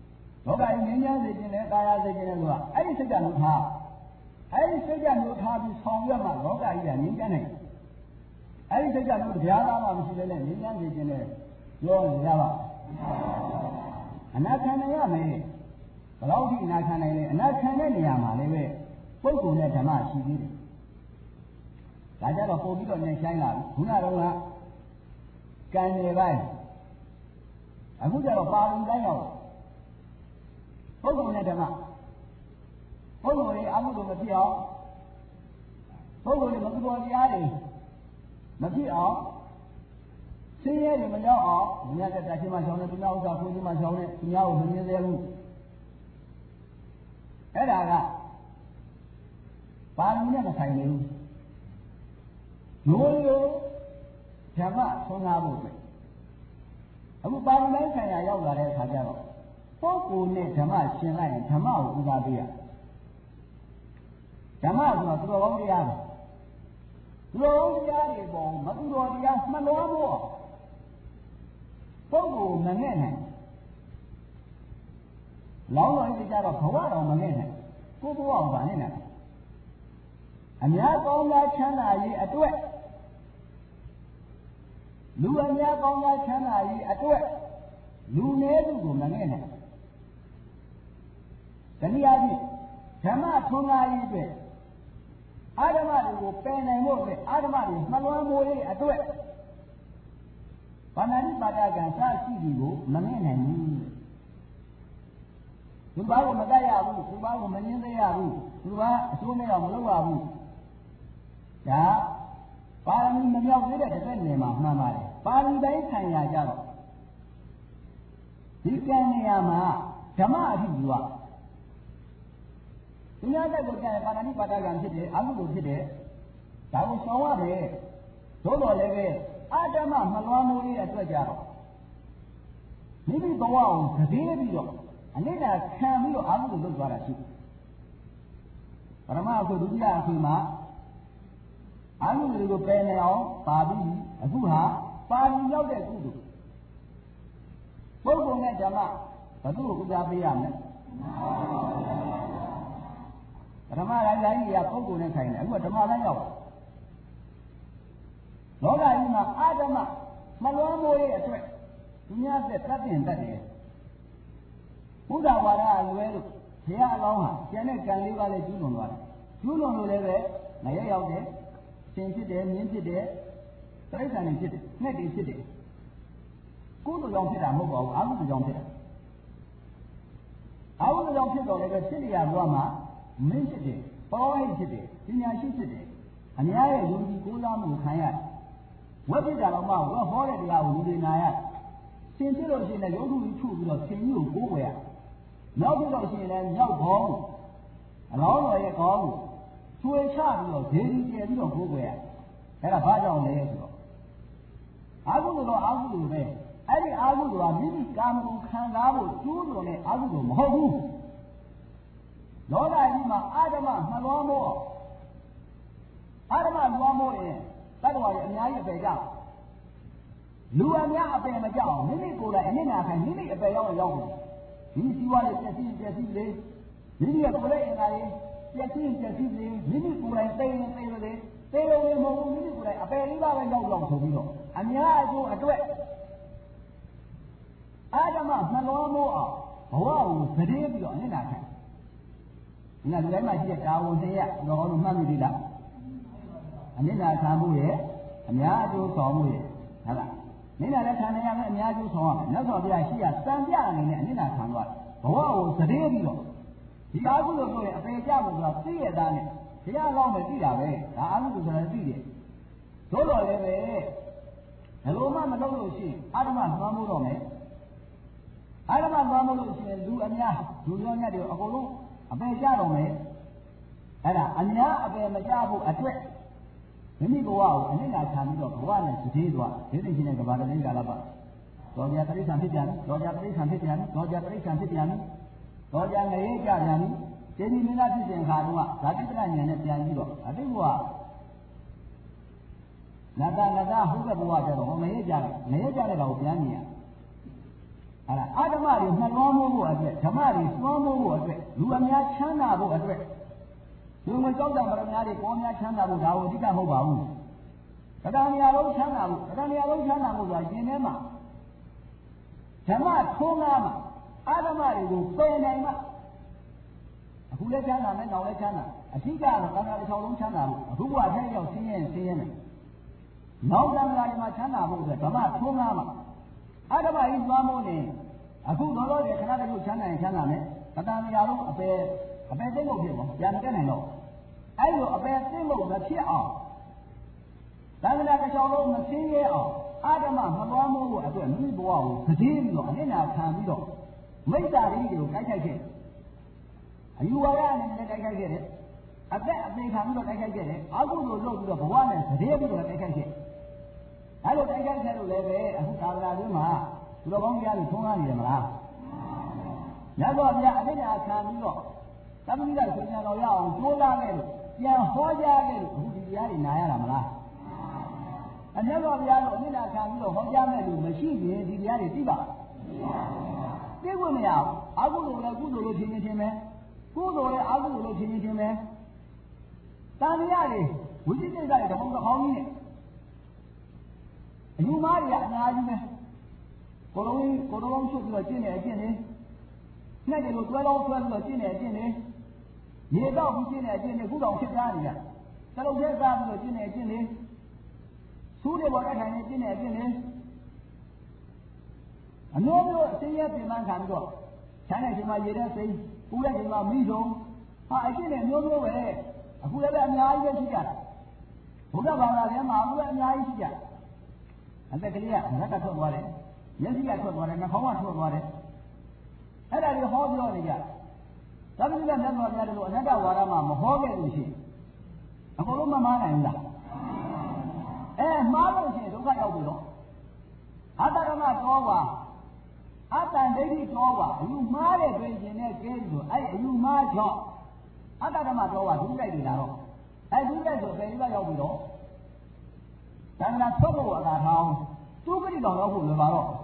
လောကကြီးငြိမ်းချမ်းစေခြင်းနဲ့ကာယစေခြင်းနဲ့ဆိုတာအဲ့ဒီစိတ်ကမျိုးထားအဲ့ဒီစိတ်ကမျိုးထားပြီးဆောင်ရွက်မှလောကကြီးကငြိမ်းချမ်းနိုင်အဲ့ဒီစိတ်ကမျိုးတရားသားမှမရှိတဲ့ငြိမ်းချမ်းစေခြင်းနဲ့ပြောရပါအနာခံနိုင်ရမယ်ဘယ်လောက်ထိအနာခံနိုင်လဲအနာခံတဲ့နေရာမှာလည်းပဲပုဂ္ဂိုလ်နဲ့ဓမ္မရှိသေးတယ်ဒါကြတော့ပို့ပြီးတော့ဉာဏ်ဆိုင်လာပြီခုနကတော့ကံနေပိုင်းအခုကျတော့ပါဠိတိုင်းရောက်ပုဂ္ဂိုလ်နဲ့ဓမ္မပုဂ္ဂိုလ်ရဲ့အမှုတို့မဖြစ်အောင်ပုဂ္ဂိုလ်ရဲ့မကူတော်တရားတွေမဖြစ်အောင်ဆင်းရဲတွေမရောက်အောင်မြတ်တဲ့ရှင်မဆောင်တဲ့သူများဥစ္စာကိုကြီးမဆောင်တဲ့သူများကိုမမြင်သေးဘူးအဲ့ဒါကပါဠိနဲ့မဆိုင်ဘူးရိုးရိုးဓမ္မဆွမ်းကားဖို့ပဲအခုပါဠိတိုင်းဆိုင်ရာရောက်လာတဲ့အခါကျတော့ပုဂ္ဂိုလ်နဲ့ဓမ္မရှင်လိုက်ရင်ဓမ္မကိုဥပါပေးရဓမ္မဆိုတာသူတော်ကောင်းတရားပဲသူတော်ကောင်းတရားတွေပေါ်မသူတော်တရားမှန်တော်ဖို့ပုဂ္ဂိုလ်မငဲ့နိုင်လောင်းတော်ကြီးကြတော့ဘဝတော်မငဲ့နိုင်ကိုယ်ဘဝကိုဗာနဲ့နိုင်အများကောင်းများချမ်းသာရေးအတွက်လူအများကောင်းများချမ်းသာရေးအတွက်လူနည်းစုကိုမငဲ့နိုင်တနည်းအားဖြင့်ဓမ္မထွန်းကားရေးအတွက်အာဓမ္မတွေကိုပယ်နိုင်ဖို့အတွက်အာဓမ္မတွေမလွန်မိုးရေးအတွက်ဘာနာတိပါဒကံစရှိသည်ကိုမငဲ့နိုင်ဘူးသူဘာကိုမတတ်ရဘူးသူဘာကိုမငင်းသေးရဘူးသူဘာအစိုးနဲ့တော့မလုပ်ရဘူးဒါပါရမီမမြောက်သေးတဲ့တစ်သက်နယ်မှာမှန်ပါတယ်ပါဠိတိုင်းဆိုင်ရာကြတော့ဒီကံနေရာမှာဓမ္မအဖြစ်ယူရသူများတက်ကိုကြားပါဏာတိပါဒကံဖြစ်တယ်အမှုလိုဖြစ်တယ်ဒါကိုဆောင်ရတယ်သို့တော်လည်းပဲအာဓမ္မမလွန်မိုးရေးအတွက်ကြတော့မိမိဘဝကိုသတိပြီးတော့အနိဒာခံပြီးတော့အာဟုလုပ်သွားတာရှိပရမအခုဒုတိယအခုမှာအာဟုတွေကိုပယ်နေအောင်ပါပြီးအခုဟာပါဠိရောက်တဲ့ကုသိုလ်ပုဂ္ဂိုလ်နဲ့ဓမ္မဘယ်သူ့ကိုဥစားပေးရမလဲဓမ္မတိုင်းတိုင်းကြီးကပုဂ္ဂိုလ်နဲ့ဆိုင်တယ်အခုကဓမ္မတိုင်းရောက်လောကကြီးမှာအာဓမ္မမလွန်မိုးရဲ့အတွက်သူများသက်တတ်တယ်တတ်တယ်ဘုရားဝါဒအလွဲလို့ဘုရားအလောင်းဟာကျန်တဲ့ကံလေးပါးလည်းကျူးလွန်သွားတယ်ကျူးလွန်လို့လည်းပဲမရရောက်တယ်ရှင်ဖြစ်တယ်မြင်းဖြစ်တယ်တိရစ္ဆာန်တွေဖြစ်တယ်ငှက်တွေဖြစ်တယ်ကုသိုလ်ကြောင့်ဖြစ်တာမဟုတ်ပါဘူးအာဟုကြောင့်ဖြစ်တာအာဟုကြောင့်ဖြစ်တော့လည်းပဲဖြစ်ရဘဝမှာမင်းဖြစ်တယ်ပေါ်ဟိတ်ဖြစ်တယ်ပညာရှိဖြစ်တယ်အများရဲ့ယုံကြည်ကိုးစားမှုခံရတယ်ဝက်ဖြစ်တာတော့မှဝက်ဟောတဲ့တရားကိုလူတွေနာရတယ်ရှင်ဖြစ်လို့ရှိရင်လည်းရုပ်ထုကြီးထုတ်ပြီးတော့ရှင်ကြီးကိုကိုးဝယ်ရမြောက်ဖြစ်လို့ရှိရင်လည်းမြောက်ခေါင်းကိုအလောင်းတော်ရဲ့ခေါင်းကိုချွေချပြီးတော့ဒေဒီကျဲပြီးတော့ကိုးဝယ်ရအဲ့ဒါဘာကြောင့်လဲဆိုတော့အာဟုလို့အာဟုလို့ပဲအဲ့ဒီအာဟုကမိမိကာမဂုဏ်ခံစားဖို့ကျိုးတော်နဲ့အာဟုလို့မဟုတ်ဘူးလောကကြီးမှာအာဓမ္မမလွန်မို့အာဓမ္မလွန်မို့ရင်တတ္တဝါရဲ့အများကြီးအပေကြောက်လူအများအပယ်မကြောက်မိမိကိုယ်တိုင်အနစ်နာခံမိမိအပယ်ရောက်ရောက်ဒီစီဝါလေးပြည့်စည်လေမိမိရဲ့ကိုယ်ရဲ့အင်္ဂါလေးပြည့်စည်လေမိမိကိုယ်တိုင်သိနေလေသေရုံမဟုတ်ဘူးမိမိကိုယ်တိုင်အပယ်လေးပါပဲရောက်ဆိုပြီးတော့အများအကျိုးအတွက်အာဓမ္မနှလုံးမိုးအောင်ဘဝကိုသတိပြီးတော့အနစ်နာခံဒီကလူတိုင်းမှာရှိတဲ့တာဝန်တွေကတော့ဘာလို့မှတ်မိသေးလားအနစ်နာခံမှုရဲ့အများအကျိုးဆောင်မှုရဲ့ဟုတ်လားနိဒာလည်းခံရမယ်အများကြီးဆောင်ရမယ်နောက်ဆုံးပြရှိရစံပြအနေနဲ့အနိဒာခံသွားဘဝကိုသတိပြီးတော့ဒီအာဟုလို့ဆိုရင်အပေကြဖို့ဆိုတာသိရတာနဲ့ဘုရားကောင်းပဲသိတာပဲဒါအာဟုလို့ဆိုတာသိတယ်သို့တော်လည်းပဲဘယ်လိုမှမလုပ်လို့ရှိရင်အာဓမ္မသွမ်းမိုးတော့မယ်အာဓမ္မသွမ်းမိုးလို့ရှိရင်လူအများလူရောညက်တွေအကုန်လုံးအပေကြတော့မယ်အဲ့ဒါအများအပေမကြဖို့အတွက်မိမိဘဝကိုအနိစ္စခံပြီးတော့ဘဝနဲ့တည်သွားဒိဋ္ဌိရှင်တဲ့ကဘာတည်းကာလပါတော်ကြတိဋ္ဌံဖြစ်ပြန်တော်ကြတိဋ္ဌံဖြစ်ပြန်တော်ကြတိဋ္ဌံဖြစ်ပြန်တော်ကြငရေကြပြန်ကျင်းဒီမင်းသားဖြစ်တဲ့အခါတုန်းကဓာတိပ္ပဉာဏ်နဲ့ပြန်ပြီးတော့အတိဘဝနတဟုတ်တဲ့ဘဝကျတော့ငရေကြတဲ့ကောင်ကိုပြန်မြင်ရအာဓမ္မတွေနှလုံးမိုးဖို့အတွက်ဓမ္မတွေစွမ်းမိုးဖို့အတွက်လူအများချမ်းသာဖို့အတွက်လူငွေကြောက်ကြမတော်များတွေပေါ်များချမ်းသာဖို့ဒါကိုအဓိကမဟုတ်ပါဘူးတရားနေရာလုံးချမ်းသာဖို့တရားနေရာလုံးချမ်းသာဖို့ဆိုတာရှင်ထဲမှာဓမ္မထုံးကားမှာအာဓမ္မတွေကိုပယ်နိုင်မှာအခုလည်းချမ်းသာမယ်နောက်လည်းချမ်းသာအရှိကတော့သံဃာတစ်ချောင်းလုံးချမ်းသာဖို့အခုကထဲရောက်ဆင်းရဲနေနောက်သံဃာတွေမှာချမ်းသာဖို့အတွက်ဓမ္မထုံးကားမှာအာဓမ္မကြီးသွားမို့နေအခုလောလောဆယ်ခဏတည်းချမ်းသာရင်ချမ်းသာမယ်တရားနေရာလုံးအပယ်သိမ့်ဖို့ဖြစ်ပေါ့ပြန်မတက်နိုင်တော့အဲ့လိုအပယ်သိမ့်ဖို့မဖြစ်အောင်သံဃာတစ်ချောင်းလုံးမဆင်းရဲအောင်အာဓမ္မမသွားမို့ဖို့အတွက်မိဘဝကိုသတိပြီးတော့အနစ်နာခံပြီးတော့မိစ္ဆာကြီးတွေကိုတိုက်ခိုက်ခဲ့အယူဝါဒအနေနဲ့တိုက်ခိုက်ခဲ့တယ်အသက်အသေးခံပြီးတော့တိုက်ခိုက်ခဲ့တယ်အကုသိုလ်လုပ်ပြီးတော့ဘဝနဲ့သတိပြီးတော့တိုက်ခိုက်ခဲ့အဲ့လိုတိုက်ခိုက်ခဲ့လို့လည်းပဲအခုသာသနာ့တွင်မှာသူတော်ကောင်းများတွေထုံးကားနေတယ်မလားမြတ်စွာဘုရားအနစ်နာခံပြီးတော့သမဏေကဆွေညာတော်ရအောင်ကြိုးစားခဲ့လို့ပြန်ဟောကြားခဲ့လို့အခုဒီတရားတွေနာရတာမလားအမြတ်စွာဘုရားတို့အနစ်နာခံပြီးတော့ဟောကြားမဲ့လူမရှိရင်ဒီတရားတွေသိပါသိခွင့်မရဘူးအကုသိုလ်လည်းကုသိုလ်လို့ထင်နေခြင်းပဲကုသိုလ်လည်းအကုသိုလ်လို့ထင်နေခြင်းပဲတန်မြားတွေဝိသိကိစ္စတွေတပုံတစ်ခေါင်းကြီးနဲ့အယူမားတွေကအများကြီးပဲကိုယ်တော်ချုပ်ပြီးတော့ကျင့်နေအကျင့်နေနှက်တယ်လို့တွဲလုံးဆွဲပြီးတော့ကျင့်နေအကျင့်နေရေတော့ပြီးကျင့်နေအကျင့်နေခုတော်ဖြစ်သားနေကြတလုံးသေးစားပြီးတော့ကျင့်နေအကျင့်နေသူတွေပေါ်တက်ထိုင်နေကျင့်နေအကျင့်နေအမျိုးမျိုးအသေးရပြင်ပန်းခံပြီးတော့ခြံတဲ့ချိန်မှာရေတဲ့စိမ်းပူတဲ့ချိန်မှာမိဆုံးဟာအကျင့်နဲ့မျိုးမျိုးပဲအခုလည်းအများကြီးပဲရှိကြတာဘုရားဘာသာထဲမှာအခုလည်းအများကြီးရှိကြအသက်ကလေးကငတ်ထွက်သွားတယ်မျက်စိကထွက်သွားတယ်နှာခေါင်းကထွက်သွားတယ်အဲ့ဒါတွေဟောပြောနေကြသာမဏေကမြတ်စွာဘုရားတို့အနတ္တဝါဒမှာမဟောခဲ့လို့ရှိရင်အကုန်လုံးမမှားနိုင်ဘူးလားမှားလို့ရှိရင်ဒုက္ခရောက်ပြီတော့အတ္တဓမ္မတော်ပါအတ္တဒိဋ္ဌိတော်ပါအယူမှားတဲ့ပြင်ရှင်နဲ့ကျဲပြီးတော့အဲ့အယူမှားကြောင့်အတ္တဓမ္မတော်ပါဒုက္ခတွေလာတော့အဲ့ဒုက္ခဆိုပေရိကရောက်ပြီးတော့သံဃာထွက်ဖို့အသာထားသူပရိတော်ရောက်ဖို့လည်းပါတော့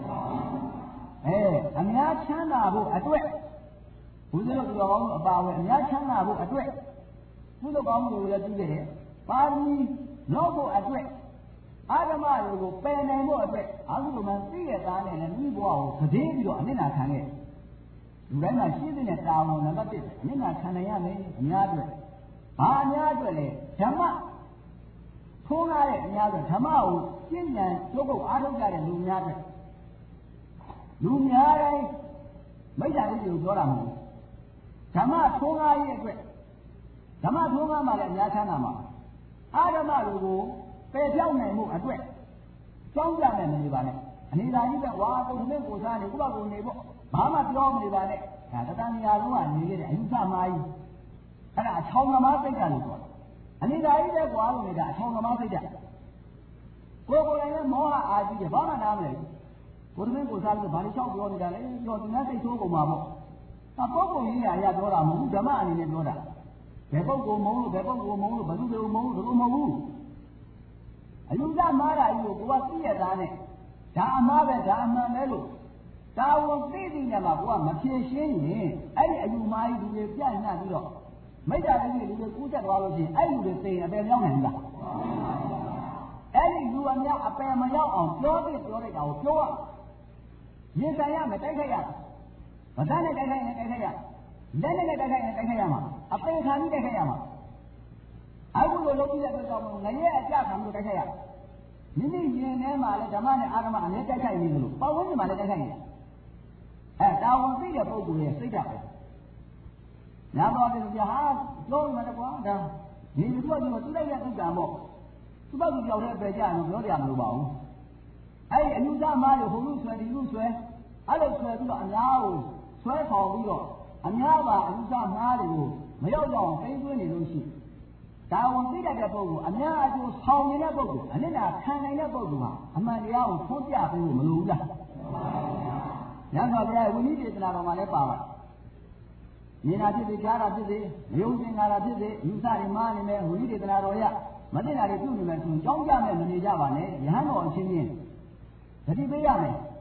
အများချမ်းသာဖို့အတွက်ဘုရားတို့တော်ကောင်းအပါဝင်အများချမ်းသာဖို့အတွက်ဘုရားကောင်းတွေကိုလည်းပြုခဲ့တယ်ပါရမီနောက်ဖို့အတွက်အာဓမ္မတွေကိုပယ်နိုင်ဖို့အတွက်အာဟုဘုံသိရသားနဲ့လည်းမိဘဝကိုသတိပြီးတော့အနစ်နာခံခဲ့လူတိုင်းမှာရှိတဲ့တာဝန်နံပါတ်1အနစ်နာခံနိုင်ရမယ်အများအတွက်ဘာအများအတွက်လဲဓမ္မထိုးကားတဲ့အများအတွက်ဓမ္မကိုရှင်းဉာဏ်ကျုပ်ကိုအားထုတ်ကြတဲ့လူများအတွက်လူများတိုင်းမိစ္ဆာလေးကိုပြောတာမဟုတ်ဓမ္မထိုးကားရဲ့အတွက်ဓမ္မထိုးကားမှလည်းအများချမ်းသာမှာအာဓမ္မတွေကိုပယ်ပြောင်းနိုင်မှုအတွက်ကြောင်းကြမယ်မနေပါနဲ့အနေသာကြီးကဝါကုန်နဲ့ကိုစားနေဥပကုနေပေါ့ဘာမှပြောမနေပါနဲ့ဒါတဏှာနေရာလုံးကနေခဲ့တဲ့အယူဆမှားကြီးအဲ့ဒါအချောင်းသမားစိတ်ဓာတ်လို့ပြောတယ်အနေသာကြီးတဲ့ကွာလို့နေတာအချောင်းသမားစိတ်ဓာတ်ကိုယ်ကိုယ်လည်းမောဟအာကြီးတယ်ဘာမှနားမလဲဘုရားကိုစားလို့ဘာလို့ချောက်ပြောနေတာလဲပြောသူများစိတ်ဆိုးကုန်မှာပေါ့ဒါပုဂ္ဂိုလ်ကြီးရာပြောတာမဟုတ်ဘူးဓမ္မအနေနဲ့ပြောတာဘယ်ပုဂ္ဂိုလ်မုန်းလို့ဘယ်ပုဂ္ဂိုလ်မုန်းလို့ဘယ်သူတွေမုန်းလို့မဟုတ်ဘူးအယူဆမှားတာကြီးကိုကိုကသိရတာနဲ့ဒါအမှားပဲဒါအမှန်ပဲလို့ဒါဝန်သိသိနေမှာကိုကမဖြေရှင်းရင်အဲ့ဒီအယူမှားကြီးလူတွေပြန့်နှံ့ပြီးတော့မိစ္ဆာတိလူတွေကူးချက်သွားလို့ရှိရင်အဲ့လူတွေသိရင်အပယ်ပြောင်းနိုင်ဘူးလားအဲ့ဒီလူအများအပယ်မရောက်အောင်ပြောတဲ့ပြောလိုက်တာကိုပြောရရင်ဆိုင်ရမယ်တိုက်ခိုက်ရမတန်းနဲ့တိုက်ခိုက်ရင်တိုက်ခိုက်ရလက်နဲ့တိုက်ခိုက်ရင်တိုက်ခိုက်ရမှာအပယ်ခံပြီးတိုက်ခိုက်ရမှာအခုလိုလုပ်ပြီးတဲ့အတွက်ကြောင့်ငရဲအကြခံပြီးတိုက်ခိုက်ရမိမိရင်ထဲမှာလည်းဓမ္မနဲ့အာဂမအမြဲတိုက်ခိုက်နေတယ်လို့ပတ်ဝန်းကျင်မှာလည်းတိုက်ခိုက်နေတယ်တာဝန်သိတဲ့ပုဂ္ဂိုလ်ရဲ့စိတ်ဓာတ်ပဲညာတော်တယ်ကြာဟာပြောမှလည်းကွာဒါဒီလိုကဒီမှာသူလိုက်တဲ့ဥစ္စာပေါ့သူ့ဘက်ကိုကြောက်တဲ့ပဲကြာလို့ပြောကြမလို့ပါဘူးအဲ့ဒီအနုဒမလို့ဟိုလူဆွဲဒီလူဆွဲအဲ့လိုဆွဲပြီးတော့အများကိုဆွဲဆောင်ပြီးတော့အများပါအနုဒမားတွေကိုမရောက်အောင်သိသွင်းနေလို့ရှိဒါဝန်သိတတ်တဲ့ပုဂ္ဂိုလ်အများအကျိုးဆောင်နေတဲ့ပုဂ္ဂိုလ်အနစ်နာခံနိုင်တဲ့ပုဂ္ဂိုလ်ဟာအမှန်တရားကိုဖွင့်ပြပေးဖို့မလိုဘူးလားညသောဘုရားဝိနည်းဒေသနာတော်မှာလည်းပါပါမြင်တာဖြစ်စေကြားတာဖြစ်စေမယုံကျင်တာဖြစ်စေယူဆတွေမှားနေမယ်ဝိနည်းဒေသနာတော်ရမသိတာတွေပြုနေမယ်ဆိုကြောင်းကြမယ်မနေကြပါနဲ့ယဟန်တော်အချင်းချင်းတတိပေးရမယ်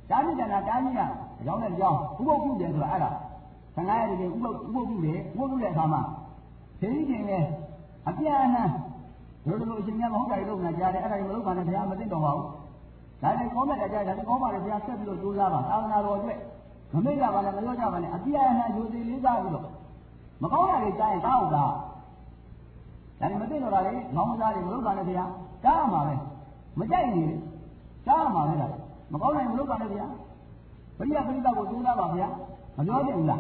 တားမြစ်တယ်လားတားမြစ်ရအကြောင်းနဲ့အကြောင်းဥပုပ်ပြုတယ်ဆိုတာအဲ့ဒါ15ရက်တည်းဥပုပ်ပြုတယ်ဥပုပ်ပြုတဲ့အခါမှာသိချင်းနဲ့အပြန်အလှန်တို့တို့အချိန်များမဟုတ်တာတွေလုပ်နေကြတယ်အဲ့ဒါတွေမလုပ်ပါနဲ့ဘုရားမသိတော့ပါဘူးဒါလည်းကောင်းတဲ့ကြတယ်ဒါလည်းကောင်းပါလေဘုရားဆက်ပြီးတော့ကြိုးစားပါသာသနာတော်အတွက်မမေ့ကြပါနဲ့မပြောကြပါနဲ့အပြည့်အနှံယူသေးလေးစားပြီးတော့မကောင်းတာတွေကြားရင်တောက်တာဒါလည်းမသိတော့တာလေမောင်သားတွေမလုပ်ပါနဲ့ဘုရားကြားရမှာပဲမကြိုက်နေကြားရမှာပဲဒါမကောင်းနိုင်မလုပ်ပါနဲ့ဘုရားပရိယပရိသတ်ကိုကြိုးစားပါဘုရားမပြောချင်ဘူးလား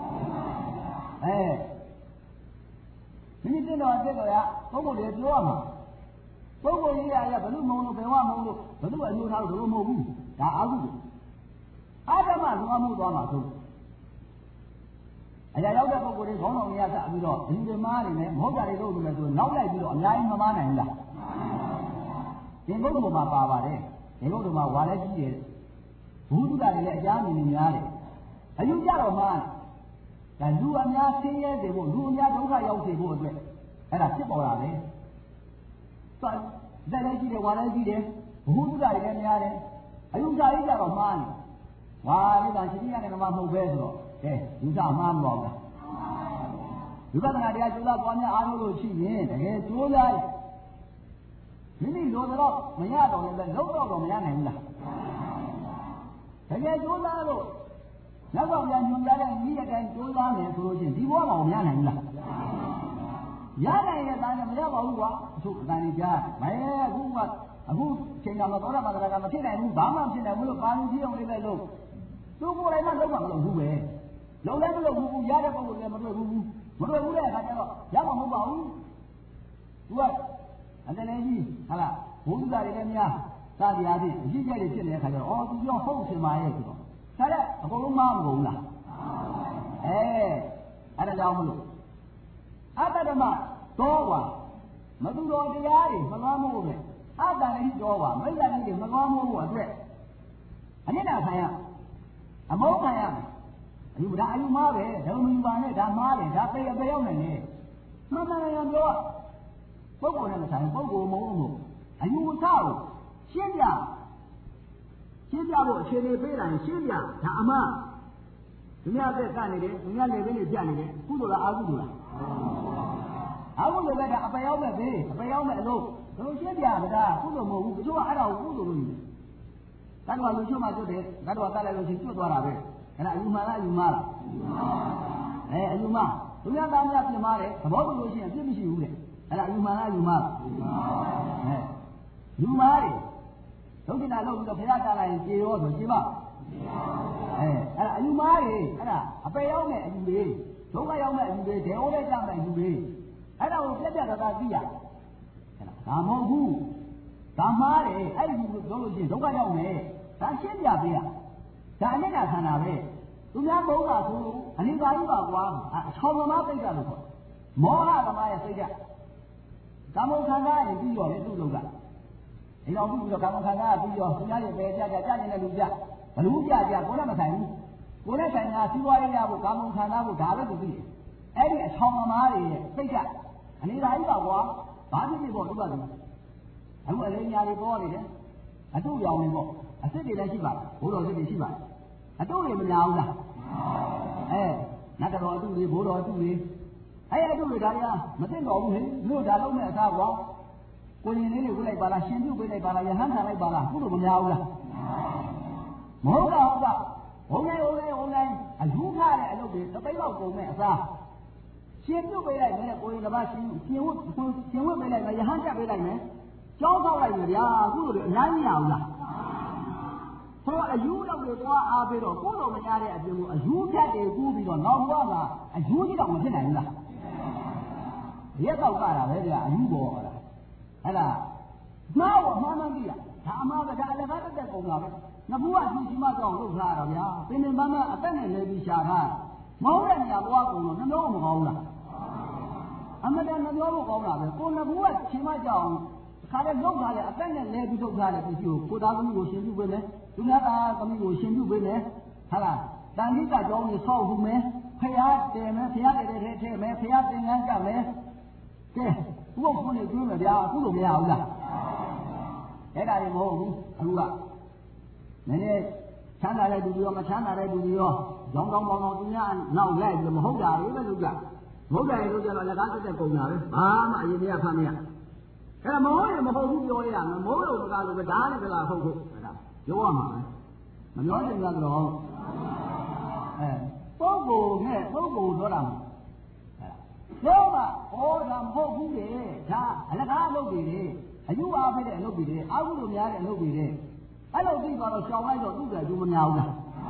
မိမိသိတော့တဲ့တော့ရပုဂ္ဂိုလ်တွေပြောရမှာပုဂ္ဂိုလ်ကြီးရဘယ်လိုမုံလို့ဘယ်ဝမုံလို့ဘယ်လိုအညိုထားလို့မဟုတ်ဘူးဒါအာဟုအာဓမ္မလွန်မှုသွားမှာဆိုအရာရောက်တဲ့ပုဂ္ဂိုလ်တွေခေါင်းဆောင်ကြီးရစပြီးတော့ဒီဓမ္မတွေနဲ့မဟုတ်တာတွေလုပ်လို့လည်းဆိုနောက်လိုက်ပြီးတော့အများကြီးမမားနိုင်ဘူးလားဒီဘုဒ္ဓမှာပါပါတယ်ဒီဘုဒ္ဓမှာဝါလည်းကြီးတယ်ဘုဒ္ဓတွေလည်းအကြမ်းမြင်နေများတယ်အယူကြတော့မှဒါလူအများဆင်းရဲစေဖို့လူအများဒုက္ခရောက်စေဖို့အတွက်အဲ့ဒါဖြစ်ပေါ်လာတယ်ဆိုတော့လည်းကြီးတယ်ဝါလည်းကြီးတယ်ဘုဒ္ဓတွေလည်းများတယ်အယူကြကြီးကြတော့မှားနေဝါလေးကရှင်ရတဲ့ကမှမဟုတ်ပဲဆိုတော့ကဲယူကြမှားမလို့လားဝိပဿနာတရားကျိုးသားပွားများအားထုတ်လို့ရှိရင်တကယ်ကျိုးသားမိမိလိုတော့မရတော့လည်းပဲလုံးတော့မရနိုင်ဘူးလားတကယ်ကျိုးသားလို့နောက်တော့ပြန်ညွှန်ကြားတဲ့ဤအတိုင်းကျိုးသားမယ်ဆိုလို့ရှိရင်ဒီဘဝမှာမရနိုင်ဘူးလားရနိုင်ရဲ့သားနဲ့မရပါဘူးကွာအထုအတန်ကြီးကြားမဲအခုချိန်ကမတော်ရမှာကမဖြစ်နိုင်ဘူးဘာမှဖြစ်နိုင်ဘူးလို့ပါဠိကြီးအောင်လေးပဲလို့သူကိုယ်တိုင်မှလုံးဝမလုပ်ဘူးပဲလုံးလည်းမလုပ်ဘူးရတဲ့ပုံကိုလည်းမတွေ့ဘူးမတွေ့ဘူးတဲ့အခါကျတော့ရမှာမဟုတ်ပါဘူးသူကအတလည်းကြီးဟာလားဘုရားတွေလည်းများသာတရားကြီးအကြီးကျယ်တွေဖြစ်နေတဲ့အခါကျတော့အော်သူပြောဟုတ်ရှင်ပါရဲ့ဆိုတော့ဒါလည်းအကုန်လုံးမမဟုတ်ဘူးလားအဲ့ဒါကြောင့်မလို့အတ္တဓမ္မတော်ပါမသူတော်တရားတွေမလွားမို့ပဲအတ္တလည်းတော်ပါမိစ္ဆာကြီးတွေမလွားမို့ဖို့အတွက်အနိဒာခံရအမောခံရအယူဒါအယူမားပဲဓမ္မယူပါနဲ့ဒါမားတယ်ဒါပေရောက်နိုင်တယ်မှန်မှန်ရပြောပုဂ္ဂိုလ်နဲ့မဆိုင်ပုဂ္ဂိုလ်မဟုတ်ဘူးအယူအဆကိုရှင်းပြဖို့အခြေအနေပေးတာရှင်းပြဒါအမှားသူများသက်ကနေတယ်သူများနေပဲနေပြနေတယ်ကုသိုလ်လားအကုသိုလ်လားအကုသိုလ်လည်းဒါအပယ်ရောက်မဲ့ဘေးအပယ်ရောက်မဲ့အလုံးဘယ်လိုရှင်းပြမလားကုသိုလ်မဟုတ်ဘူးသူကအဲ့ဒါကိုကုသိုလ်လို့ယူတယ်တတ်တော်လူချွတ်မှကျွတ်တယ်တတ်တော်တတ်လိုက်လို့ရှိကျွတ်သွားတာပဲအဲ့ဒါအယူမှားလားအယူမှားလားအယူမှားသူများသားများပြင်မာတယ်သဘောတူလို့ရှိရင်ပြစ်မရှိဘူးတဲ့အဲ့ဒါအယူမှားလားအယူမှားလားယူမှားတယ်ဒုက္ခနာလို့ပြီးတော့ဘုရားတားလိုက်ရင်ကြေရောဆိုကြေပါအဲ့ဒါအယူမားတွေအဲ့ဒါအပယ်ရောက်မဲ့အယူတွေဒုက္ခရောက်မဲ့အယူတွေဒေဝနဲ့ကြမဲ့အယူတွေအဲ့ဒါကိုပြက်ပြက်သားသားသိရဒါမဟုတ်ဘူးဒါမှားတယ်အဲ့ဒီလိုပြောလို့ရှိရင်ဒုက္ခရောက်မယ်ဒါရှင်းပြပေးရဒါအနိစ္စခန္ဓာပဲသူများဘုံကဆိုအနိစ္စကြီးပါကွာအချောင်းသမားသိကြလို့ခေါ်မောဟသမားရဲ့သိကြကာမခန္ဓာရဲ့ပြီးတော့လေသူ့လုံးကဒီတော့ပြီးတော့ကာမခန္ဓာကပြီးတော့သူများရဲ့ပဲကြနေတဲ့လူကြဘလူကြကိုလည်းမဆိုင်ဘူးကိုလည်းဆိုင်တာစီးပွားရေးရဖို့ကာမခန္ဓာကိုဒါပဲသူသိတယ်အဲ့ဒီအချောင်းသမားတွေရဲ့သိကြအနိစ္စကြီးပါကွာဘာဖြစ်ဖြစ်ပေါ့သူကသူအခုအလေးညာတွေပေါ်နေတယ်အတုရောင်နေပေါ့အစ်စ်တွေလည်းရှိပါတယ်ဘိုးတော်စစ်တွေရှိပါတယ်အတုတွေမများဘူးလားနတ်တော်အတုတွေဘိုးတော်အတုတွေအဲ့အတုတွေဒါတွေကမသိတော့ဘူးဟဲ့တို့ဒါလုံးမဲ့အစားကွာကိုရင်လေးတွေကိုလိုက်ပါလားရှင်ပြုတ်ပေးလိုက်ပါလားယဟန်ခံလိုက်ပါလားဘုလိုမများဘူးလားမဟုတ်တော့ဟုတ်ကဘုံတိုင်းအယူခတဲ့အလုပ်တွေတပိတ်လောက်ကုန်မဲ့အစားရှင်ပြုတ်ပေးလိုက်မယ်ကိုရင်တစ်ပါးရှင်ဝတ်ပေးလိုက်မယ်ယဟန်တက်ပေးလိုက်မယ်ကျောင်းဆောက်လိုက်မယ်ဗျာအခုလိုအများကြီးရအောင်လားဆိုတော့အယူတော့တွေသွားအားပြီးတော့ကိုယ်တော်မရတဲ့အပြင်ကိုအယူဖြတ်တွေကူးပြီးတော့နောက်ဘဝမှာအယူကြီးတော့မဖြစ်နိုင်ဘူးလားရက်တော့ကတာပဲဗျာအယူပေါ်ပါလားအဲ့ဒါမှားတော့မှားမှန်းကြည့်ရဒါအမှားကဒါအလကားတက်ကုန်တာပဲငကူကဒီမှကြောင်းလုပ်ထားတာဗျာပင်ပင်ပန်းပန်းအသက်နဲ့လဲပြီးရှာထားမဟုတ်တဲ့နေရာဘဝကုန်တော့နှမျိုးမကောင်းလားအမတန်နှမျိုးမကောင်းတာပဲကိုငကူကဒီမှကြောင်းခါတဲ့လောက်ထားတဲ့အသက်နဲ့လဲပြီးထုတ်ထားတဲ့ပစ္စည်းကိုသားသမီးကိုရှင်ပြုပေးမယ်သူများသားသမီးကိုရှင်ပြုပေးမယ်ဟာလားတန်ခိကကြောင်းကိုဆောက်ယူမယ်ဖျားတယ်မယ်ဖျားတယ်တဲ့ထဲမယ်ဖျားသင်္ကန်းကြမယ်ကဲဘုရားခွန်နေကျွေးမယ်ဗျာအခုလိုမရဘူးလားအဲ့ဒါတွေမဟုတ်ဘူးအခုကနည်းနည်းချမ်းသာတဲ့သူတွေရောမချမ်းသာတဲ့သူတွေရောကြောင်းကောင်းပေါင်းသူများနောက်လိုက်ပြီးမဟုတ်တာတွေပဲလုပ်ကြမဟုတ်တယ်လို့ကြတော့လက်ကားတက်ကုန်တာပဲဘာမှအရင်ကဖမ်းမရအဲ့ဒါမဟုတ်ရင်မဟုတ်ဘူးပြောရမယ်မဟုတ်လို့မကားလို့ပဲဒါနဲ့ကလားဟုတ်ဟုတ်အဲ့ဒါပြောရမှာမပြောချင်ကြတော့ပုဂ္ဂိုလ်နဲ့ပုဂ္ဂိုလ်ပြောတာမှာပြောမှာဟောတာမဟုတ်ဘူးလေဒါအလကားအလုပ်တွေလေအယူအားဖြစ်တဲ့အလုပ်တွေလေအာဟုလို့များတဲ့အလုပ်တွေလေအဲ့လိုသိသွားတော့ရှောင်လိုက်တော့သူ့တဲ့အကျိုးမများဘူးလား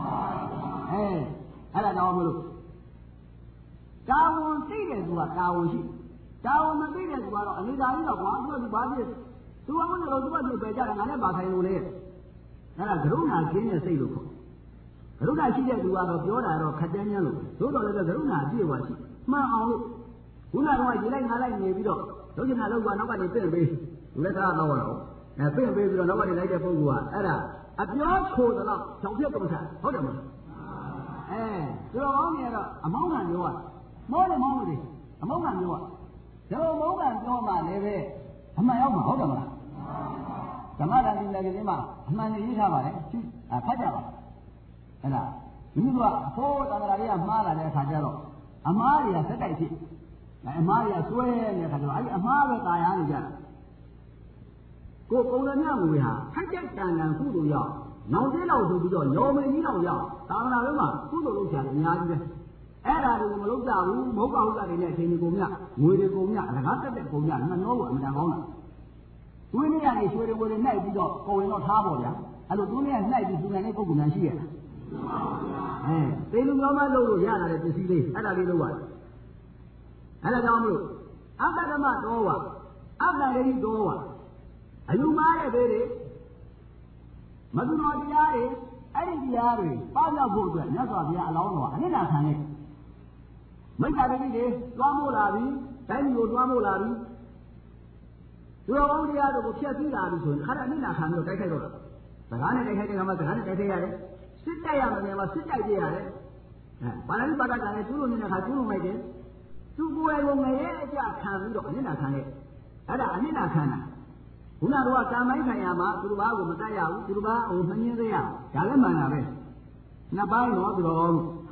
အဲ့ဒါကြောင့်မလို့တာဝန်သိတယ်သူကတာဝန်ရှိတာဝန်မသိတဲ့သူကတော့အနေသာကြီးတော့ကွာသူကဘာဖြစ်သူကမလို့သူကပြကြတယ်ငါနဲ့ပါဆိုင်လို့လေအဲ့ဒါကရုဏာခင်းတဲ့စိတ်လို့ခေါ်ကရုဏာရှိတဲ့သူကတော့ပြောတာတော့ခက်တန်းညမ်းလို့သို့တော်လည်းကရုဏာပြည့်သွားရှိမှန်အောင်လို့ခုနကတော့ရေလိုက်ငါလိုက်နေပြီးတော့လုံးချင်တာလုံးကနောက်ကနေပြင့်ပေးလက်သားတော့တော့ပြင့်ပေးပြီးတော့နောက်ကနေလိုက်တဲ့ပုဂ္ဂိုလ်ကအဲ့ဒါအပြောခိုးတော့ကြောင်ပြတ်ကုန်တာဟုတ်တယ်မလားသူတော်ကောင်းတွေကတော့အမောင်းခံပြောရမောတယ်မောင်းလို့အမောင်းခံပြောရဒီလိုမောင်းခံပြောမှလည်းပဲအမှန်ရောက်မှာဟုတ်တယ်မလားဓမ္မဒါတိလည်းဒီမှာအမှန်ကြီးရေးထားပါလေဖတ်ကြပါအဲ့ဒါမိမိကအဖို့တန်ត្រာတွေကမှားလာတဲ့အခါကျတော့အမားတွေကစက်တိုက်ဖြစ်အမားတွေကဆွဲနေတဲ့အခါကျတော့အဲ့ဒီအမားပဲတာယာနေကြတာကိုယ်ပုံရမြငွေဟာထက်တဲ့တန်တန်ကုသိုလ်ရောက်နောင်သေးတော့ဆိုပြီးတော့ရော်မင်းကြီးတော့ရောက်သာသနာ့ဘက်မှာကုသိုလ်လုပ်ချင်တယ်အများကြီးပဲအဲ့ဒါတွေကိုမလုပ်ကြဘူးမဟုတ်ပါဘူးကြတယ်နဲ့အချိန်ကြီးကုန်မြငွေတွေကုန်မြအလကားတက်တဲ့ကုန်မြနှနှောကိုအမှန်တန်ကောင်းတာသူနေရနေရွှေတွေနှိုက်ပြီးတော့ကုန်ရင်တော့ထားပေါ့ဗျာအဲ့လိုသူနေရနှိုက်ပြီးသူနိုင်တဲ့ပုဂ္ဂိုလ်များရှိရတာသေလူမျိုးမလို့လို့ရလာတဲ့ပစ္စည်းလေးအဲ့ဒါလေးလုပ်ရတယ်အဲ့ဒါကြောင့်မလို့အတ္တဓမ္မတော်ဝါအတ္တလေးတော်ဝါအယူမားတဲ့ဘေးတွေမသူတော်တရားတွေအဲ့ဒီတရားတွေပေါက်ရောက်ဖို့အတွက်မြတ်စွာဘုရားအလောင်းတော်အနိဋ္ဌာခံနဲ့မိစ္ဆာတိတွေတွားမို့လာပြီတိုင်းမျိုးတွားမို့လာပြီသူတော်ကောင်းတရားတွေကိုဖျက်ဆီးလာပြီဆိုရင်ခါတဲ့အနိဋ္ဌာခံပြီးတော့တိုက်ခိုက်တော့စကားနဲ့တိုက်ခိုက်တဲ့ကမှစကားနဲ့တိုက်ခိုက်ရတယ်စစ်တိုက်ရမယ်မှာစစ်တိုက်ပြရတယ်ပါဠိပါဒကလည်းကျူးလို့နေတဲ့ခါကျူးလို့မိုက်တယ်သူကိုယ်ကိုငရဲအကြခံပြီးတော့အနိဋ္ဌာခံနဲ့အဲ့ဒါအနိဋ္ဌာခံတာခုနကတော့ကာမိုင်းခံရမှာသူတို့ဘာကိုမတတ်ရဘူးသူတို့ဘာဟိုမငင်းသေးရဒါလည်းမှန်တာပဲနှစ်ပိုင်းတော့သူတော်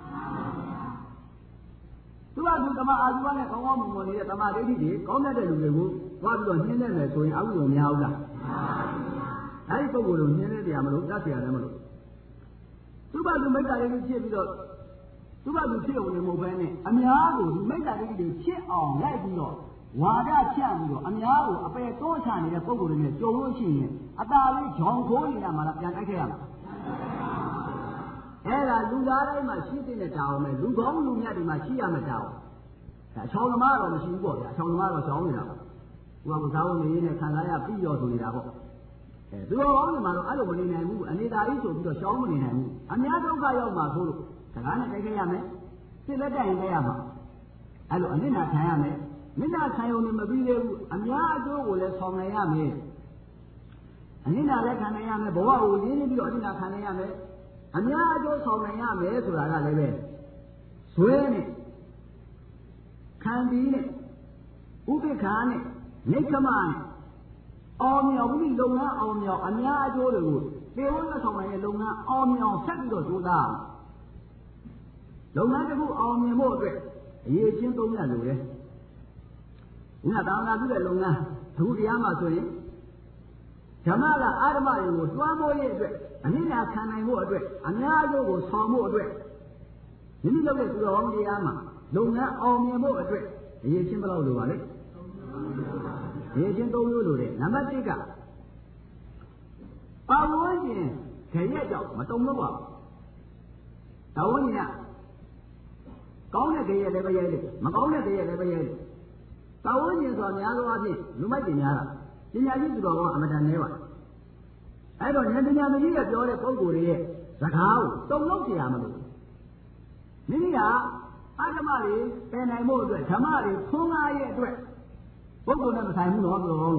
သူကသူဓမ္မအာဇီဝနဲ့ကောင်းကောင်းမွန်မွန်နေတဲ့ဓမ္မဒိဋ္ဌိတွေကောင်းတဲ့လူတွေကိုသွားပြီးတော့နှင်းနေတယ်ဆိုရင်အကုသိုလ်များဘူးလားအဲဒီပုဂ္ဂိုလ်ကိုနှင်းနေတရားမလို့တတ်เสียလည်းမလို့သူကသူမိစ္ဆာဒိဋ္ဌိဖြစ်ပြီးတော့သူကသူဖြစ်အောင်လည်းမဟုတ်ဘဲနဲ့အများကိုမိစ္ဆာဒိဋ္ဌိတွေဖြစ်အောင်လိုက်ပြီးတော့ဝါဒဖြန့်ပြီးတော့အများကိုအပယ်တွန်းချနေတဲ့ပုဂ္ဂိုလ်တွေနဲ့ကြုံလို့ရှိရင်အတားလေးဂျောင်ခိုးနေရမှာလားပြန်တိုက်ခဲ့ရမှာအဲ့ဒါလူသားတိုင်းမှာရှိတဲ့တောင်းမယ်လူကောင်းလူမြတ်တွေမှာရှိရမှာတောင်းဒါအချောင်းသမားတော့မရှိဘူးပေါ့ဗျာအချောင်းသမားတော့ရှောင်းနေတာပေါ့သူကစားဝင်နေနဲ့ခံစားရပြီးရောဆိုနေတာပေါ့သူတော်ကောင်းတွေမှာတော့အဲ့လိုမနေနိုင်ဘူးအနေသာကြီးဆိုပြီးတော့ရှောင်းမနေနိုင်ဘူးအများဒုက္ခရောက်မှာဆိုလို့စကားနဲ့တိုက်ခဲ့ရမယ်စစ်လက်တိုင်ခဲ့ရမှာအဲ့လိုအနစ်နာခံရမယ်မိနာခံရုံနဲ့မပြီးသေးဘူးအများအကျိုးကိုလည်းဆောင်နိုင်ရမယ်အနိနာလည်းခံနိုင်ရမယ်ဘဝကိုရင်းနှီးပြီးတော့အနိနာခံနိုင်ရမယ်အများအကျိုးဆောင်နိုင်ရမယ်ဆိုတာကလည်းပဲဇွဲနဲ့ခံပြီးနဲ့ဥပိ္ပခာနဲ့နိက္ခမနဲ့အောင်မြောက်ပြီးလုပ်ငန်းအောင်မြောက်အများအကျိုးတွေကိုသေဝရဆောင်နိုင်တဲ့လုပ်ငန်းအောင်မြောက်ဆက်ပြီးတော့ကြိုးစားလုပ်ငန်းတစ်ခုအောင်မြင်ဖို့အတွက်အရေးချင်းသုံးရလိုတယ်။ဒါသာသာပြုတဲ့လုပ်ငန်းအခုတရားမှာဆိုရင်ဓမ္မကအာဓမ္မတွေကိုတွားမိုးရေးအတွက်အနိဋ္ဌာခံနိုင်ဖို့အတွက်အများအကျိုးကိုဆောင်ဖို့အတွက်မိမိလုပ်တဲ့သူတော်ကောင်းတရားမှာလုပ်ငန်းအောင်မြင်ဖို့အတွက်အရေးချင်းဘယ်လောက်လိုပါလဲ။အရေးချင်းသုံးမျိုးလိုတယ်။နံပါတ်1ကပါဝန်းကျင်ခရက်ကြောင့်မတုံလို့ပါဘူး။ဒါဝန်းကျင်ကကောင်းတဲ့ခရက်လည်းပဲရဲတယ်မကောင်းတဲ့ခရက်လည်းပဲရဲတယ်။ပါဝန်းကျင်ဆိုတာများသောအားဖြင့်လူမိုက်တင်များတာပညာရှိသူတော်ကောင်းအမတန်နည်းပါအဲ့တော့ဉာဏ်ပညာမကြီးကပြောတဲ့ပုဂ္ဂိုလ်တွေရဲ့စကားကိုတုံလို့ကြရမလို့မိမိကအဓမ္မတွေပယ်နိုင်ဖို့အတွက်ဓမ္မတွေဖွင့်ကားရဲ့အတွက်ပုဂ္ဂိုလ်နဲ့မဆိုင်ဘူးတော့ပြော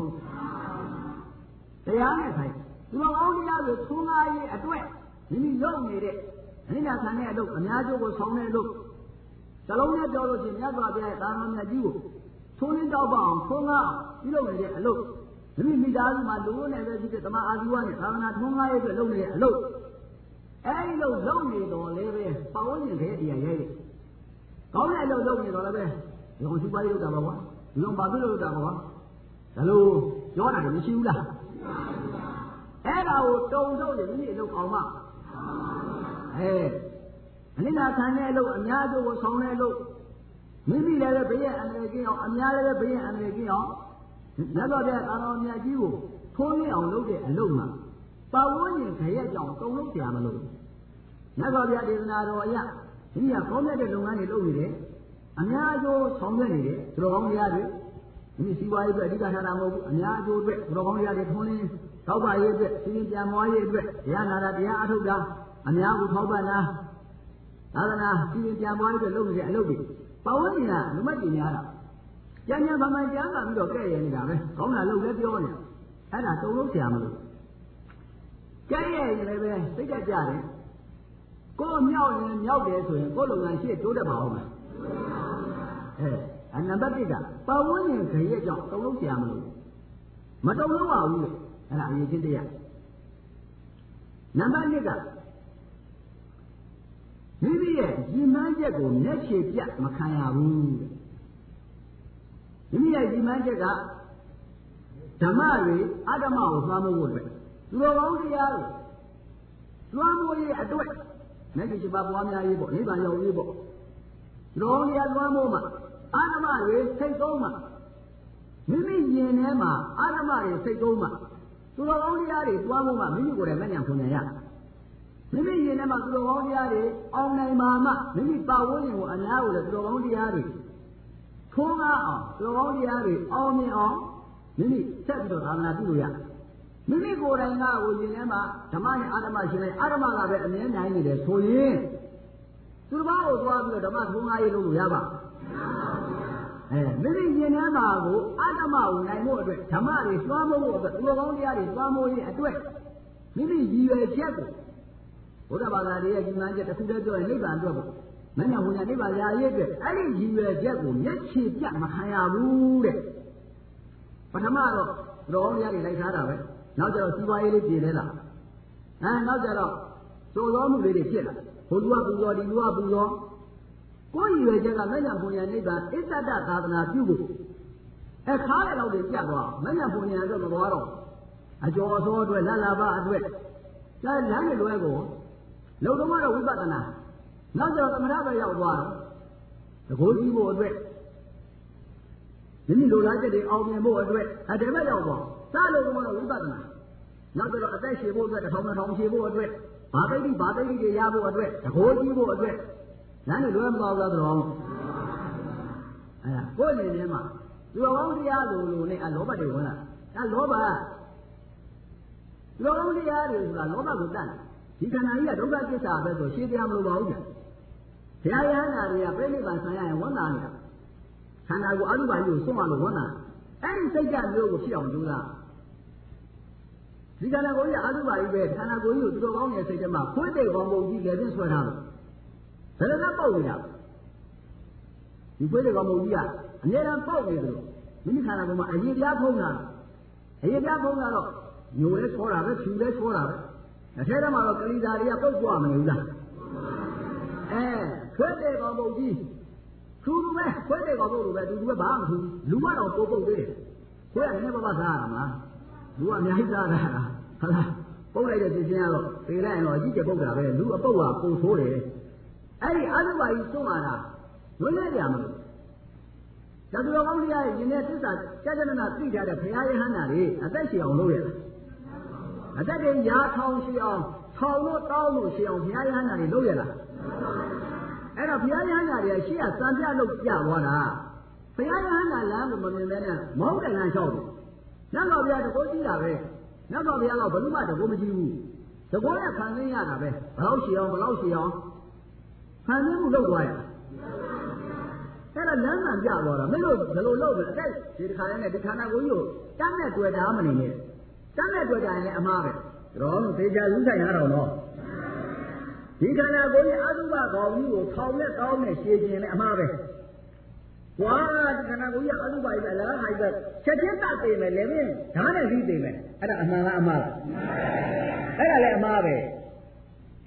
တရားနဲ့ဆိုင်သူတော်ကောင်းတရားတွေဖွင့်ကားရဲ့အတွက်မိမိလုပ်နေတဲ့အနိဋ္ဌာခံတဲ့အလုပ်အများကျိုးကိုဆောင်တဲ့အလုပ်စလုံးနဲ့ပြောလို့ရှိရင်မြတ်စွာဘုရားရဲ့သာသနာမြတ်ကြီးကိုသုံးလင်းတောက်ပအောင်သုံးကားပြုလုပ်နေတဲ့အလုပ်မိမိသားစုမှာလူနဲ့ပဲဖြစ်တဲ့သမာအာဇီဝနဲ့သာသနာထွန်းကားရဲ့အတွက်လုပ်နေတဲ့အလုပ်အဲဒီလိုလုပ်နေတော့လည်းပဲပတ်ဝန်းကျင်တွေတရားရိုက်တယ်ကောင်းတဲ့အလုပ်လုပ်နေတော့လည်းပဲဒီကောင်စီပွားရေးလုပ်တာပါကွာဒီကောင်ဘာဖြစ်လို့လုပ်တာပါကွာဒါလို့ပြောတာလည်းမရှိဘူးလားအဲ့ဒါကိုတုံထုတ်တယ်ဒီအလုပ်အောင်မှအနိနာခံတဲ့အလုပ်အများကျိုးကိုဆောင်တဲ့အလုပ်မိမိလည်းပဲဘယက်အန္တရာယ်ကင်းအောင်အများလည်းပဲဘယက်အန္တရာယ်ကင်းအောင်မြတ်စွာဘုရားသာတော်မြတ်ကြီးကိုထိုးရင်းအောင်လုပ်တဲ့အလုပ်မှာပတ်ဝန်းကျင်ခရက်ကြောင့်တုံလို့ဆရာမလို့မြတ်စွာဘုရားဒေသနာတော်အရဒီကကောင်းမြတ်တဲ့လုပ်ငန်းတွေလုပ်နေတယ်အများအကျိုးဆောင်ရွက်နေတယ်သူတော်ကောင်းတရားတွေဒီစီဝါရေးအတွက်အဓိကထားတာမဟုတ်ဘူးအများအကျိုးအတွက်သူတော်ကောင်းတရားတွေထွန်းလင်းထောက်ပရေးအတွက်စီရင်ပြန်မွားရေးအတွက်တရားနာတာတရားအထုတ်တာအများကိုထောက်ပတာသာသနာစီရင်ပြန်မွားရေးအတွက်လုပ်နေတဲ့အလုပ်တွေပတ်ဝန်းကျင်ကလူမတင်များတာကြံကြံဖန်ဖန်ကြားလာပြီးတော့ကဲ့ရနေတာပဲကောင်းတာလုပ်လဲပြောနေအဲ့ဒါတုံလို့ဆရာမလို့ကဲ့ရရင်လည်းပဲစိတ်ကကြတယ်ကိုမြောက်ရင်မြောက်တယ်ဆိုရင်ကိုလုပ်ငန်းရှေ့တိုးတက်ပါအောင်မယ်နံပါတ်1ကပတ်ဝန်းကျင်ခရက်ကြောင့်တုံလို့ဆရာမလို့မတုံလို့ပါဘူးလေအဲ့ဒါအရေးချင်းတရားနံပါတ်2ကမိမိရဲ့ရည်မှန်းချက်ကိုမျက်ခြေပြတ်မခံရဘူးမိမိရဲ့ရည်မှန်းချက်ကဓမ္မတွေအဓမ္မကိုသွားမို့ဖို့အတွက်သူတော်ကောင်းတရားတွေသွားမို့ရေးအတွက်မျက်ခြေ7ပါးပွားများရေးပေါ့နိဗ္ဗာန်ရောက်ရေးပေါ့သူတော်ကောင်းတရားသွားမို့မှာအဓမ္မတွေစိတ်သုံးမှာမိမိရင်ထဲမှာအဓမ္မတွေစိတ်သုံးမှာသူတော်ကောင်းတရားတွေသွားမို့မှာမိမိကိုယ်တိုင်မဉဏ်ဖွဉဏ်ရမိမိရင်ထဲမှာသူတော်ကောင်းတရားတွေအောင်နိုင်ပါမှမိမိပတ်ဝန်းကျင်ကိုအများကိုလည်းသူတော်ကောင်းတရားတွေထိုးကားအောင်သူတော်ကောင်းတရားတွေအောင်မြင်အောင်မိမိဆက်ပြီးတော့သာသနာပြုလို့ရမိမိကိုယ်တိုင်ကကိုရင်ထဲမှာဓမ္မနဲ့အာဓမ္မရှိလိုက်အာဓမ္မကပဲအမြဲနိုင်နေတယ်ဆိုရင်သူတစ်ပါးကိုသွားပြီးတော့ဓမ္မထုံးကားရေးလုပ်လို့ရပါမိမိရင်ထဲမှာကိုအာဓမ္မကိုနိုင်ဖို့အတွက်ဓမ္မတွေသွားဖို့အတွက်သူတော်ကောင်းတရားတွေသွားဖို့ရေးအတွက်မိမိရည်ရွယ်ချက်ကိုဘုရားဘာသာရဲ့ဒီမှန်ချက်တစ်ခုတည်းပြောရင်နိဗ္ဗာန်အတွက်ပေါ့မညာဝိညာဉ်နိဗ္ဗာန်ရာရေးအတွက်အဲ့ဒီရည်ရွယ်ချက်ကိုမျက်ခြေပြတ်မခံရဘူးတဲ့ပထမတော့တော်ကောင်းတရားတွေလိုက်ထားတာပဲနောက်ကျတော့စီးပွားရေးလေးပြည်လဲလာနောက်ကျတော့စိုးသောမှုလေးတွေဖြစ်လာဘုရားပူဇော်ဒီလူကပူဇော်ကိုယ်ရည်ရွယ်ချက်ကမညာဝိညာဉ်နိဗ္ဗာန်အစ္ဆဒသာသနာပြုဖို့ခါးတဲ့တော့တွေပြတ်သွားမညာဝိညာဉ်အတွက်မသွားတော့အကျော်အစောအတွက်လလဘအတွက်လမ်းတွေလွဲကိုလုံတော့ကတော့ဝိပဿနာနောက်ကျတော့သမထပဲရောက်သွားတော့တကိုးကြည့်ဖို့အတွက်မိမိလိုလားချက်တွေအောင်မြင်ဖို့အတွက်အတည်းမဲ့ရောက်သွားစလို့ကတော့ဝိပဿနာနောက်ကျတော့အသက်ရှည်ဖို့အတွက်တစ်ထောင်ရှည်ဖို့အတွက်ဘာသိတိတွေရဖို့အတွက်တကိုးကြည့်ဖို့အတွက်လမ်းတွေလွဲမသွားဘူးလားတော်ကိုယ်နေထဲမှာသူတော်ကောင်းတရားလိုနဲ့လောဘတွေဝင်လာလောဘသူတော်ကောင်းတရားတွေဆိုတာလောဘကိုတတ်ဒီခန္ဓာကြီးကဒုက္ခသစ္စာပဲဆိုရှင်းပြမလို့ပါဘူးဗျာဘုရားရဟန္တာတွေကပြိဋိဘံဆံရရင်ဝန်တာနေတာခန္ဓာကိုအတုပါကြီးကိုစွန့်အောင်လို့ဝန်တာအဲ့ဒီစိတ်ဓာတ်မျိုးကိုဖြစ်အောင်ကြိုးစားဒီခန္ဓာကိုယ်ကြီးအတုပါကြီးပဲခန္ဓာကိုယ်ကြီးကိုသူတော်ကောင်းတဲ့စိတ်ထဲမှာခွေးတဲ့ကောင်ပုံကြီးလည်းပြင်းဆွဲထားလို့ဘယ်လိုလဲပေါက်နေတာဒီခွေးတဲ့ကောင်ပုံကြီးကအမြဲတမ်းပေါက်နေတယ်လို့မိမိခန္ဓာကိုယ်မှာအရေးပြားဖုံးတာတော့ညိုလဲချောတာပဲဖြူလဲချောတာပဲအထဲထဲမှာတော့ကလေးသားတွေကပုတ်ပွားမနေဘူးလားခွေးတဲ့ကောင်ပုံကြီးထူးပဲခွေးတဲ့ကောင်ပုံလိုပဲတူပဲဘာမှမထူးလူကတော့ပိုပုတ်သေးတယ်ခွေးကလည်းဘာစားရမှာလူကအများကြီးစားတာဟုတ်လားပုတ်လိုက်တဲ့သိချင်းကတော့ပေလိုက်ရင်တော့အကြီးကျယ်ပုတ်တာပဲလူအပုတ်ကပုံဆိုးတယ်အဲ့ဒီအတုပါကြီးသုံးလာတာလွတ်လပ်ကြမလို့ကျသူတော်ကောင်းတရားရဲ့ယင်တဲ့သစ္စာကြာကြာနာသိကြတဲ့ဘုရားယဟန္တာတွေအသက်ရှင်အောင်လုပ်ရတာအသက်တွေရာထောင်ရှိအောင်ထောင်လို့တောင်းလို့ရှိအောင်ဘုရားယဟန္တာတွေလုပ်ရတာအဲ့တော့ဘုရားယဟန္တာတွေရှေ့ကစံပြလုပ်ပြသွားတာဘုရားယဟန္တာလမ်းကိုမမြင်ပဲနဲ့မဟုတ်တဲ့လမ်းလျှောက်တယ်နတ်တော်ဘုရားတကိုးကြည့်တာပဲနတ်တော်ဘုရားကဘယ်သူမှတကိုးမကြည့်ဘူးတကိုးရခံသိရတာပဲဘယ်လောက်ရှိအောင်ခံသိမှုလုပ်သွားရအဲ့ဒါလမ်းမှန်ပြသွားတာမင်းတို့ဘယ်လိုလုပ်လဲအသက်ဒီတစ်ခါတည်းနဲ့ဒီခန္ဓာကိုယ်ကြီးကိုတန်းနဲ့တွေ့တာမနေနဲ့တန်းနဲ့တွေ့ကြရင်လည်းအမှားပဲတော်လို့သေချာလူဆိုင်ရတော့နော်ဒီခန္ဓာကိုယ်ကြီးအတုပကောင်ကြီးကိုထောင်နဲ့တောင်းနဲ့ရှည်ခြင်းလည်းအမှားပဲကွာဒီခန္ဓာကိုယ်ကြီးအတုပကြီးပဲလားဟိုက်ပဲချက်ချင်းတတ်သိမယ်လည်းမင်းဓာတ်နဲ့ပြီးသိမယ်အဲ့ဒါအမှန်လားအမှားလားအဲ့ဒါလည်းအမှားပဲ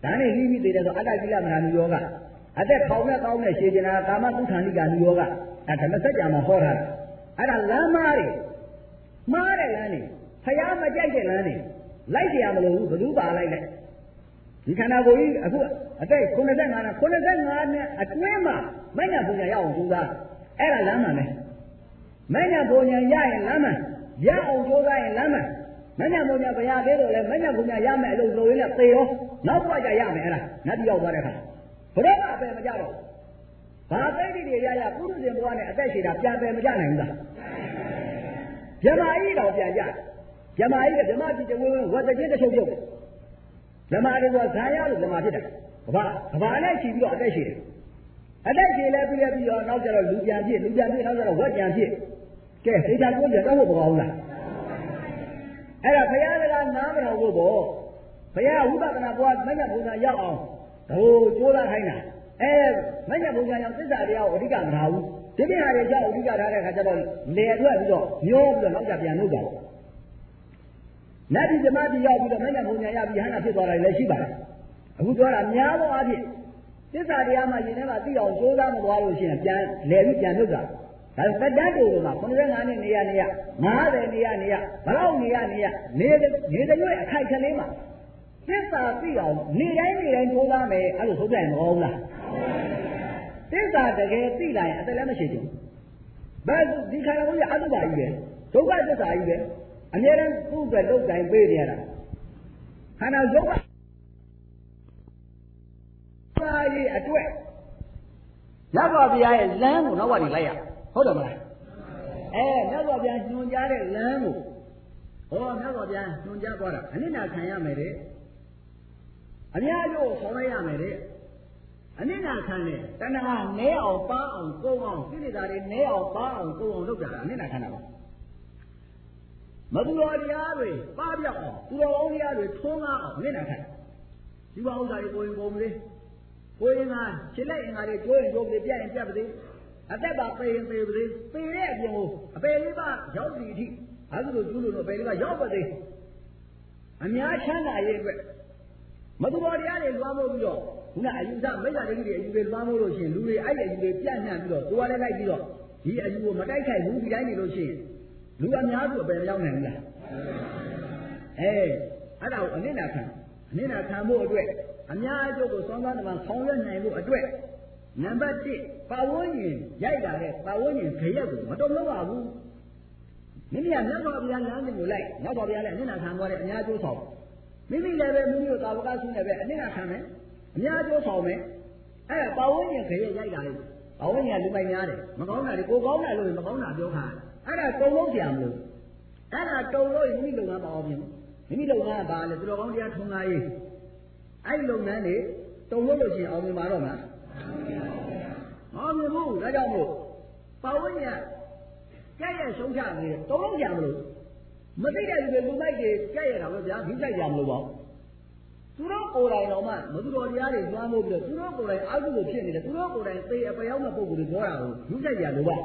ဒါနဲ့ပြီးပြီးသေးတယ်ဆိုအတ္တကိလမနာနုယောဂအသက်ထောင်နဲ့ကောင်းတဲ့ရှည်ကျင်တာကာမသုခန္တိကနုယောဂဓမ္မစကြာမှာဟောထားတာအဲ့ဒါလမ်းမားတွေမှားတဲ့လမ်းတွေဖျားမကြိုက်တဲ့လမ်းတွေလိုက်ကြရမလို့ဘယ်သူပါလိုက်လဲဒီခန္ဓာကိုယ်ကြီးအခုအသက်85နဲ့အတွင်းမှာမဉ္ဇဉ်ပူညာရအောင်ကြိုးစားအဲ့ဒါလမ်းမှန်ပဲမဉ္ဇဉ်ပူညာရရင်လမ်းမှန်ရအောင်ကြိုးစားရင်လမ်းမှန်မဉ္ဇဉ်ပူညာဘယ်ရသေးလို့လဲမဉ္ဇဉ်ပူညာရမယ်အလုပ်လုပ်ရင်းနဲ့သေရောနောက်ဘဝကျရမယ်အဲ့ဒါနတ်ပြောက်သွားတဲ့ခါဘယ်တော့မှအပယ်မကြတော့ဘာသိတိတွေရပုရုဇဉ်ဘဝနဲ့အသက်ရှည်တာပြန်ပယ်မကြနိုင်ဘူးလားဗြဟ္မာကြီးတော့ပြန်ကြဗြဟ္မာကြီးကဗြဟ္မာကြီးတဝင်းဝတ်တခြင်းတစ်ချုပ်ချုပ်ဗြဟ္မာတွေကဇာရလို့ဗြဟ္မာဖြစ်တယ်ကဘာနဲ့ချီပြီးတော့အသက်ရှည်တယ်အသက်ရှည်လဲပြီးတော့နောက်ကျတော့လူပြန်ဖြစ်နောက်ကျတော့ဝက်ပြန်ဖြစ်ကဲစိတ်ဓာတ်ကိုပြန်တော့မကောင်းလားအဲ့ဒါဘုရားကနားမတော်ဘူးပေါ့ဘုရားဝိပဿနာဘဝမဉ္ဇဉ်ဘုရားရောက်အောင်ဒါကိုကြိုးစားခိုင်းတာမဉ္ဇဉ်ဘုရားရောက်သစ္စာတရားကိုအဓိကမထားဘူးဒီပြဟာတွေကြောင့်အဓိကထားတဲ့အခါကျတော့လေအတွက်ပြီးတော့မျောပြီးတော့နောက်ကျပြန်လုပ်တာနတ်ဒီဓမ္မတိရောက်ပြီးတော့မဉ္ဇဉ်ဘုရားရပြီးဟန္တာဖြစ်သွားတယ်လည်းရှိပါတယ်အခုပြောတာများသောအားဖြင့်သစ္စာတရားမှရင်ထဲမှာသိအောင်ကြိုးစားမသွားလို့ရှိရင်ပြန်လဲပြီးပြန်လုပ်တာဒါသက်တမ်းတူက85နှစ်နေရ50နေရဘလောက်နေရနေတဲ့ရွေးအခိုက်ကလေးမှာသစ္စာသိအောင်နေတိုင်းကြိုးစားမယ်အဲ့လိုဆိုပြရင်မဟုတ်လားသစ္စာတကယ်သိလာရင်အသက်လည်းမရှိဘူးဘယ်ဒီခန္ဓာကိုယ်ကအတုပါကြီးပဲဒုက္ခသစ္စာကြီးပဲအများအားသူ့အတွက်လုတ်တိုင်းပေးနေရတာခန္ဓာဒုက္ခစာရေးအတွက်ရသော်ဘုရားရဲ့လမ်းကိုနောက်ကနေလိုက်ရဟုတ်တယ်မလားမြတ်စွာဘုရားညွှန်ကြားတဲ့လမ်းကိုမြတ်စွာဘုရားညွှန်ကြားသွားတာအနိနာခံရမယ်တဲ့အများကျိုးဆောင်ရမယ်တဲ့အနိနာခံတဲ့တဏှာနဲအောင်ပါအောင်ကုန်အောင်ကိလေသာတွေနဲအောင်ပါအောင်ကုန်အောင်လုပ်တာအနိနာခံတာပါမသူတော်တရားတွေပါပြောက်အောင်သူတော်ကောင်းတရားတွေထုံးကားအောင်အနိနာခံဒီဘဥစ္စာတွေကိုယ်ရင်ကုန်မလေးကိုယ်ရင်ကခြေလက်အင်္ဂါတွေကျိုးရင်ကျိုးကလေးပြတ်ရင်ပြတ်ပါသေးအသက်ပါပေရင်ပေပါသေးပေတဲ့အပြင်ကိုအပေလေးပါရောက်စီအထိအခုလိုကျူးလို့အပေလေးပါရောက်ပါသေးအများချမ်းသာရေးအတွက်မသူတော်တရားတွေလွှမ်းမိုးပြီးတော့ခုနအယူဆမိစ္ဆာဒိဋ္ဌိတွေအယူတွေလွှမ်းမိုးလို့ရှိရင်လူတွေအဲ့ဒီအယူတွေပြန့်နှံ့ပြီးတော့ကိုယ်ကလည်းလိုက်ပြီးတော့ဒီအယူကိုမတိုက်ခိုက်ဘူးဒီတိုင်းနေလို့ရှိရင်လူအများစုအပယ်မရောက်နိုင်ဘူးလားအဲ့ဒါကိုအနိနာခံဖို့အတွက်အများအကျိုးကိုစောင့်စားနေမှဆောင်ရွက်နိုင်ဖို့အတွက်နံပါတ်1ပါဝန်းကျင်ရိုက်တာတဲ့ပါဝန်းကျင်ခရက်ကိုမတုံ့လို့ပါဘူးမိမိကမြတ်စွာဘုရားလမ်းစဉ်ကိုလိုက်မြတ်စွာဘုရားလည်းအနိနာခံသွားတဲ့အများအကျိုးဆောင်မိမိလည်းပဲမိမိတို့သာဝကဆုနဲ့ပဲအနိနာခံမယ်အများအကျိုးဆောင်မယ်အဲ့ပါဝန်းကျင်ခရက်ရိုက်တာလေပါဝန်းကျင်ကလူပိုင်များတယ်မကောင်းတာတွေကိုကောင်းတာလို့မကောင်းတာပြောခါအဲ့ဒါတုံလို့ဆရာမလို့အဲ့ဒါတုံလို့မိမိလုပ်ငန်းပါအောင်ပြင်မိမိလုပ်ငန်းကဘာလဲသူတော်ကောင်းတရားထုံးကားရေးအဲ့ဒီလုပ်ငန်းတွေတုံလို့ရှိရင်အောင်မြင်ပါတော့မလားအောင်မြင်ဘူးဒါကြောင့်မို့ပါဝန်းကျင်ကြက်ရဲ့ဆုံးချနေတယ်တုံလို့ဆရာမလို့မသိတဲ့လူတွေလူမိုက်တွေကြက်ရတာပဲဗျာဒီကြက်ရမလို့ပေါ့သူတို့ကိုယ်တိုင်တော့မှမသူတော်တရားတွေလွှမ်းမိုးပြီးတော့သူတို့ကိုယ်တိုင်အောက်ကိုဖြစ်နေတယ်သူတို့ကိုယ်တိုင်သေအပျောက်တဲ့ပုံကိုယ်တွေပြောတာကိုယူကြက်ရလို့ပါ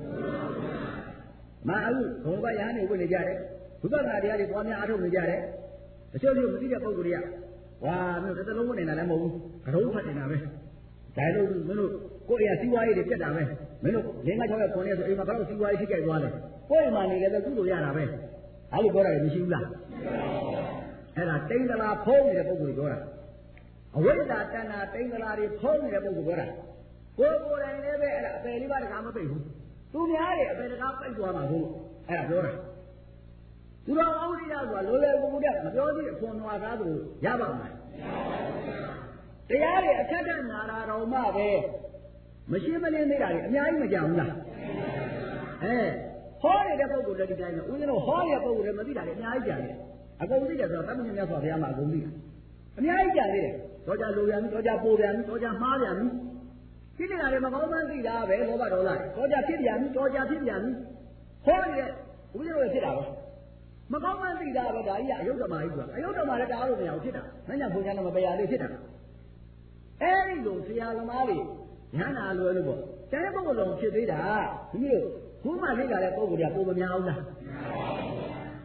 မအခုဘုရားရဟန်းတွေဝင်နေကြတယ်ဘုရားတရားတွေပွားများအားထုတ်နေကြတယ်တချို့မသိတဲ့ပုံကိုယ်တွေကဝါမျိုးတစ်လုံးဝင်နေတာလည်းမဟုတ်ဘူးကရုံးဖတ်နေတာပဲဒါလို့မင်းတို့ကိုယ့်အရာစီးပွားရေးတွေပြတ်တာပဲမင်းတို့၄၅၆ရက်9ရက်ဆိုအိမ်မှာဘယ်တော့စီးပွားရေးထိကြိုက်သွားလဲကိုယ့်အိမ်မှာနေတယ်ဆိုကုသိုလ်ရတာပဲအဲ့လိုပြောတာမရှိဘူးလားအဲ့ဒါတိန်္ဂလာဖုံးနေတဲ့ပုံကိုယ်ပြောတာအဝိဇ္ဇာတဏ္ဍာတိန်္ဂလာတွေဖုံးနေတဲ့ပုံကိုယ်ပြောတာကိုယ်ကိုယ်တိုင်လည်းပဲအဲ့ဒါအပယ်လေးပါးတကားမပိတ်ဘူးသူများတွေအပယ်တကားပိတ်သွားမှာဟုတ်အဲ့ဒါပြောတာသူတော်ကောင်းတရားဆိုတာလိုလေကူကူတဲ့မပြောသေးအခွန်နွားသားသူရပါ့မလားတရားတွေအထက်ထက်နာတာတော်မှပဲမရှင်းမလင်းသေးတာတွေအများကြီးမကြဘူးလားဟောနေတဲ့ပုဂ္ဂိုလ်လည်းဒီတိုင်းပဲဦးဇင်းတို့ဟောတဲ့ပုဂ္ဂိုလ်လည်းမသိတာလည်းအများကြီးကြံနေတယ်အကုန်သိတယ်ဆိုတော့တမန်တော်မြတ်စွာဘုရားမှာအကုန်သိတယ်အများကြီးကြံနေတယ်တော့ကြလိုပြန်ပြီတော့ကြပိုပြန်ပြီတော့ကြမှားပြန်ပြီဖြစ်နေတာတွေမကောင်းမှန်းသိတာပဲလောဘဒေါသတော့ကြဖြစ်ပြန်ပြီတော့ကြဖြစ်ပြန်ပြီဟောနေတဲ့ဦးဇင်းတို့ဖြစ်တာပဲမကောင်းမှန်းသိတာပဲဒါကြီးကအယုဒ္ဓမာကြီးဆိုတာအယုဒ္ဓမာလည်းတားလို့မရဘူးဖြစ်တာမညာဘုရားနဲ့မပယ်ရလေးဖြစ်တာအဲဒီလိုဆရာသမားတွေဉာဏ်နာလွယ်လို့ပေါ့ကျန်တဲ့ပုဂ္ဂိုလ်တော်ဖြစ်သေးတာဒီလိုခုမှသိကြတဲ့ပုဂ္ဂိုလ်တွေကပုံမများဘူးလားအဲဒီ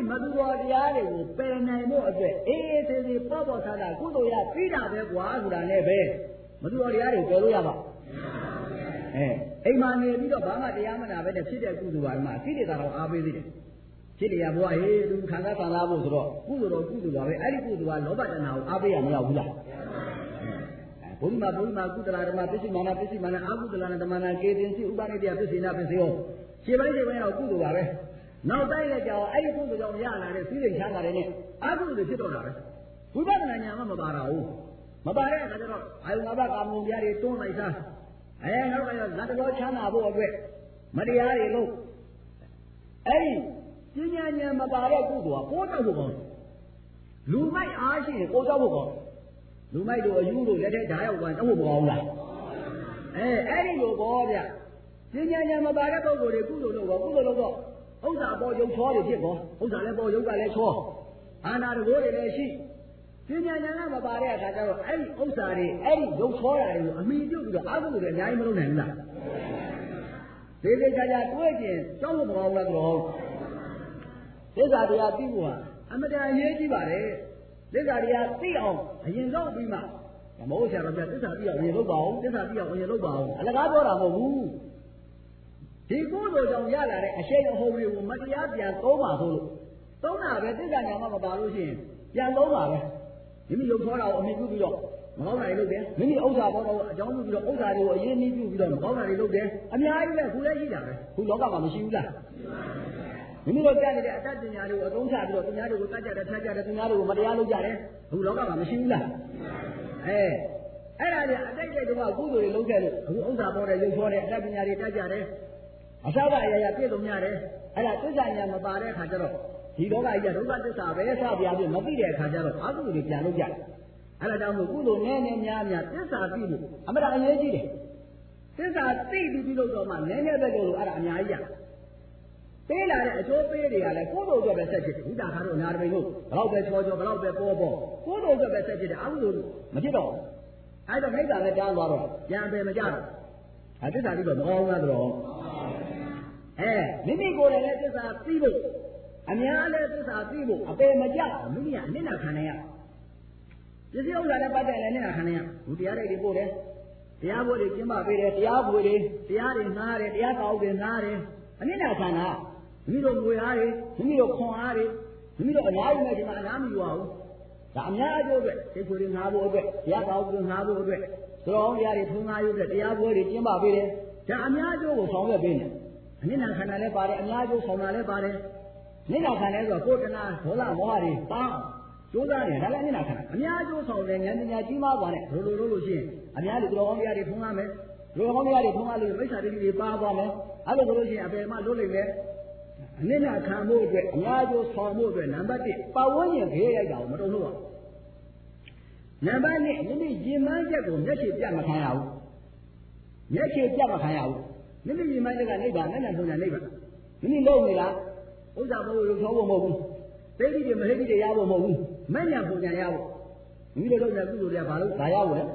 မသူတော်တရားတွေကိုပယ်နိုင်ဖို့အတွက်အေးသေးသေးပေါ့ပေါ့ဆာဆာကုသိုလ်ရပြီးတာပဲကွာဆိုတာနဲ့ပဲမသူတော်တရားတွေပယ်လို့ရပါအိမ်မှာနေပြီးတော့ဘာမှတရားမနာပဲနဲ့ဖြစ်တဲ့ကုသိုလ်ပါမှစိတ္တသာတော်အားပေးသေးတယ်ဖြစ်တယ်ဘုရားဟေးသူခံစားဖို့ဆိုတော့ကုသိုလ်တော်ကုသိုလ်ပါပဲအဲ့ဒီကုသိုလ်ကလောဘတဏှာကိုအားပေးရမရဘူးလားဘုရားကုသလဓမ္မပစ္စည်းမာနအာကုသလဓမ္မနာကေတင်စီဥပနိတယပစ္စေနာပစ္စယောခြေပိုင်းတော့ကုသိုလ်ပါပဲနောက်တိုင်းလည်းကြောက်အဲ့ဒီကုသိုလ်ကြောင့်ရလာတဲ့စိတ်ချမ်းသာတဲ့နဲ့အာကုသိုလ်ဖြစ်တော့တာပဲဝိပဿနာဉာဏ်မှမပါတာဘူးမပါတဲ့အခါကျတော့အာယုငါးပါးကာမဂုဏ်တရားတွေတွန်းလိုက်စားနောက်ကရောဇတ်တော်ချမ်းသာဖို့အတွက်မတရားတွေလို့အဲ့ဒီပညာဉာဏ်မပါတဲ့ကုသိုလ်ကပိုးတောက်ဖို့ကောင်းလူမိုက်အားရှိရင်ပိုးတောက်ဖို့ကောင်းလူမိုက်တို့အယူတို့လက်ထဲဓာတ်ရောက်သွားတောက်ဖို့မကောင်းလားအဲ့ဒီလိုပေါ့ဗျပညာဉာဏ်မပါတဲ့ပုဂ္ဂိုလ်တွေကုသိုလ်လုပ်တော့ဥစ္စာပေါ်ရုပ်ချောတွေဖြစ်ပေါ်ဥစ္စာလည်းပေါ်ရုပ်ကလည်းချောအာနာတကိုးတွေလည်းရှိပညာဉာဏ်ကမပါတဲ့အခါကျတော့အဲ့ဒီဥစ္စာတွေအဲ့ဒီရုပ်ချောတာတွေကိုအမိပြုတ်ပြီးတော့အာဟုတွေအများကြီးမလုပ်နိုင်ဘူးလားဒီလိုကြကြတွေးကျင်တောင်းလို့မကောင်းလားတော့သစ္စာတရားသိဖို့ဟာအမတန်အရေးကြီးပါတယ်သစ္စာတရားသိအောင်အရင်တော့ပြီးမှမဟုတ်ဆရာတော်ပြသစ္စာသိအောင်အရင်လုပ်ပါအောင်သစ္စာသိအောင်အရင်လုပ်ပါအောင်အလကားပြောတာမဟုတ်ဘူးဒီကုသိုလ်ကြောင့်ရလာတဲ့အရှိန်အဟုန်တွေကိုမတရားပြန်သုံးပါဆိုလို့သုံးတာပဲသစ္စာညာမှမပါလို့ရှိရင်ပြန်သုံးပါပဲမိမိရုပ်ခေါ်တာကိုအမိပြုပြီးတော့မကောင်းတာတွေလုပ်တယ်မိမိဥစ္စာပေါ်တော့အကြောင်းပြုပြီးတော့ဥစ္စာတွေကိုအရင်နှီးပြုပြီးတော့မကောင်းတာတွေလုပ်တယ်အများကြီးပဲခုလည်းရှိတာပဲခုလောကမှာမရှိဘူးလားမိမိတို့ကြားနေတဲ့အတတ်ပညာတွေကိုအသုံးချပြီးတော့သူများတွေကိုတတ်ကြတယ်ထပ်ကြတယ်သူများတွေကိုမတရားလုပ်ကြတယ်ခုလောကမှာမရှိဘူးလားအဲ့ဒါတွေအတိတ်တုန်းကကုသိုလ်တွေလုပ်ခဲ့လို့အခုဥစ္စာပေါ်တယ်ရုပ်ခေါ်တယ်အတတ်ပညာတွေတတ်ကြတယ်အစကအရာရာပြည့်စုံရတယ်အဲ့ဒါသစ္စာဉာဏ်မပါတဲ့အခါကျတော့ဒီလောကကြီးကဒုက္ခသစ္စာပဲစပြပြမသိတဲ့အခါကျတော့အကုသိုလ်တွေပြန်လုပ်ကြတယ်အဲ့ဒါကြောင့်မို့ကုသိုလ်နည်းနည်းများများသစ္စာသိဖို့အမှန်တရားအရေးကြီးတယ်သစ္စာသိပြီးလို့တော့မှနည်းနည်းပဲလို့အဲ့ဒါအများကြီးရပေးလာတဲ့အကျိုးပေးတွေကလည်းကိုယ်တို့အတွက်ပဲဆက်ဖြစ်တယ်ဘုရားခါတို့အနာတပိန်တို့ဘလောက်ပဲချောဘလောက်ပဲပေါ်ကိုယ်တို့အတွက်ပဲဆက်ဖြစ်တယ်အကုသိုလ်မဖြစ်တော့အဲ့တော့မိစ္ဆာလည်းတားသွားတော့ပြန်ပယ်မကြတော့အဲ့သစ္စာသိတော့မကောင်းလားတော့မိမိကိုယ်လည်းသစ္စာသိဖို့အများလည်းသစ္စာသိဖို့အပယ်မကြအောင်မိမိကအနစ်နာခံနိုင်ရပစ္စည်းဥစ္စာနဲ့ပတ်သက်လည်းအနစ်နာခံနိုင်ရဘုတရားတွေပို့တယ်တရားပွဲတွေကျင်းပပေးတယ်တရားပွဲတွေတရားတွေငှားတယ်တရားကောက်တွေငှားတယ်အနစ်နာခံတာမိမိတို့ငွေအားတွေမိမိတို့ခွန်အားတွေမိမိတို့အများကြီးနဲ့ဒီမှာအများမယူအောင်ဒါအများအကျိုးအတွက်သိခွေတွေငှားဖို့အတွက်တရားကောက်တွေငှားဖို့အတွက်သတော်တရားတွေထုံးငှားရုပ်အတွက်တရားပွဲတွေကျင်းပပေးတယ်ဒါအများအကျိုးကိုဆောင်ရွက်ပေးတယ်အနစ်နာခံတာလည်းပါတယ်အများအကျိုးဆောင်တာလည်းပါတယ်နိနာခံတယ်ဆိုတော့ကိုယ်တဏှာဒေါသမောဟတွေတောင်းကျိုးစားတယ်ဒါလည်းနိနာခံအများအကျိုးဆောင်တယ်ဉာဏ်ပညာကြီးမားသွားတယ်လို့ရှိရင်အများလူတော်ကောင်းတရားတွေထုံးကားမယ်လူတော်ကောင်းတရားတွေထုံးကားလို့မိစ္ဆာဒိဋ္ဌိတွေပါသွားမယ်အဲ့လိုဆိုလို့ရှိရင်အပယ်မှလွတ်လိမ့်မယ်အနိနာခံမှုအတွက်အများအကျိုးဆောင်မှုအတွက်နံပါတ်1ပတ်ဝန်းကျင်ခေးရိုက်တာကိုမတုံ့လို့ပါနံပါတ်2မိမိရင်မှန်းချက်ကိုမျက်ခြေပြတ်မခံရဘူးမျက်ခြေပြတ်မခံရဘူးမိမိရင်မှန်းချက်ကနိဗ္ဗာန်နဲ့ပုံညာနိဗ္ဗာန်မိမိလုံးနေတာဥစ္စာဘုရားရုပ်ချောဖို့မဟုတ်ဘူးသိတိတွေမဟိတိတွေရဖို့မဟုတ်ဘူးမညံပုံညာရဖို့မိတို့လုပ်တဲ့ကုသိုလ်တွေကဘာလို့ဒါရဖို့လဲ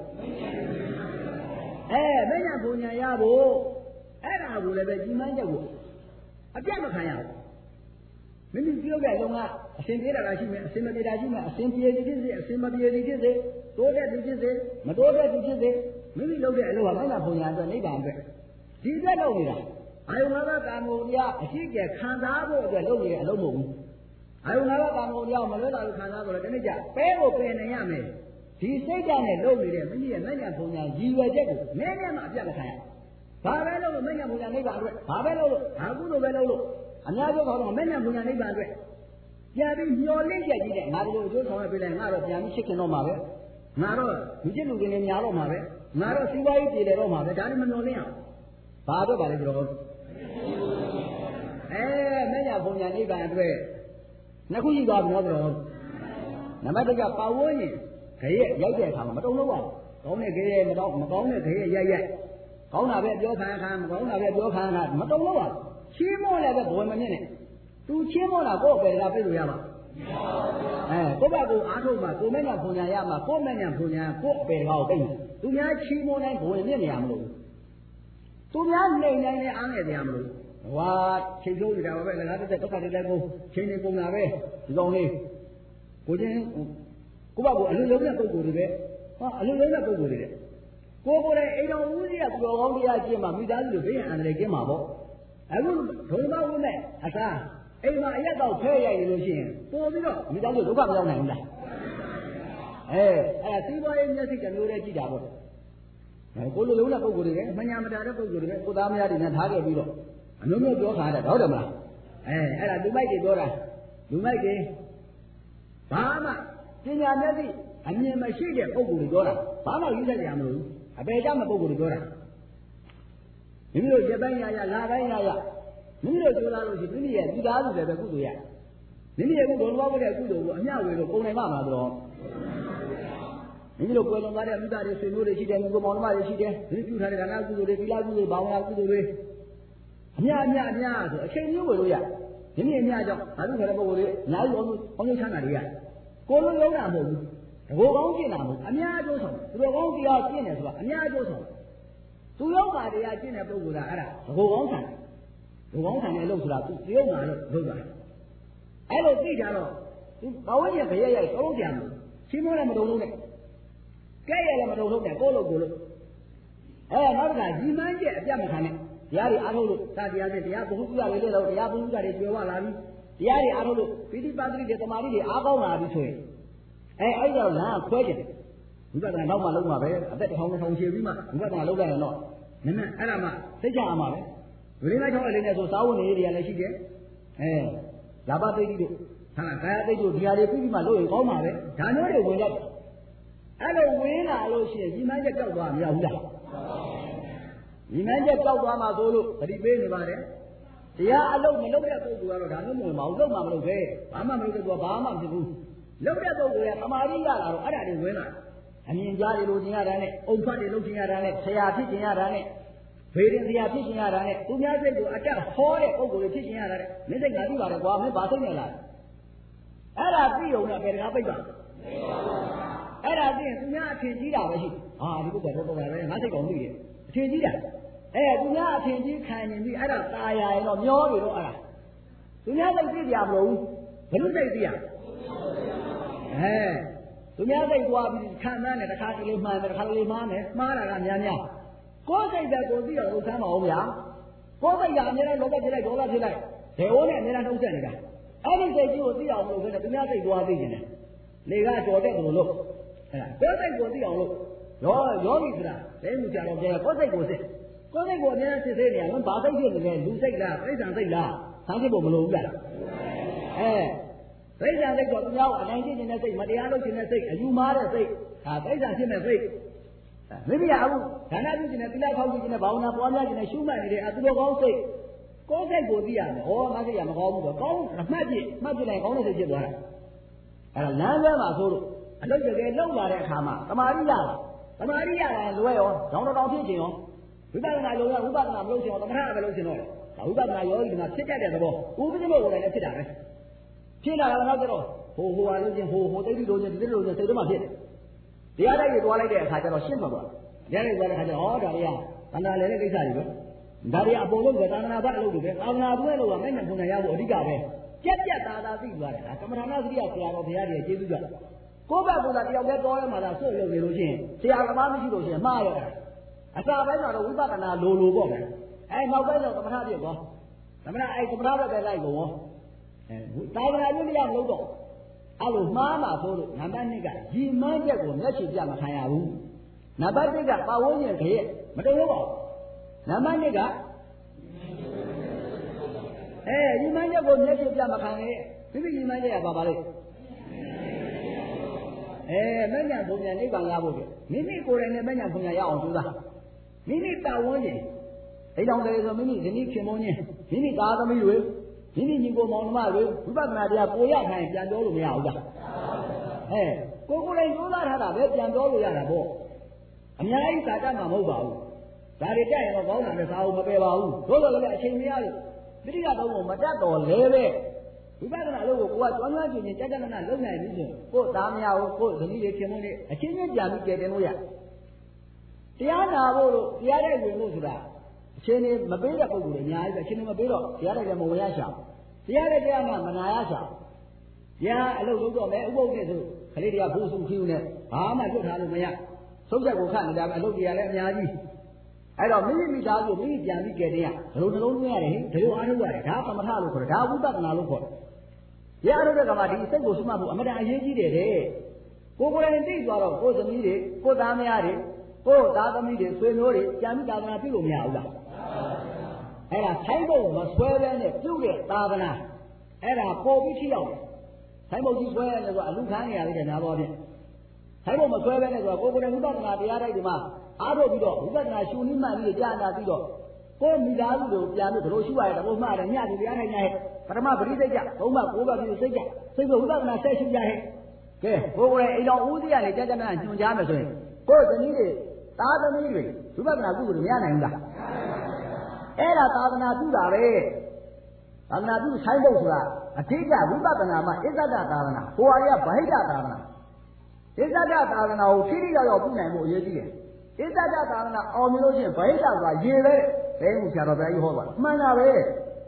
မညံပုံညာရဖို့အဲ့ဒါကိုလည်းပဲကြီးမှန်းချက်ကိုအပြတ်မခံရဘူးမိမိပြောတဲ့လုံကအစဉ်ပြေးတာရှိမယ်အစဉ်မပြေတာရှိမယ်အစဉ်ပြေသည်ဖြစ်စေအစဉ်မပြေသည်ဖြစ်စေတိုးတဲ့သူဖြစ်စေမတိုးတဲ့သူဖြစ်စေမိမိလုပ်တဲ့အလုပ်ကမညံပုံညာအတွက်နိဗ္ဗာန်အတွက်ဒီအတွက်လုပ်နေတာအာယုငါးပါးကာမဂုဏ်တရားအရှိကျခံစားဖို့အတွက်လုပ်နေတဲ့အလုပ်မဟုတ်ဘူးအာယုငါးပါးကာမဂုဏ်တရားမလွဲတာလို့ခံစားဆိုတော့တနေ့ကျပဲကိုပယ်နေရမယ်ဒီစိတ်ဓာတ်နဲ့လုပ်နေတဲ့မိမိရဲ့မညံပုံညာရည်ရွယ်ချက်ကိုနည်းနည်းမှအပြတ်မခံရဘာပဲလုပ်လို့မညံပုံညာနိဗ္ဗာန်အတွက်ဘာပဲလုပ်လို့ဘာကုသိုလ်ပဲလုပ်လို့အများဆုံးခေါ်တော့မညံပုံညာနိဗ္ဗာန်အတွက်ပြန်ပြီးမျောလင့်ချက်ကြီးတဲ့ငါတို့အကျိုးဆောင်ရပေးလိုက်ငါတော့ပြန်ပြီးချစ်ခင်တော့မှာပဲငါတော့ဒီကျင့်လူတွေနဲ့များတော့မှာပဲငါတော့စီးပွားရေးပြည်လေတော့မှာပဲဒါလည်းမမျောလင့်အောင်ဘာအတွက်ပါလဲကျွန်တော်မညဘုံညာနိဗ္ဗာန်အတွက်နှစ်ခုရှိသွားပြီနော်ဘုရားနံပါတ်1ကပါဝန်းရင်ခရဲရောက်တဲ့အခါမှာမတုံလို့ပါဘူးကောင်းတဲ့ခရဲမကောင်းတဲ့ခရဲရိုက်ကောင်းတာပဲပြောခံမကောင်းတာပဲပြောခံမတုံလို့ပါဘူးချီးမွမ်းလည်းပဲဘဝမမြင့်နဲ့သူချီးမွမ်းတာကိုယ့်အပယ်ကပြည့်လို့ရပါကိုယ့်ဘက်ကိုအားထုတ်မှာကိုယ်မညဘုံညာရမှာကိုယ်မညဘုံညာကိုယ့်အပယ်ကောပြည့်သူများချီးမွမ်းတိုင်းဘဝမြင့်နေရမလို့သူများနှိမ်နိုင်တဲ့အားနဲ့တရားမလို့ချိန်ဆိုးနေတာပဲငါတက်တော့ခါတည်းလည်းကိုချိန်နေပုံလာပဲဒီကောင်လေးကိုချင်းကိုယ့်ဘက်ကအလူလုံးတဲ့ပုံကိုယ်တွေပဲအလူလုံးတဲ့ပုံကိုယ်တွေတဲ့ကိုယ်တိုင်အိမ်တော်ဦးကြီးကသူတော်ကောင်းတရားကျင့်မှမိသားစုတွေဘေးအန္တရာယ်ကင်းမှာပေါ့အခုဒုံမဝိမဲ့အစားအိမ်မှာအရက်တော့ဖဲရိုက်နေလို့ရှိရင်ပို့ပြီးတော့မိသားစုဒုက္ခမရောက်နိုင်ဘူးလားစီးပွားရေးမျက်စိတစ်မျိုးနဲ့ကြည့်တာပေါ့ကိုလိုလုံးတဲ့ပုံကိုယ်တွေမညာမတာတဲ့ပုံကိုယ်တွေကိုသားမယားတွေနဲ့ထားခဲ့ပြီးတော့အမျိုးမျိုးပြောခါတယ်ဟုတ်တယ်မလားအဲ့ဒါလူမိုက်တွေပြောတာလူမိုက်တွေဘာမှပညာမျက်စိအမြင်မရှိတဲ့ပုံကိုယ်တွေပြောတာဘာမှယူဆိုင်ကြမလို့အပေကြမဲ့ပုံကိုယ်တွေပြောတာမိမိတို့ရပိုင်းရရလာပိုင်းရရမိမိတို့ကြိုးစားလို့ရှိရင်မိမိရဲ့ဒီသားစုလည်းပဲကုသိုလ်ရမိမိရဲ့ကုသိုလ်ဘောတဲ့ကုသိုလ်ကိုအမျှဝေလို့ပုံနိုင်မှာမလားတော့မိမိတို့ကိုယ်လုံးသားတဲ့မိသားတွေဆွေမျိုးတွေရှိတယ်ငကိုမောင်နှမတွေရှိတယ်ဒီပြုထားတဲ့ဒါနကုသိုလ်တွေသီလကုသိုလ်ဘာဝနာကုသိုလ်တွေအများဆိုအချိန်မျိုးဝေလို့ရဒီနေ့အများကြောင့်ဘာလို့လဲပုံကိုယ်တွေအများကြီးအောင်ချမ်းသာတွေရကိုယ်လုံးလုံးတာမဟုတ်ဘူးတဘောကောင်းကျင့်တာမဟုတ်အများအကျိုးဆောင်သူတော်ကောင်းတရားကျင့်တယ်ဆိုတာအများအကျိုးဆောင်သူယောဂတရားကျင့်တဲ့ပုဂ္ဂိုလ်ကအဲ့ဒါတဘောကောင်းဆန်တဘောကောင်းဆန်တဲ့အလုပ်ဆိုတာသူတယောက်မှာလို့လုပ်တာအဲ့လိုသိကြတော့သူဘဝရဲ့ခရရိုက်သုံးကြံလို့ချင်းမိုးလည်းမတုံလို့နဲ့ကဲရလည်းမတုံလို့နဲ့ကိုလို့နောက်တစ်ခါညီမန်းကျက်အပြတ်မခံနဲ့တရားတွေအားထုတ်လို့တရားချင်းတရားဘုဟုပြရလေတော့တရားဘုဟုပြတွေကျွယ်ဝလာပြီတရားတွေအားထုတ်လို့ပိဋိပါတိတွေတမာတိတွေအားကောင်းလာပြီဆိုရင်အဲ့တော့လမ်းခွဲကျင်ဝိပဿနာနောက်မှလုံးမှာပဲအသက်1000 2000ရှည်ပြီးမှဝိပဿနာလုပ်လိုက်ရင်တော့နည်းနည်းအဲ့ဒါမှသိကြအောင်ပါပဲဝိရိယချောင်းလေးနဲ့ဆိုစာဝန်တွေလည်းရှိတယ်လာဘသိတိတို့ဟာကာယသိတိတို့ဒီဟာတွေပြီးမှလုပ်ရင်ကောင်းပါပဲဒါမျိုးတွေဝင်လိုက်အဲ့လိုဝင်လာလို့ရှိရင်ဒီမှန်းချက်ကြောက်သွားမရဘူးလားဒီမှန်းချက်ကြောက်သွားမှဆိုလို့ပရိပေးနေပါတယ်တရားအလုပ်မလုပ်တဲ့ပုဂ္ဂိုလ်ကတော့ဒါမျိုးမဝင်ပါဘူးလုပ်မှမလုပ်ပဲဘာမှမလုပ်တဲ့သူကဘာမှမဖြစ်ဘူးလုပ်တဲ့ပုဂ္ဂိုလ်ကသမာဓိရလာတော့အဲ့ဒါတွေဝင်လာအမြင်ကြားတွေလို့ကျင်ရတာနဲ့အုံဖတ်တွေလို့ကျင်ရတာနဲ့ဆရာဖြစ်ကျင်ရတာနဲ့ဘေးရင်ဆရာဖြစ်ကျင်ရတာနဲ့သူများစိတ်ကိုအတက်ဟောတဲ့ပုဂ္ဂိုလ်တွေဖြစ်ကျင်ရတာနဲ့မင်းစိတ်ကသိပါတယ်ကွာမင်းဘာစိတ်နဲ့လာအဲ့ဒါသိုံနဲ့ဘယ်တကားပိတ်ပါအဲ့ဒါသိရင်သူများအထင်ကြီးတာပဲရှိဒီပုဂ္ဂိုလ်တော့ပဲငါစိတ်ကောင်သိတယ်အထင်ကြီးတာသူများအထင်ကြီးခံနေပြီအဲ့ဒါตายရရင်တော့မျောပြီတော့အဲ့ဒါသူများစိတ်သိကြမလို့ဘယ်လိုစိတ်သိရသူများစိတ်သွားပြီးခံမ်းတယ်တစ်ခါတလေမှန်တယ်တစ်ခါတလေမှားမယ်မှားတာကများကိုယ်စိတ်ပဲကိုသိတော့လို့ဆမ်းပါဦးဗျာကိုယ်စိတ်ကအများနဲ့လောဘဖြစ်လိုက်ဒေါသဖြစ်လိုက်ဒေဝနဲ့အများနဲ့နှုတ်ဆက်နေတာအဲ့ဒီစိတ်ကြီးကိုသိအောင်လို့ဆိုတော့သူများစိတ်သွားသိနေတယ်လေကကြော်တဲ့သူလို့အဲ့ဒါကိုယ်စိတ်ကိုသိအောင်လို့ယောဂီဆိုတာလဲမှုကြတော့ကျကိုယ်စိတ်ကိုစစ်ကိုယ်စိတ်ကိုအများစစ်သေးနေရဘာစိတ်ဖြစ်နေလဲလူစိတ်လားပြိဿံစိတ်လားဆန်းဖြစ်ဖို့မလိုဘူးလားပြိဿံစိတ်တော့သူများကိုအနိုင်ကျင့်နေတဲ့စိတ်မတရားလုပ်နေတဲ့စိတ်အယူမှားတဲ့စိတ်ပြိဿံဖြစ်တဲ့စိတ်မိမိကအခုဒါနပြုခြင်းနဲ့သီလဖောက်ခြင်းနဲ့ဘာဝနာပွားများခြင်းနဲ့ရှုမှတ်နေတဲ့အသူတော်ကောင်းစိတ်ကိုယ်စိတ်ကိုသိရမယ်ငါစိတ်ကမကောင်းဘူးတော့ကောင်းမှတ်ပြလိုက်ကောင်းတဲ့စိတ်ဖြစ်သွားတာအဲ့ဒါလမ်းလွဲမှာဆိုလို့အလုပ်တကယ်လုပ်လာတဲ့အခါမှာတမာရိရလွဲရောတောင်းဖြစ်ခြင်းရောဝိပဿနာလုံးဝဝိပဿနာမလုပ်ခြင်းရောသမထပဲလုပ်ခြင်းတော့ဝိပဿနာယောဂီကဖြစ်တတ်တဲ့သဘောဥပဒေလို့လည်းဖြစ်တာပဲဖြစ်လာတာတော့ကျတော့ဟိုဟာလို့ချင်းဟိုတိတ်တိလို့ချင်းဒီလိုချင်းစိတ်ထဲမှာဖြစ်တရားတိုက်ကိုသွားလိုက်တဲ့အခါကျတော့ရှင်းမှာပါတရားတိုက်သွားတဲ့အခါကျတော့ဒါတွေကသန္တာလည်းတဲ့ကိစ္စတွေပဲဒါတွေအပေါ်လုံးကသာသနာ့ဘက်အလုပ်တွေပဲသာသနာ့ဘက်လို့ကမဲ့နဲ့ပုံနဲ့ရဖို့အဓိကပဲပြက်သားသိသွားတယ်ကမ္မထာနာသတိရဆရာတော်ဘုရားကြီးကျေးဇူးကြကိုယ့်ဘက်ကတယောက်တည်းတော်ရဲမှာသာဆွတ်ရုပ်နေလို့ချင်းဆရာသမားမရှိလို့ချင်းမှားရတာအစာပိုင်းမှာတော့ဝိပဿနာလိုပေါ့ပဲနောက်ပိုင်းတော့သမထပြည့်သွားသမထသမထဘက်ပဲလိုက်ကုန်သာသနာ့ပြုမရမလို့တော့အဲ့လိုမှားမှာဆိုလို့နံပါတ်2ကရီမန်းချက်ကိုမျက်ခြေပြမခံရဘူးနံပါတ်3ကပါဝန်းကျင်ခရက်မတုံလို့ပါဘူးနံပါတ်2ကရီမန်းချက်ကိုမျက်ခြေပြမခံရမိမိရီမန်းချက်ကပါလေမဉ္ဇဉ်ဘုံညာနိဗ္ဗာန်ရဖို့ပြမိမိကိုယ်တိုင်နဲ့မဉ္ဇဉ်ဘုံညာရအောင်ကြိုးစားမိမိတာဝန်းကျင်အိမ်တော်တယ်ဆိုမိမိဇနီးခင်မုန်းချင်းမိမိသားသမီးတွေမိမိညီကိုမောင်နှမတွေဝိပဿနာတရားကိုရခိုင်ပြန်ပြောလို့မရဘူးလားကိုယ်တိုင်ကြိုးစားထားတာပဲပြန်ပြောလို့ရတာပေါ့အများကြီးသာတတ်မှာမဟုတ်ပါဘူးဒါတွေတက်ရင်တော့ကောင်းတာနဲ့စာအုပ်မပယ်ပါဘူးသို့တော်လည်းအချိန်မရလို့တိတိကျသုံးဖို့မတတ်တော်လဲပဲဝိပဿနာလို့ကိုကကျွမ်းကျွမ်းကျင်ကျင်ကြကြနနလုံနိုင်ပြီဆိုကိုယ်သားမရဘူးကိုယ်ဇနီးတွေခင်မုန်းတွေအချင်းချင်းပြန်ပြီးကြည်တင်လို့ရတရားနာဖို့လို့တရားတဲ့ဝင်လို့ဆိုတာချင်းနေမပေးတဲ့ပုဂ္ဂိုလ်တွေအများကြီးပဲချင်းနေမပေးတော့တရားလိုက်လည်းမဝင်ရရှာတရားတဲ့တရားမှမနာရရှာတရားအလုပ်လုပ်တော့မယ်ဥပုသ်နဲ့ဆိုခလေးတွေကဘူးစုခီးနဲ့ဘာမှလွတ်ထားလို့မရဆုံးချက်ကိုခတ်နေတာပဲအလုပ်တရားလည်းအများကြီးအဲ့တော့မိမိသားစုမိမိပြန်ပြီးကြတဲ့ကဘယ်လိုနှလုံးသွင်းရတယ်ဟင်ဘယ်လိုအားထုတ်ရတယ်ဒါကမ္မထလို့ခေါ်တယ်ဒါဝိပဿနာလို့ခေါ်တယ်ရအားထုတ်တဲ့ကမှာဒီစိတ်ကိုစွမှတ်ဖို့အမှန်တန်အရေးကြီးတယ်တဲ့ကိုယ်ကိုယ်တိုင်သိသွားတော့ကိုယ်သမီးတွေကိုယ်သားမယားတွေကိုယ်သားသမီးတွေဆွေမျိုးတွေပြန်ပြီးသာသနာပြုလို့မရဘူးလားအဲ့ဒါဆိုင်ဘုံမဆွဲဘဲနဲ့ပြုတဲ့သာသနာအဲ့ဒါပေါ်ပြီးထိရောက်တယ်ဆိုင်ဘုံကြီးဆွဲရတယ်ဆိုအလူခံနေရသေးတယ်နားပေါ်ဖြင့်ဆိုင်ဘုံမဆွဲဘဲနဲ့ဆိုကိုယ်ကိုယ်တိုင်ဝိပဿနာတရားတိုက်ဒီမှာအားထုတ်ပြီးတော့ဝိပဿနာရှုနည်းမှန်ပြီးကြားနာပြီးတော့ကိုယ်မိသားစုကိုပြန်ပြီးဘလို့ရှုရတယ်တဘုံမှားတယ်ညတူတရားထိုင်နေပထမပရိသိတ်ကြဘုံမှာကိုယ်ပါပြီးစိတ်ကြစိတ်ကိုဝိပဿနာဆက်ရှုကြဟဲ့ကဲကိုယ်ကိုယ်တိုင်အိမ်တော်ဦးစီးရနေကြကြနာညွှန်ကြားမယ်ဆိုရင်ကိုယ်သမီးတွေသားသမီးတွေဝိပဿနာကုသိုလ်တွေမရနိုင်ဘူးလားအဲ့ဒါသာသနာပြုတာပဲသာသနာပြုဆိုင်ဖို့ဆိုတာအဓိကဝိပဿနာမှာအစ္ဆဒသာသနာဟိုဟာရဗဟိတသာသနာအစ္ဆဒသာသနာကိုထိထိရောက်ရောက်ပြုနိုင်ဖို့အရေးကြီးတယ်အစ္ဆဒသာသနာအောင်မြင်လို့ရှိရင်ဗဟိတဆိုတာရေပဲဘယ်မှုဆရာတော်ဘုရားကြီးဟောပါမှန်တာပဲဒါ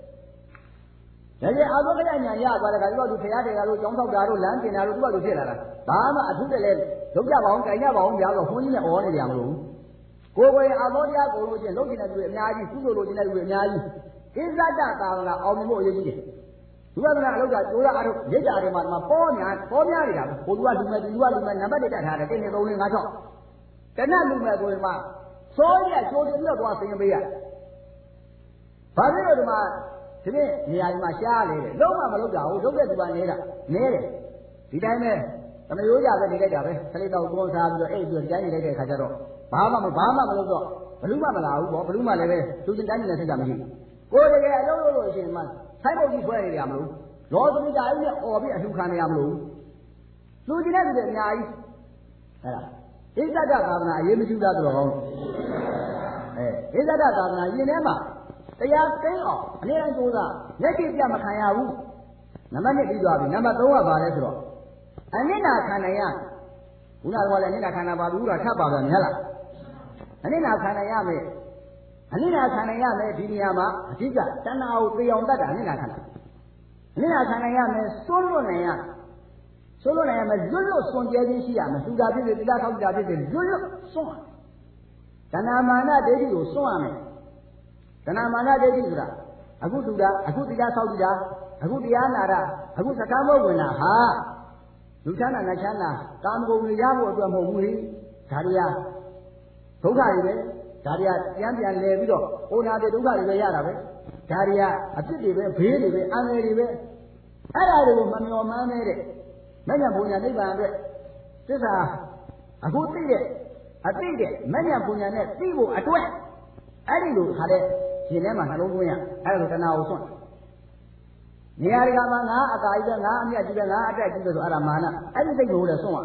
ကြအာသောခရညာရသွားတဲ့ခါကျတော့သူဖရာတွေကလို့ကြောင်းထောက်တာတို့လမ်းကျင်တာတို့သူကလို့ဖြစ်လာတာဘာမှအထုတယ်လေလုံးကြပါအောင်ကြိုင်ကြပါအောင်ကြားတော့ခွန်ကြီးနဲ့ဩနေကြမလို့ကိုယ်ကိုယ်အာသောတရားကိုလို့ချင်းလုံးကျင်တဲ့လူတွေအများကြီးကုသိုလ်လို့ကျင်တဲ့လူတွေအများကြီးအစ္ဆဒသာသနာအောင်မြင်ဖို့အရေးကြီးတယ်ဝိပဿနာအလုပ်ကကျိုးရအားထုတ်ရိတ်တာတွေမှာပေါ်များနေတာပဲကိုလူကလူမဲ့ဒီလူကလူမဲ့နံပါတ်တက်ထားတယ်1 2 3 4 5 6တနတ်လူမဲ့ကိုယ်မှာစိုးရကျိုးတင်ပြီးတော့သွားဆင်းပေးရဘာဖြစ်လို့ဒီမှာဒီနေ့နေရာကြီးမှာရှားလေတယ်လုံးဝမလုပ်ကြဘူးလုပ်တဲ့သူကနေတာနဲတယ်ဒီတိုင်းပဲသမယိုးကြပဲနေလိုက်တာပဲခလေးတော့ကောစားပြီးတော့အဲ့ပြီးတော့တိုင်းနေလိုက်တဲ့ခါကျတော့ဘာမှမလုပ်တော့ဘလူးမှမလာဘူးပေါ့ဘလူးမှလည်းပဲသူချင်းတိုင်းနေတဲ့စိတ်ကမရှိဘူးကိုယ်တကယ်အလုပ်လုပ်လို့ရှိရင်မှဆိုင်ပုတ်ကြီးဆွဲနေရမလို့လောသမီးကြအဲ့နဲ့អော်ပြီးအလှခံနေရမလို့လူချင်းတဲ့သူတွေအများကြီးအဲ့ဒါဣဇဒသာသနာအရေးမကြီးတာတော်ကောင်းဣဇဒသာသနာရင်ထဲမှာတရားသိအောင်အနည်းတိုင်းကြိုးစားလက်ရှိပြမခံရဘူးနံပါတ်1ပြီးသွားပြီနံပါတ်3ကဘာလဲဆိုတော့အနိနာခံနိုင်ရခုနကလည်းအနိနာခံတာပါဘူးကထပ်ပါပဲမြတ်လားအနိနာခံနိုင်ရမယ်အနိနာခံနိုင်ရမယ်ဒီနေရာမှာအဓိကတဏှာကိုသိအောင်တတ်တာအနိနာခံတာအနိနာခံနိုင်ရမယ်စွန့်လွတ်နိုင်ရမယ်လွတ်လွတ်စွန့်ကြဲခြင်းရှိရမယ်သုတာဖြစ်စေတိလာထောက်တာဖြစ်စေလွတ်လွတ်စွန့်တဏှာမာနဒိဋ္ဌိကိုစွန့်ရမယ်တဏှာမာနဒိဋ္ဌိဆိုတာအခုတူတာအခုတိလာဆောက်တာအခုတရားနာတာအခုစကားမဟုတ်ဝင်တာဟာလူချမ်းသာနတ်ချမ်းသာကာမဂုဏ်တွေရဖို့အတွက်မဟုတ်ဘူးလေဒါတွေကဒုက္ခတွေပဲဒါတွေကပြန်လဲပြီးတော့အိုနာတဲ့ဒုက္ခတွေပဲရတာပဲဒါတွေကအဖြစ်တွေပဲဘေးတွေပဲအန္တရာယ်တွေပဲအဲ့ဒါတွေကိုမမျှော်မှန်းနေတဲ့မဉ္ဇဉ်ဘုံညာနိဗ္ဗာန်အတွက်သစ္စာအခုသိတဲ့အသိတဲ့မဉ္ဇဉ်ဘုံညာနဲ့သိဖို့အတွက်အဲ့ဒီလိုခါတဲ့ရှင်ထဲမှာနှလုံးသွင်းရအဲ့လိုတဏှာကိုစွန့်နေရာဒီကမှာငါအကာကြီးပဲငါအမြတ်ကြီးပဲငါအတက်ကြီးပဲဆိုအဲ့ဒါမာနအဲ့ဒီစိတ်ကိုလည်းစွန့်ရ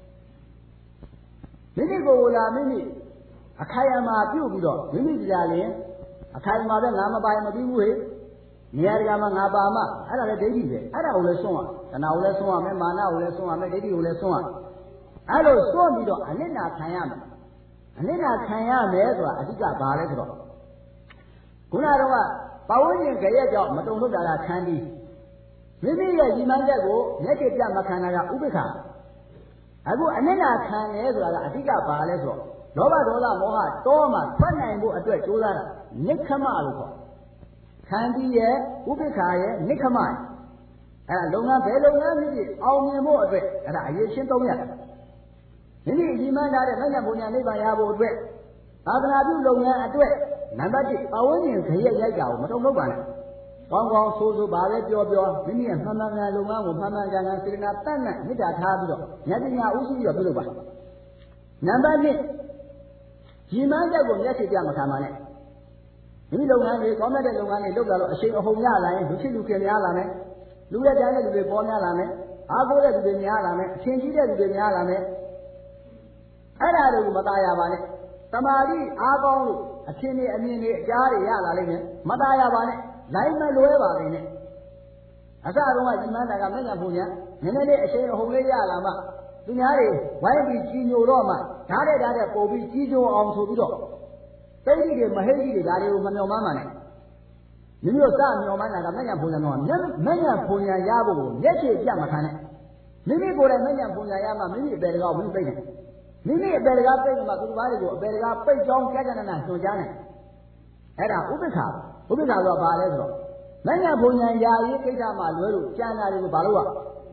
မိမိကိုယ်လာမိမိအခိုင်အမာပြုတ်ပြီးတော့မိမိကြာရင်အခိုင်အမာပဲငါမပိုင်မပြီးဘူးဟဲ့နေရာဒီကမှာငါပါမအဲ့ဒါလည်းဒိဋ္ဌိပဲအဲ့ဒါကိုလည်းစွန့်ရတဏှာကိုလည်းစွန့်ရမယ်မာနကိုလည်းစွန့်ရမယ်ဒိဋ္ဌိကိုလည်းစွန့်ရအဲ့လိုစွန့်ပြီးတော့အနိဋ္ဌာခံရမယ်အနိဋ္ဌာခံရမယ်ဆိုတာအဓိကဘာလဲဆိုတော့ခုနကတော့ပဝိညာဉ်ကြရဲ့ကြောင့်မတုံ့ထုတ်တာကခန္တီမိမိရဲ့ဒီမှန်ချက်ကိုမျက်ခြေပြမခံတာကဥပိ္ပခာအခုအနိဋ္ဌာခံရဆိုတာကအဓိကဘာလဲဆိုတော့လောဘဒေါသမောဟတောမှာထွက်နိုင်ဖို့အတွက်ကြိုးစားတာနိက္ခမလို့ခေါ်ခန္တီရဲ့ဥပိ္ပခာရဲ့နိက္ခမအဲ့ဒါလုပ်ငန်းဘယ်လုပ်ငန်းဖြစ်ဖြစ်အောင်မြင်ဖို့အတွက်အဲ့ဒါအရေးရှင်းသုံးရတယ်မိမိဒီမှန်ထားတဲ့မဉ္ဇဉ်ဘုံညာနိဗ္ဗာန်ရဖို့အတွက်သာသနာပြုလုပ်ငန်းအတွက်နံပါတ်1ပဝိညာဉ်ခရက်ရိုက်တာကိုမတုံ့ထုတ်ပါနဲ့ကောင်းကောင်းဆိုးဆိုးပါပဲပြောမိမိရဲ့မှန်မှန်ကန်လုပ်ငန်းကိုမှန်မှန်ကန်စေတနာတတ်နဲ့မေတ္တာထားပြီးတော့ဉာဏ်ပညာဥရှိပြီးတော့ပြုလုပ်ပါနံပါတ်2ဒီမှန်ချက်ကိုမျက်ခြေပြမခံပါနဲ့ဒီလုပ်ငန်းတွေကောင်းတဲ့လုပ်ငန်းတွေလုပ်လာတော့အရှိန်အဟုန်ရလာရင်လူချင်းလူခင်များလာမယ်လူလက်တန်းတဲ့လူတွေပေါ်များလာမယ်အားကိုးတဲ့လူတွေများလာမယ်အချင်းကြီးတဲ့လူတွေများလာမယ်အဲ့ဒါတွေကိုမตายရပါနဲ့တမာတိအားကောင်းလို့အချင်းတွေအမြင်တွေအကြားတွေရလာလိမ့်မယ်မตายရပါနဲ့လိုက်မလွဲပါလိမ့်နဲ့အစတုန်းကဒီမှန်တာကမဉ္ဇဉ်ဘုံညာနည်းနည်းလေးအရှိန်အဟုန်လေးရလာမှသူများတွေဝိုင်းပြီးကြီးညိုတော့မှဓာတ်တဲ့ပို့ပြီးကြီးညိုအောင်ဆိုပြီးတော့သိတိတွေမဟိတိတွေဒါတွေကိုမမျှော်မှန်းပါနဲ့မိမိတို့စမျှော်မှန်းတာကမဉ္ဇဉ်ပုံညာတော့မဉ္ဇဉ်ပုံညာရဖို့ကိုမျက်ခြေပြတ်မခံနဲ့မိမိကိုယ်တိုင်မဉ္ဇဉ်ပုံညာရမှမိမိအပေတကားကိုသိတယ်မိမိအပေတကားသိမှသူတစ်ပါးတွေကိုအပေတကားပိတ်ကြောင်းကြကြနနာညွှန်ကြားနိုင်အဲ့ဒါဥပိ္ပခာဆိုဘာလဲဆိုတော့မဉ္ဇဉ်ပုံညာရာရေးကိစ္စမှလွဲလို့ကျန်တာတွေကိုဘာလို့ရ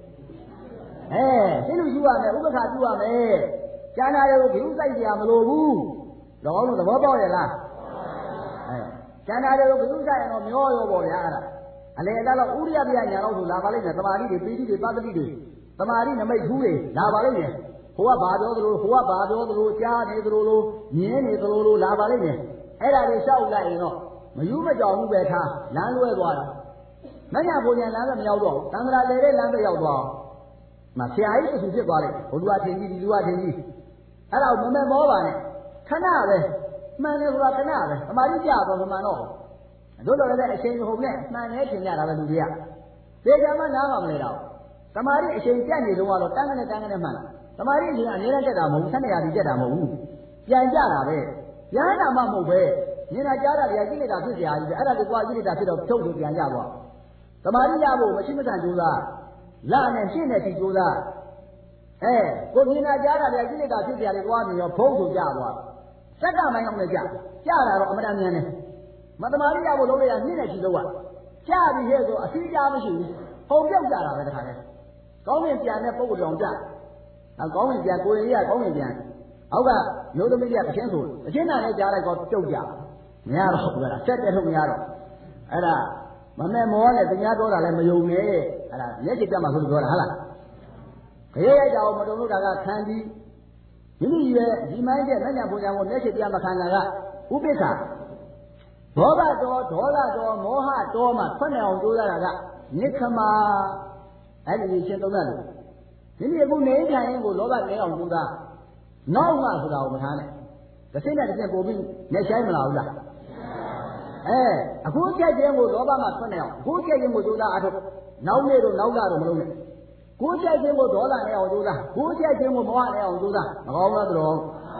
သိလို့ယူရမယ်ဥပိ္ပခာပြုရမယ်ကျန်တာတွေကိုဘုစိုက်ကြမလို့ဘူးတော့လို့သဘောပေါက်ရလားကျန်တာတွေကိုဘုစိုက်ရင်တော့မျောရောပေါ့ဗျာအဲ့ဒါအလေအဲ့တော့ဥရိယပြညာတော့ဆိုလာပါလိမ့်မယ်သမာဓိတွေပီတိတွေပတ္တိတွေသမာဓိနမိတ်ထူးတွေလာပါလိမ့်မယ်ဟိုကဘာပြောသလိုဟိုကဘာပြောသလိုကြားနေသလိုလိုမြင်နေသလိုလိုလာပါလိမ့်မယ်အဲ့ဒါတွေရှောက်လိုက်ရင်တော့မယူမကြောင်ဘူးပဲထားလမ်းလွဲသွားတာမညာဘုံညာလမ်းကမရောက်တော့သံဃာလေတဲ့လမ်းပဲရောက်သွားမဆရာကြီးသူဖြစ်သွားလိုက်ဘုလူကထင်ကြီးဒီလူကထင်ကြီးအဲ့ဒါကိုမမောပါနဲ့ခဏပဲမှန်တယ်ဆိုတာခဏပဲအမာရိကြတော့မမှန်တော့တို့တော်လည်းအချိန်ဟုတ်နဲ့မှန်တယ်ထင်ကြတာပဲလူတွေကသေချာမှနားမှာမလဲတော့သမာဓိအချိန်ပြတ်နေတော့ကတော့တန်းကနေမှန်လားသမာဓိအချိန်အနည်းနဲ့တက်တာမဟုတ်ဘူးဆက်နေရာကြီးတက်တာမဟုတ်ဘူးပြန်ကြတာပဲပြန်တာမှမဟုတ်ပဲမြင်တာကြားတာတွေကကိလေသာဖြစ်เสียကြီးပဲအဲ့ဒါကိုကြွားကိလေသာဖြစ်တော့ဖြုတ်လို့ပြန်ကြသွားသမာဓိရဖို့မရှိမဆန်ကြိုးစားလာနဲ့ရှင်းတဲ့ဒီကြိုးစားကိုမြင်တာကြားတာတွေကကိလေသာဖြစ်เสียတွေကြွားနေရောဖုံးဆိုကြသွားစက်ကမိုင်းအောင်လည်းကြတာတော့အမှန်တမ်းမြန်တယ်မသမာဓိရဖို့လုပ်ရတာနှင်းနဲ့ချီလို့ကြပြီဟဲ့ဆိုအစီကြားမရှိဘူးပုံပြောက်ကြတာပဲတခါလဲကောင်းမြင်ပြန်တဲ့ပုံကိုတောင်ကြကောင်းမြင်ပြန်ကိုရင်ကြီးကကောင်းမြင်ပြန်အောက်ကမျိုးသမီးကြီးကအချင်းဆိုအချင်းနာလည်းကြားလိုက်တော့ပြုတ်ကြမရတော့ဘူးလားဆက်တဲ့ထုတ်မရတော့အဲ့ဒါမမဲ့မောနဲ့သူများပြောတာလည်းမယုံနဲ့အဲ့ဒါမျက်စိပြတ်မှဆိုလို့ပြောတာဟုတ်လားခရဲရိုက်တာကိုမတုံလို့တာကခံပြီးမိမိရဲ့ဒီမိုင်းတဲ့မညာပူညာကိုမျက်စိပြတ်မခံတာကဥပိ္ပခာဘောဘတော်ဒေါသတော်မောဟတော်မှဆွနေအောင်ကြိုးစားတာကနိခမအဲ့ဒီရှင်းသုံးတယ်ဒီနေ့အခုနေထိုင်ရင်ကိုလောဘနေအောင်ကြိုးစားနောက်မှဆိုတာကိုမထားနဲ့တစ်စိမ့်နဲ့တစ်စိမ့်ပို့ပြီးနေဆိုင်မလားဘူးလားအခုချက်ချင်းကိုလောဘမှဆွနေအောင်အခုချက်ချင်းကိုကြိုးစားအထုတ်နောက်နေ့တော့နောက်လာတော့မလုပ်နဲ့ကိုချက်ချင်းကိုဒေါသနေအောင်ကြိုးစားကိုချက်ချင်းကိုမောဟနေအောင်ကြိုးစားမကောင်းလားတော်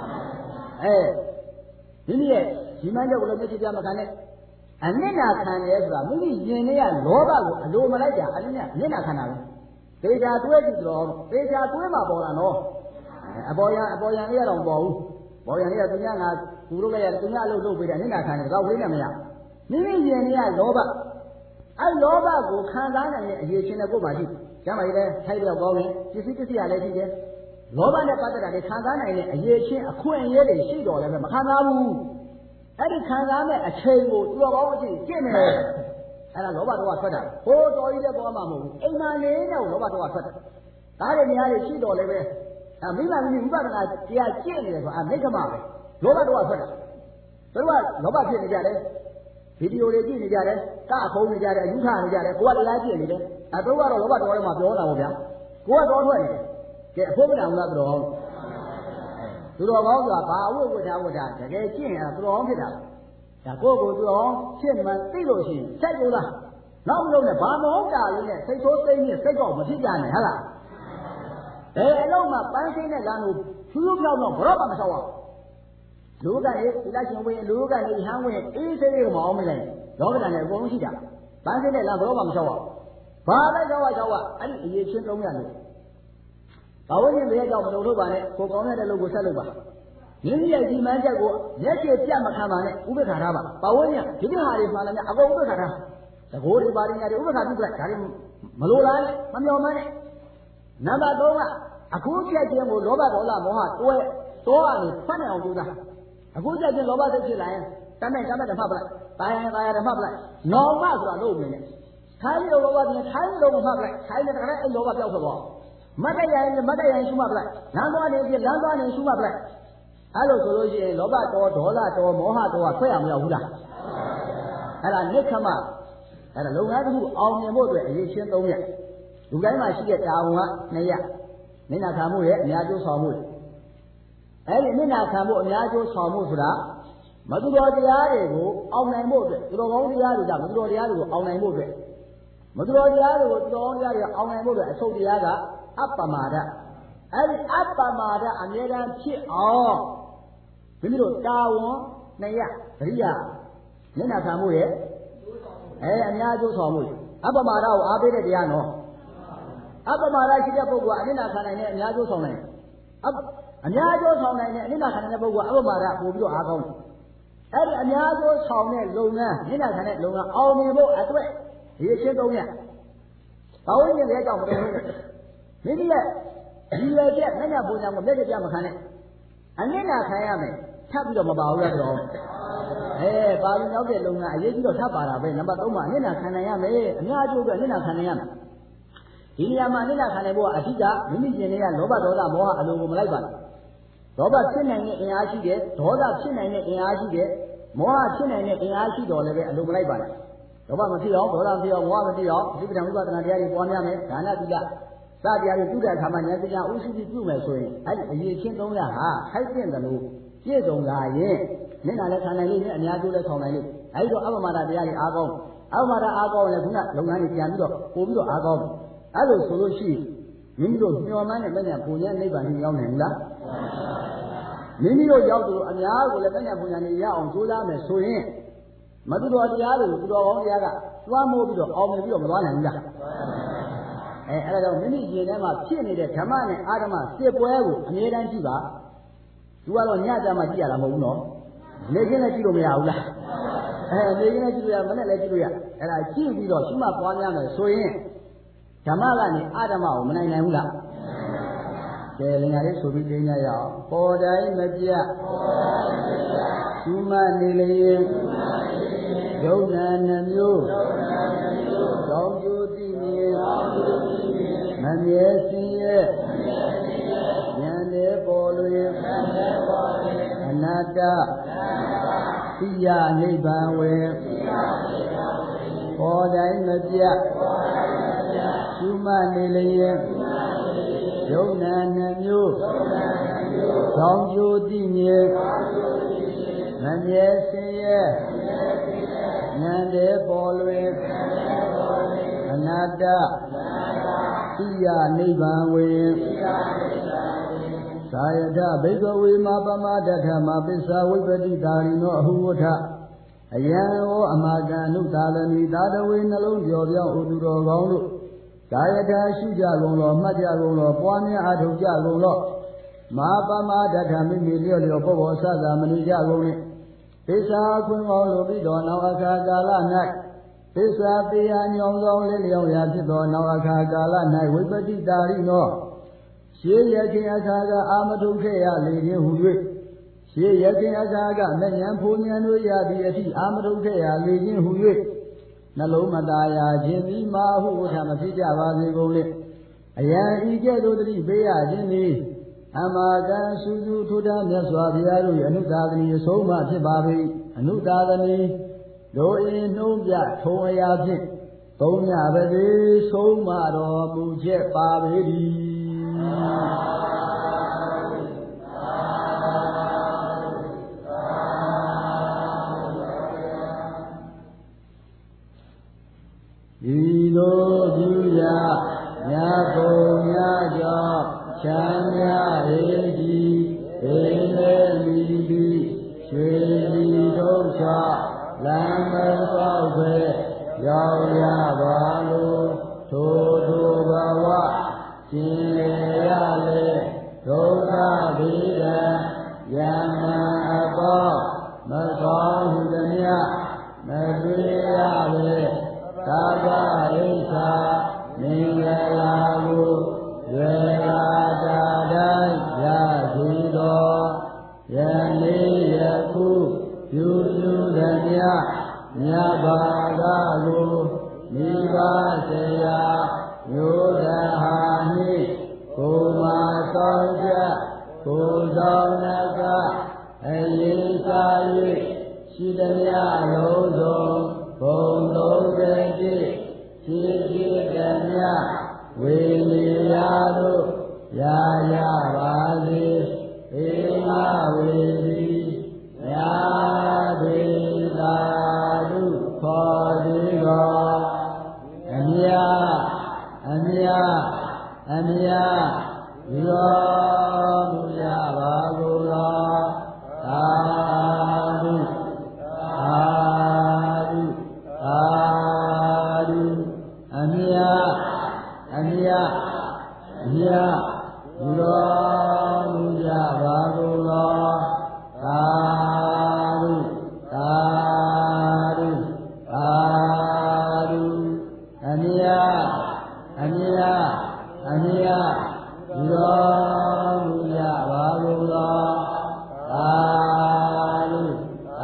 ဒီနေ့ဒီမှန်းတဲ့ကိုလည်းမျက်စိပြမခံနဲ့အနစ်နာခံရဲဆိုတာမိမိရင်ထဲကလောဘကိုအလိုမလိုက်တာအနစ်နာခံတာပဲသေချာတွေးကြည့်တော့သေချာတွေးမှပေါ်လာနော်အပေါ်ရန်လေးရတော့ပေါ်ဘူးပေါ်ရန်လေးကသူများငါကူလို့လည်းရသူများအလုပ်လုပ်ပေးတယ်အနစ်နာခံတယ်တော့ဝိနဲ့မရမိမိရင်ထဲကလောဘအဲလောဘကိုခံစားနိုင်တဲ့အရေးချင်းတဲ့ကိုယ်ပါရှိကျမ်းပါကြီးလဲထိုက်ပြောက်ကောင်းရင်ပစ္စည်းရလည်းရှိတယ်လောဘနဲ့ပတ်သက်တာတွေခံစားနိုင်တဲ့အရေးချင်းအခွင့်အရေးတွေရှိတော်လည်းပဲမခံစားဘူးအဲ့ဒီခံစားမဲ့အချိန်ကိုသူတော်ကောင်းအချိန်ကျင့်နေတယ်အဲ့ဒါလောဘတော့ထွက်တာဟိုတော်ကြီးတဲ့ဘောမှမဟုတ်ဘူးအိမ်မလေးနဲ့လောဘတော့ထွက်တာဒါတွေနေရာတွေရှိတော်လည်းပဲမိမမိဥပဒနာတရားကျင့်နေတယ်ဆိုတာမိက္ခမပဲလောဘတော့ထွက်တာသူတို့ကလောဘဖြစ်နေကြတယ်ဗီဒီယိုတွေကြည့်နေကြတယ်ကအခုံးနေကြတယ်အယူထနေကြတယ်ကိုကတရားကျင့်နေတယ်သူတို့ကတော့လောဘတော်ထဲမှာပြောတာပေါ့ဗျာကိုကတော့ထွက်နေတယ်ကဲအဖို့မနာဘူးလားသူတော်ကောင်းဆိုတာဘာအဝတ်ဝတ်တာတကယ်ကျင့်ရသူတော်ကောင်းဖြစ်တာဒါကိုယ့်ကိုသူတော်ကောင်းဖြစ်မှန်သိလို့ရှိရင်ဆက်ကြိုးလားနောက်မလို့နဲ့ဘာမဟုတ်တာလေးနဲ့စိတ်ဆိုးသိမ့်နဲ့စိတ်ကောက်မဖြစ်ကြနဲ့ဟဟလားအလုံးမှာပန်းစိမ့်တဲ့လမ်းကိုဖြူးဖြူးဖြောင်းတော့ဘရော့ပါမလျှောက်အောင်လူကနေဒီလိုက်ရှင်ဝင်လူကနေဟန်းဝင်အေးစိတ်လေးမအောင်မလဲလောကဓာတ်နဲ့အကုန်လုံးရှိတာပန်းစိမ့်တဲ့လမ်းဘရော့ပါမလျှောက်အောင်ဘာလိုက်တော့အဲ့ဒီအရေးချင်းသုံးရလို့ဘာဝင်းရဲ့ကြောင့်မလုပ်လို့ပါနဲ့ကိုကောင်းတဲ့လုပ်ကိုဆက်လုပ်ပါမိမိရဲ့ဒီမှန်းချက်ကိုလက်ကျပြတ်မခံပါနဲ့ဥပ္ပခါထားပါဘာဝင်းရဒီပြဟာတွေမှလည်းအကုန်ဥပ္ပခါထားသဘောတွေပါရင်းညာတွေဥပ္ပခါပြုလိုက်ဒါတွေမလိုလားနဲ့မမျှော်မှန်းနဲ့နံပါတ်3ကအခုချက်ချင်းကိုလောဘဒေါသမောဟတွဲတောကနေဖတ်နေအောင်ကြိုးစားအခုချက်ချင်းလောဘစိတ်ဖြစ်လာရင်တမ်းနဲ့ဓမ္မပလိုက်တာယံဓမ္မပလိုက်နောင်မဆိုတာလို့မြင်တယ်ထိုင်းလို့လောဘပြင်ထိုင်းလို့မမှတ်လိုက်ထိုင်းတဲ့တခါအဲ့လောဘပြောက်သွားတော့မတ်တရားရင်ရှုမှတ်ပလိုက်လမ်းသွားနေပြီလမ်းသွားနေရှုမှတ်ပလိုက်အဲ့လိုဆိုလို့ရှိရင်လောဘတော်ဒေါသတော်မောဟတော်ကဆွဲရမရောက်ဘူးလားအဲ့ဒါနိခမအဲ့ဒါလုပ်ငန်းတစ်ခုအောင်မြင်ဖို့အတွက်အရေးချင်း3ရက်လူတိုင်းမှာရှိတဲ့တာဝန်က2ရက်နိနာခံမှုရဲ့အများကျိုးဆောင်မှုအဲ့ဒီနိနာခံမှုအများကျိုးဆောင်မှုဆိုတာမသူတော်တရားတွေကိုအောင်နိုင်ဖို့အတွက်သူတော်ကောင်းတရားတွေကြောင့်မသူတော်တရားတွေကိုအောင်နိုင်ဖို့အတွက်မသူတော်တရားတွေကိုသူတော်ကောင်းတရားတွေအောင်နိုင်ဖို့အတွက်အထုတ်တရားကအပ္ပမာဒအဲ့ဒီအပ္ပမာဒအမြဲတမ်းဖြစ်အောင်မိမိတို့တာဝန် 2ရက်သတိရမျက်နှာခံမှုရဲ့အများကျိုးဆောင်မှုအပမာဒကိုအားပေးတဲ့တရားနော်အပမာဒရှိတဲ့ပုဂ္ဂိုလ်ကအနိနာခံနိုင်တဲ့အများကျိုးဆောင်နိုင်အများကျိုးဆောင်နိုင်တဲ့အနိနာခံနိုင်တဲ့ပုဂ္ဂိုလ်ကအပမာဒပို့ပြီးတော့အားကောင်းတယ်အဲ့ဒီအများကျိုးဆောင်တဲ့လုပ်ငန်းနိနာခံတဲ့လုပ်ငန်းအောင်မြင်ဖို့အတွက်ဒီအချင်း3ရက်ဘာဝိညာဉ်ရဲ့အကြောင်းမတော်ဘူးမိမိရဲ့ဒီရွယ်ချက်မျက်နှာပုံစံကိုမျက်ကြပြမခံနဲ့အနိနာခံရမယ်ထပ်ပြီးတော့မပါဘူးလားတော်ပါဠိရောက်တဲ့လုပ်ငန်းအရေးကြီးတော့ထပ်ပါတာပဲနံပါတ်3မှာအနိနာခံနိုင်ရမယ်အများကျိုးအတွက်အနိနာခံနိုင်ရမယ်ဒီနေရာမှာအနိနာခံနိုင်ဖို့အဓိကမိမိရှင်တွေကလောဘဒေါသမောဟအလိုကိုမလိုက်ပါဘူးလောဘဖြစ်နိုင်တဲ့အင်အားရှိတယ်ဒေါသဖြစ်နိုင်တဲ့အင်အားရှိတယ်မောဟဖြစ်နိုင်တဲ့အင်အားရှိတော်လည်းပဲအလိုမလိုက်ပါဘူးလောဘမဖြစ်အောင်ဒေါသမဖြစ်အောင်မောဟမဖြစ်အောင်ဒီပဒံဝိပဿနာတရားတွေပွားများမယ်ဒါနသီလစတရားတွေပြုတဲ့အခါမှာဉာဏ်ပညာဥရှိပြီးပြုမယ်ဆိုရင်အဲ့ဒီအရေးချင်း300ဟာခိုက်တဲ့တယ်လို့ပြည့်စုံလာရင်မျက်နှာလည်းခံနိုင်လိမ့်မယ်အများကျိုးလည်းဆောင်နိုင်လိမ့်အဲ့ဒီတော့အပမဒတရားတွေအားကောင်းအပမဒအားကောင်းလည်းခုနလုပ်ငန်းတွေပြန်ပြီးတော့ပို့ပြီးတော့အားကောင်းအဲ့လိုဆိုလို့ရှိရင်မိမိတို့မျှော်မှန်းတဲ့မဉ္ဇဉ်ပူဉ္ဇဉ်နိဗ္ဗာန်ကိုရောက်နိုင်ဘူးလားမိမိတို့ရောက်သူအများကိုလည်းမဉ္ဇဉ်ပူဉ္ဇဉ်တွေရအောင်ကြိုးစားမယ်ဆိုရင်မသူတော်တရားတွေကိုသူတော်ကောင်းတရားကသွမ်းမိုးပြီးတော့အောင်မြင်ပြီးတော့မသွားနိုင်ဘူးလားအဲ့ဒါကြောင့်မိမိရှင်ထဲမှာဖြစ်နေတဲ့ဓမ္မနဲ့အာဓမ္မစစ်ပွဲကိုအမြဲတမ်းကြည့်ပါသူကတော့ညကြမှာကြည့်ရတာမဟုတ်ဘူးနော်နေခင်းလည်းကြည့်လို့မရဘူးလားနေခင်းလည်းကြည့်လို့ရမနဲ့လည်းကြည့်လို့ရအဲ့ဒါကြည့်ပြီးတော့ရှိမှပွားများမယ်ဆိုရင်ဓမ္မကနေအာဓမ္မကိုမနိုင်နိုင်ဘူးလားကဲလင်္ကာလေးဆိုပြီးသိကြရအောင်ပေါ်တိုင်းမပြတ်ရှိမှနေလျင်ယုံနာနှမျိုးကောင်းကျိုးသိမြင်မမြဲစင်ရဲ့ဉာဏ်လေးပေါ်လွင်အနတ္တသိရနိဗ္ဗာန်ဝင်ပေါ်တိုင်းမပြတ်ရှိမှနေလျင်ယုံနာနှမျိုးကောင်းကျိုးသိမြင်မမြဲစင်ရဲ့ဉာဏ်လေးပေါ်လွင်အနတ္တသိရနိဗ္ဗာန်ဝင်သာယထဘိကဝေမပမဒထမပစ္စာဝိပတိတာရိနောအဟုဝထအယံဟောအမာကံနုသာလမိသာတဝေနှလုံးကျော်ပြောင်းဥသူတော်ကောင်းတို့သာယထရှုကြကုန်လောမှတ်ကြကုန်လောပွားများအားထုတ်ကြကုန်လောမပမဒထမိမိလျော့လျော့ဘောဘောဆသာမဏိကြကုန်နှင့်ပစ္စာခွင်ကောင်းလိုပြီးတော်နောက်အခါကာလ၌ပစ္စာပေယညောင်းဆောင်လေးလျောင်းရာဖြစ်သောနောက်အခါကာလ၌ဝိပတိတာရိနောရှေးရခြင်းအခါကအာမထုခဲ့ရလေခြင်းဟူ၍ရှေးရခြင်းအခါကမဉ္ဇဉ်ဖူဉ္ဇဉ်တို့ရသည့်အထိအာမထုခဲ့ရလေခြင်းဟူ၍နှလုံးမသားရခြင်းဒီမာဟုဝထမဖြစ်ကြပါစေကုန်လေအယံဤကဲ့သို့တတိပေးရခြင်းသည်အမာကံစုစုထုထမြတ်စွာဘုရားတို့၏အနုသာသနီအဆုံးမှဖြစ်ပါ၏အနုသာသနီတို့၏နှုံးပြထုံအရာဖြင့်သုံးညပါစေဆုံးမတော်မူချက်ပါပေ၏ဤသို့ပြုရာမြတ်ဘုရားကြောင့်ချမ်းသာ၏ဒီဧလေမိတိရွှေလီထုတ်ချလမ်းမပေါက်ပဲရောက်ရပါလို့ထိုဘဝကျင်လေရလေဒုက္ခဗေဒံယမအပေါမကောင်းဟုသည်များမတွေ့ရလေသာသရိစ္ဆာမင်္ဂလာကိုရွယ်လာတာတိုင်းရရှိတော်ယနေ့ယခုပြုစုသည်များမြတ်ဘာသာကိုမိဘဆရာမျိုးတဟာနှင့်ကိုယ်မှာဆောင်ချက်ကိုယ်ဆောင်နကအရေးစား၍ရှိသည်များလုံးစုံဘုံလုံးတဲ့ဖြစ်ဖြစ်သည်များဝေနေရတို့ရာရပါစေဧမဝေတိရာဒေသာဓုခေါ်သည်တော်အမြအမြရောမူရပါကုန်သောသာဓု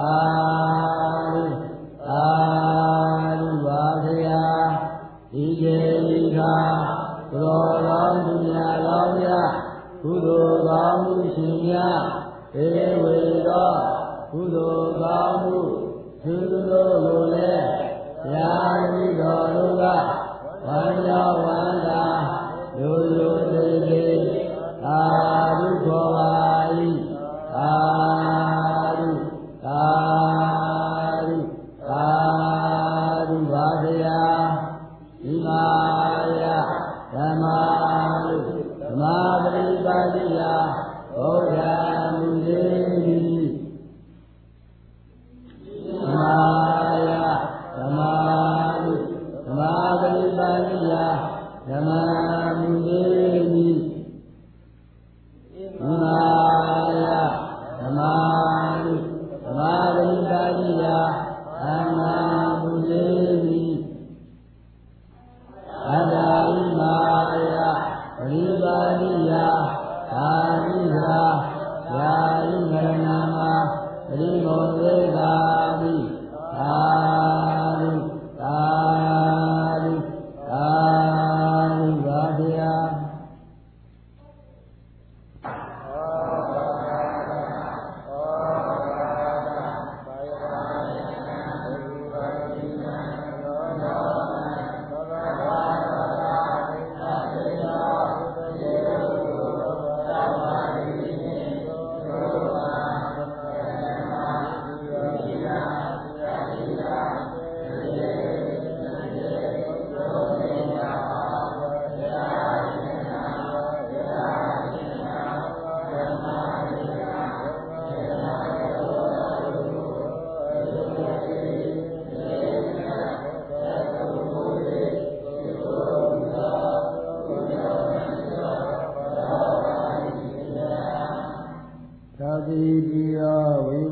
ธุပါဗျာဒီကျေဒီခါဘုရောကောင်းသူများကောင်းများကုသိုလ်ကောင်းမှုရှင်များဧဝေသောကုသိုလ်ကောင်းမှုသူတို့ကိုလည်းဘုရားမိတော်တို့ကဝမ်းမြောက်ဝမ်းသာရိုးရိုးသေးသေးသာဓုခေါ်ပါ၏သာဓုသာဓုသာဓုပါဗျာဒီမာယဓမ္မလူဓမ္မပရိပါတိယဘုရားမူလေးမာယဓမ္မလူဓမ္မပရိပါတိယဓမ္မမူလေးမာယဓမ္မလူဓမ္မပရိပါတိယဓမ္မမူလေးအတ္တဝိမာယပရိပါတိယသာရိသာယာယုမရဏမပရိမောဝေကာမိသာဓုသာဓုသာဓုပါဗျာသာတိတိယဝိ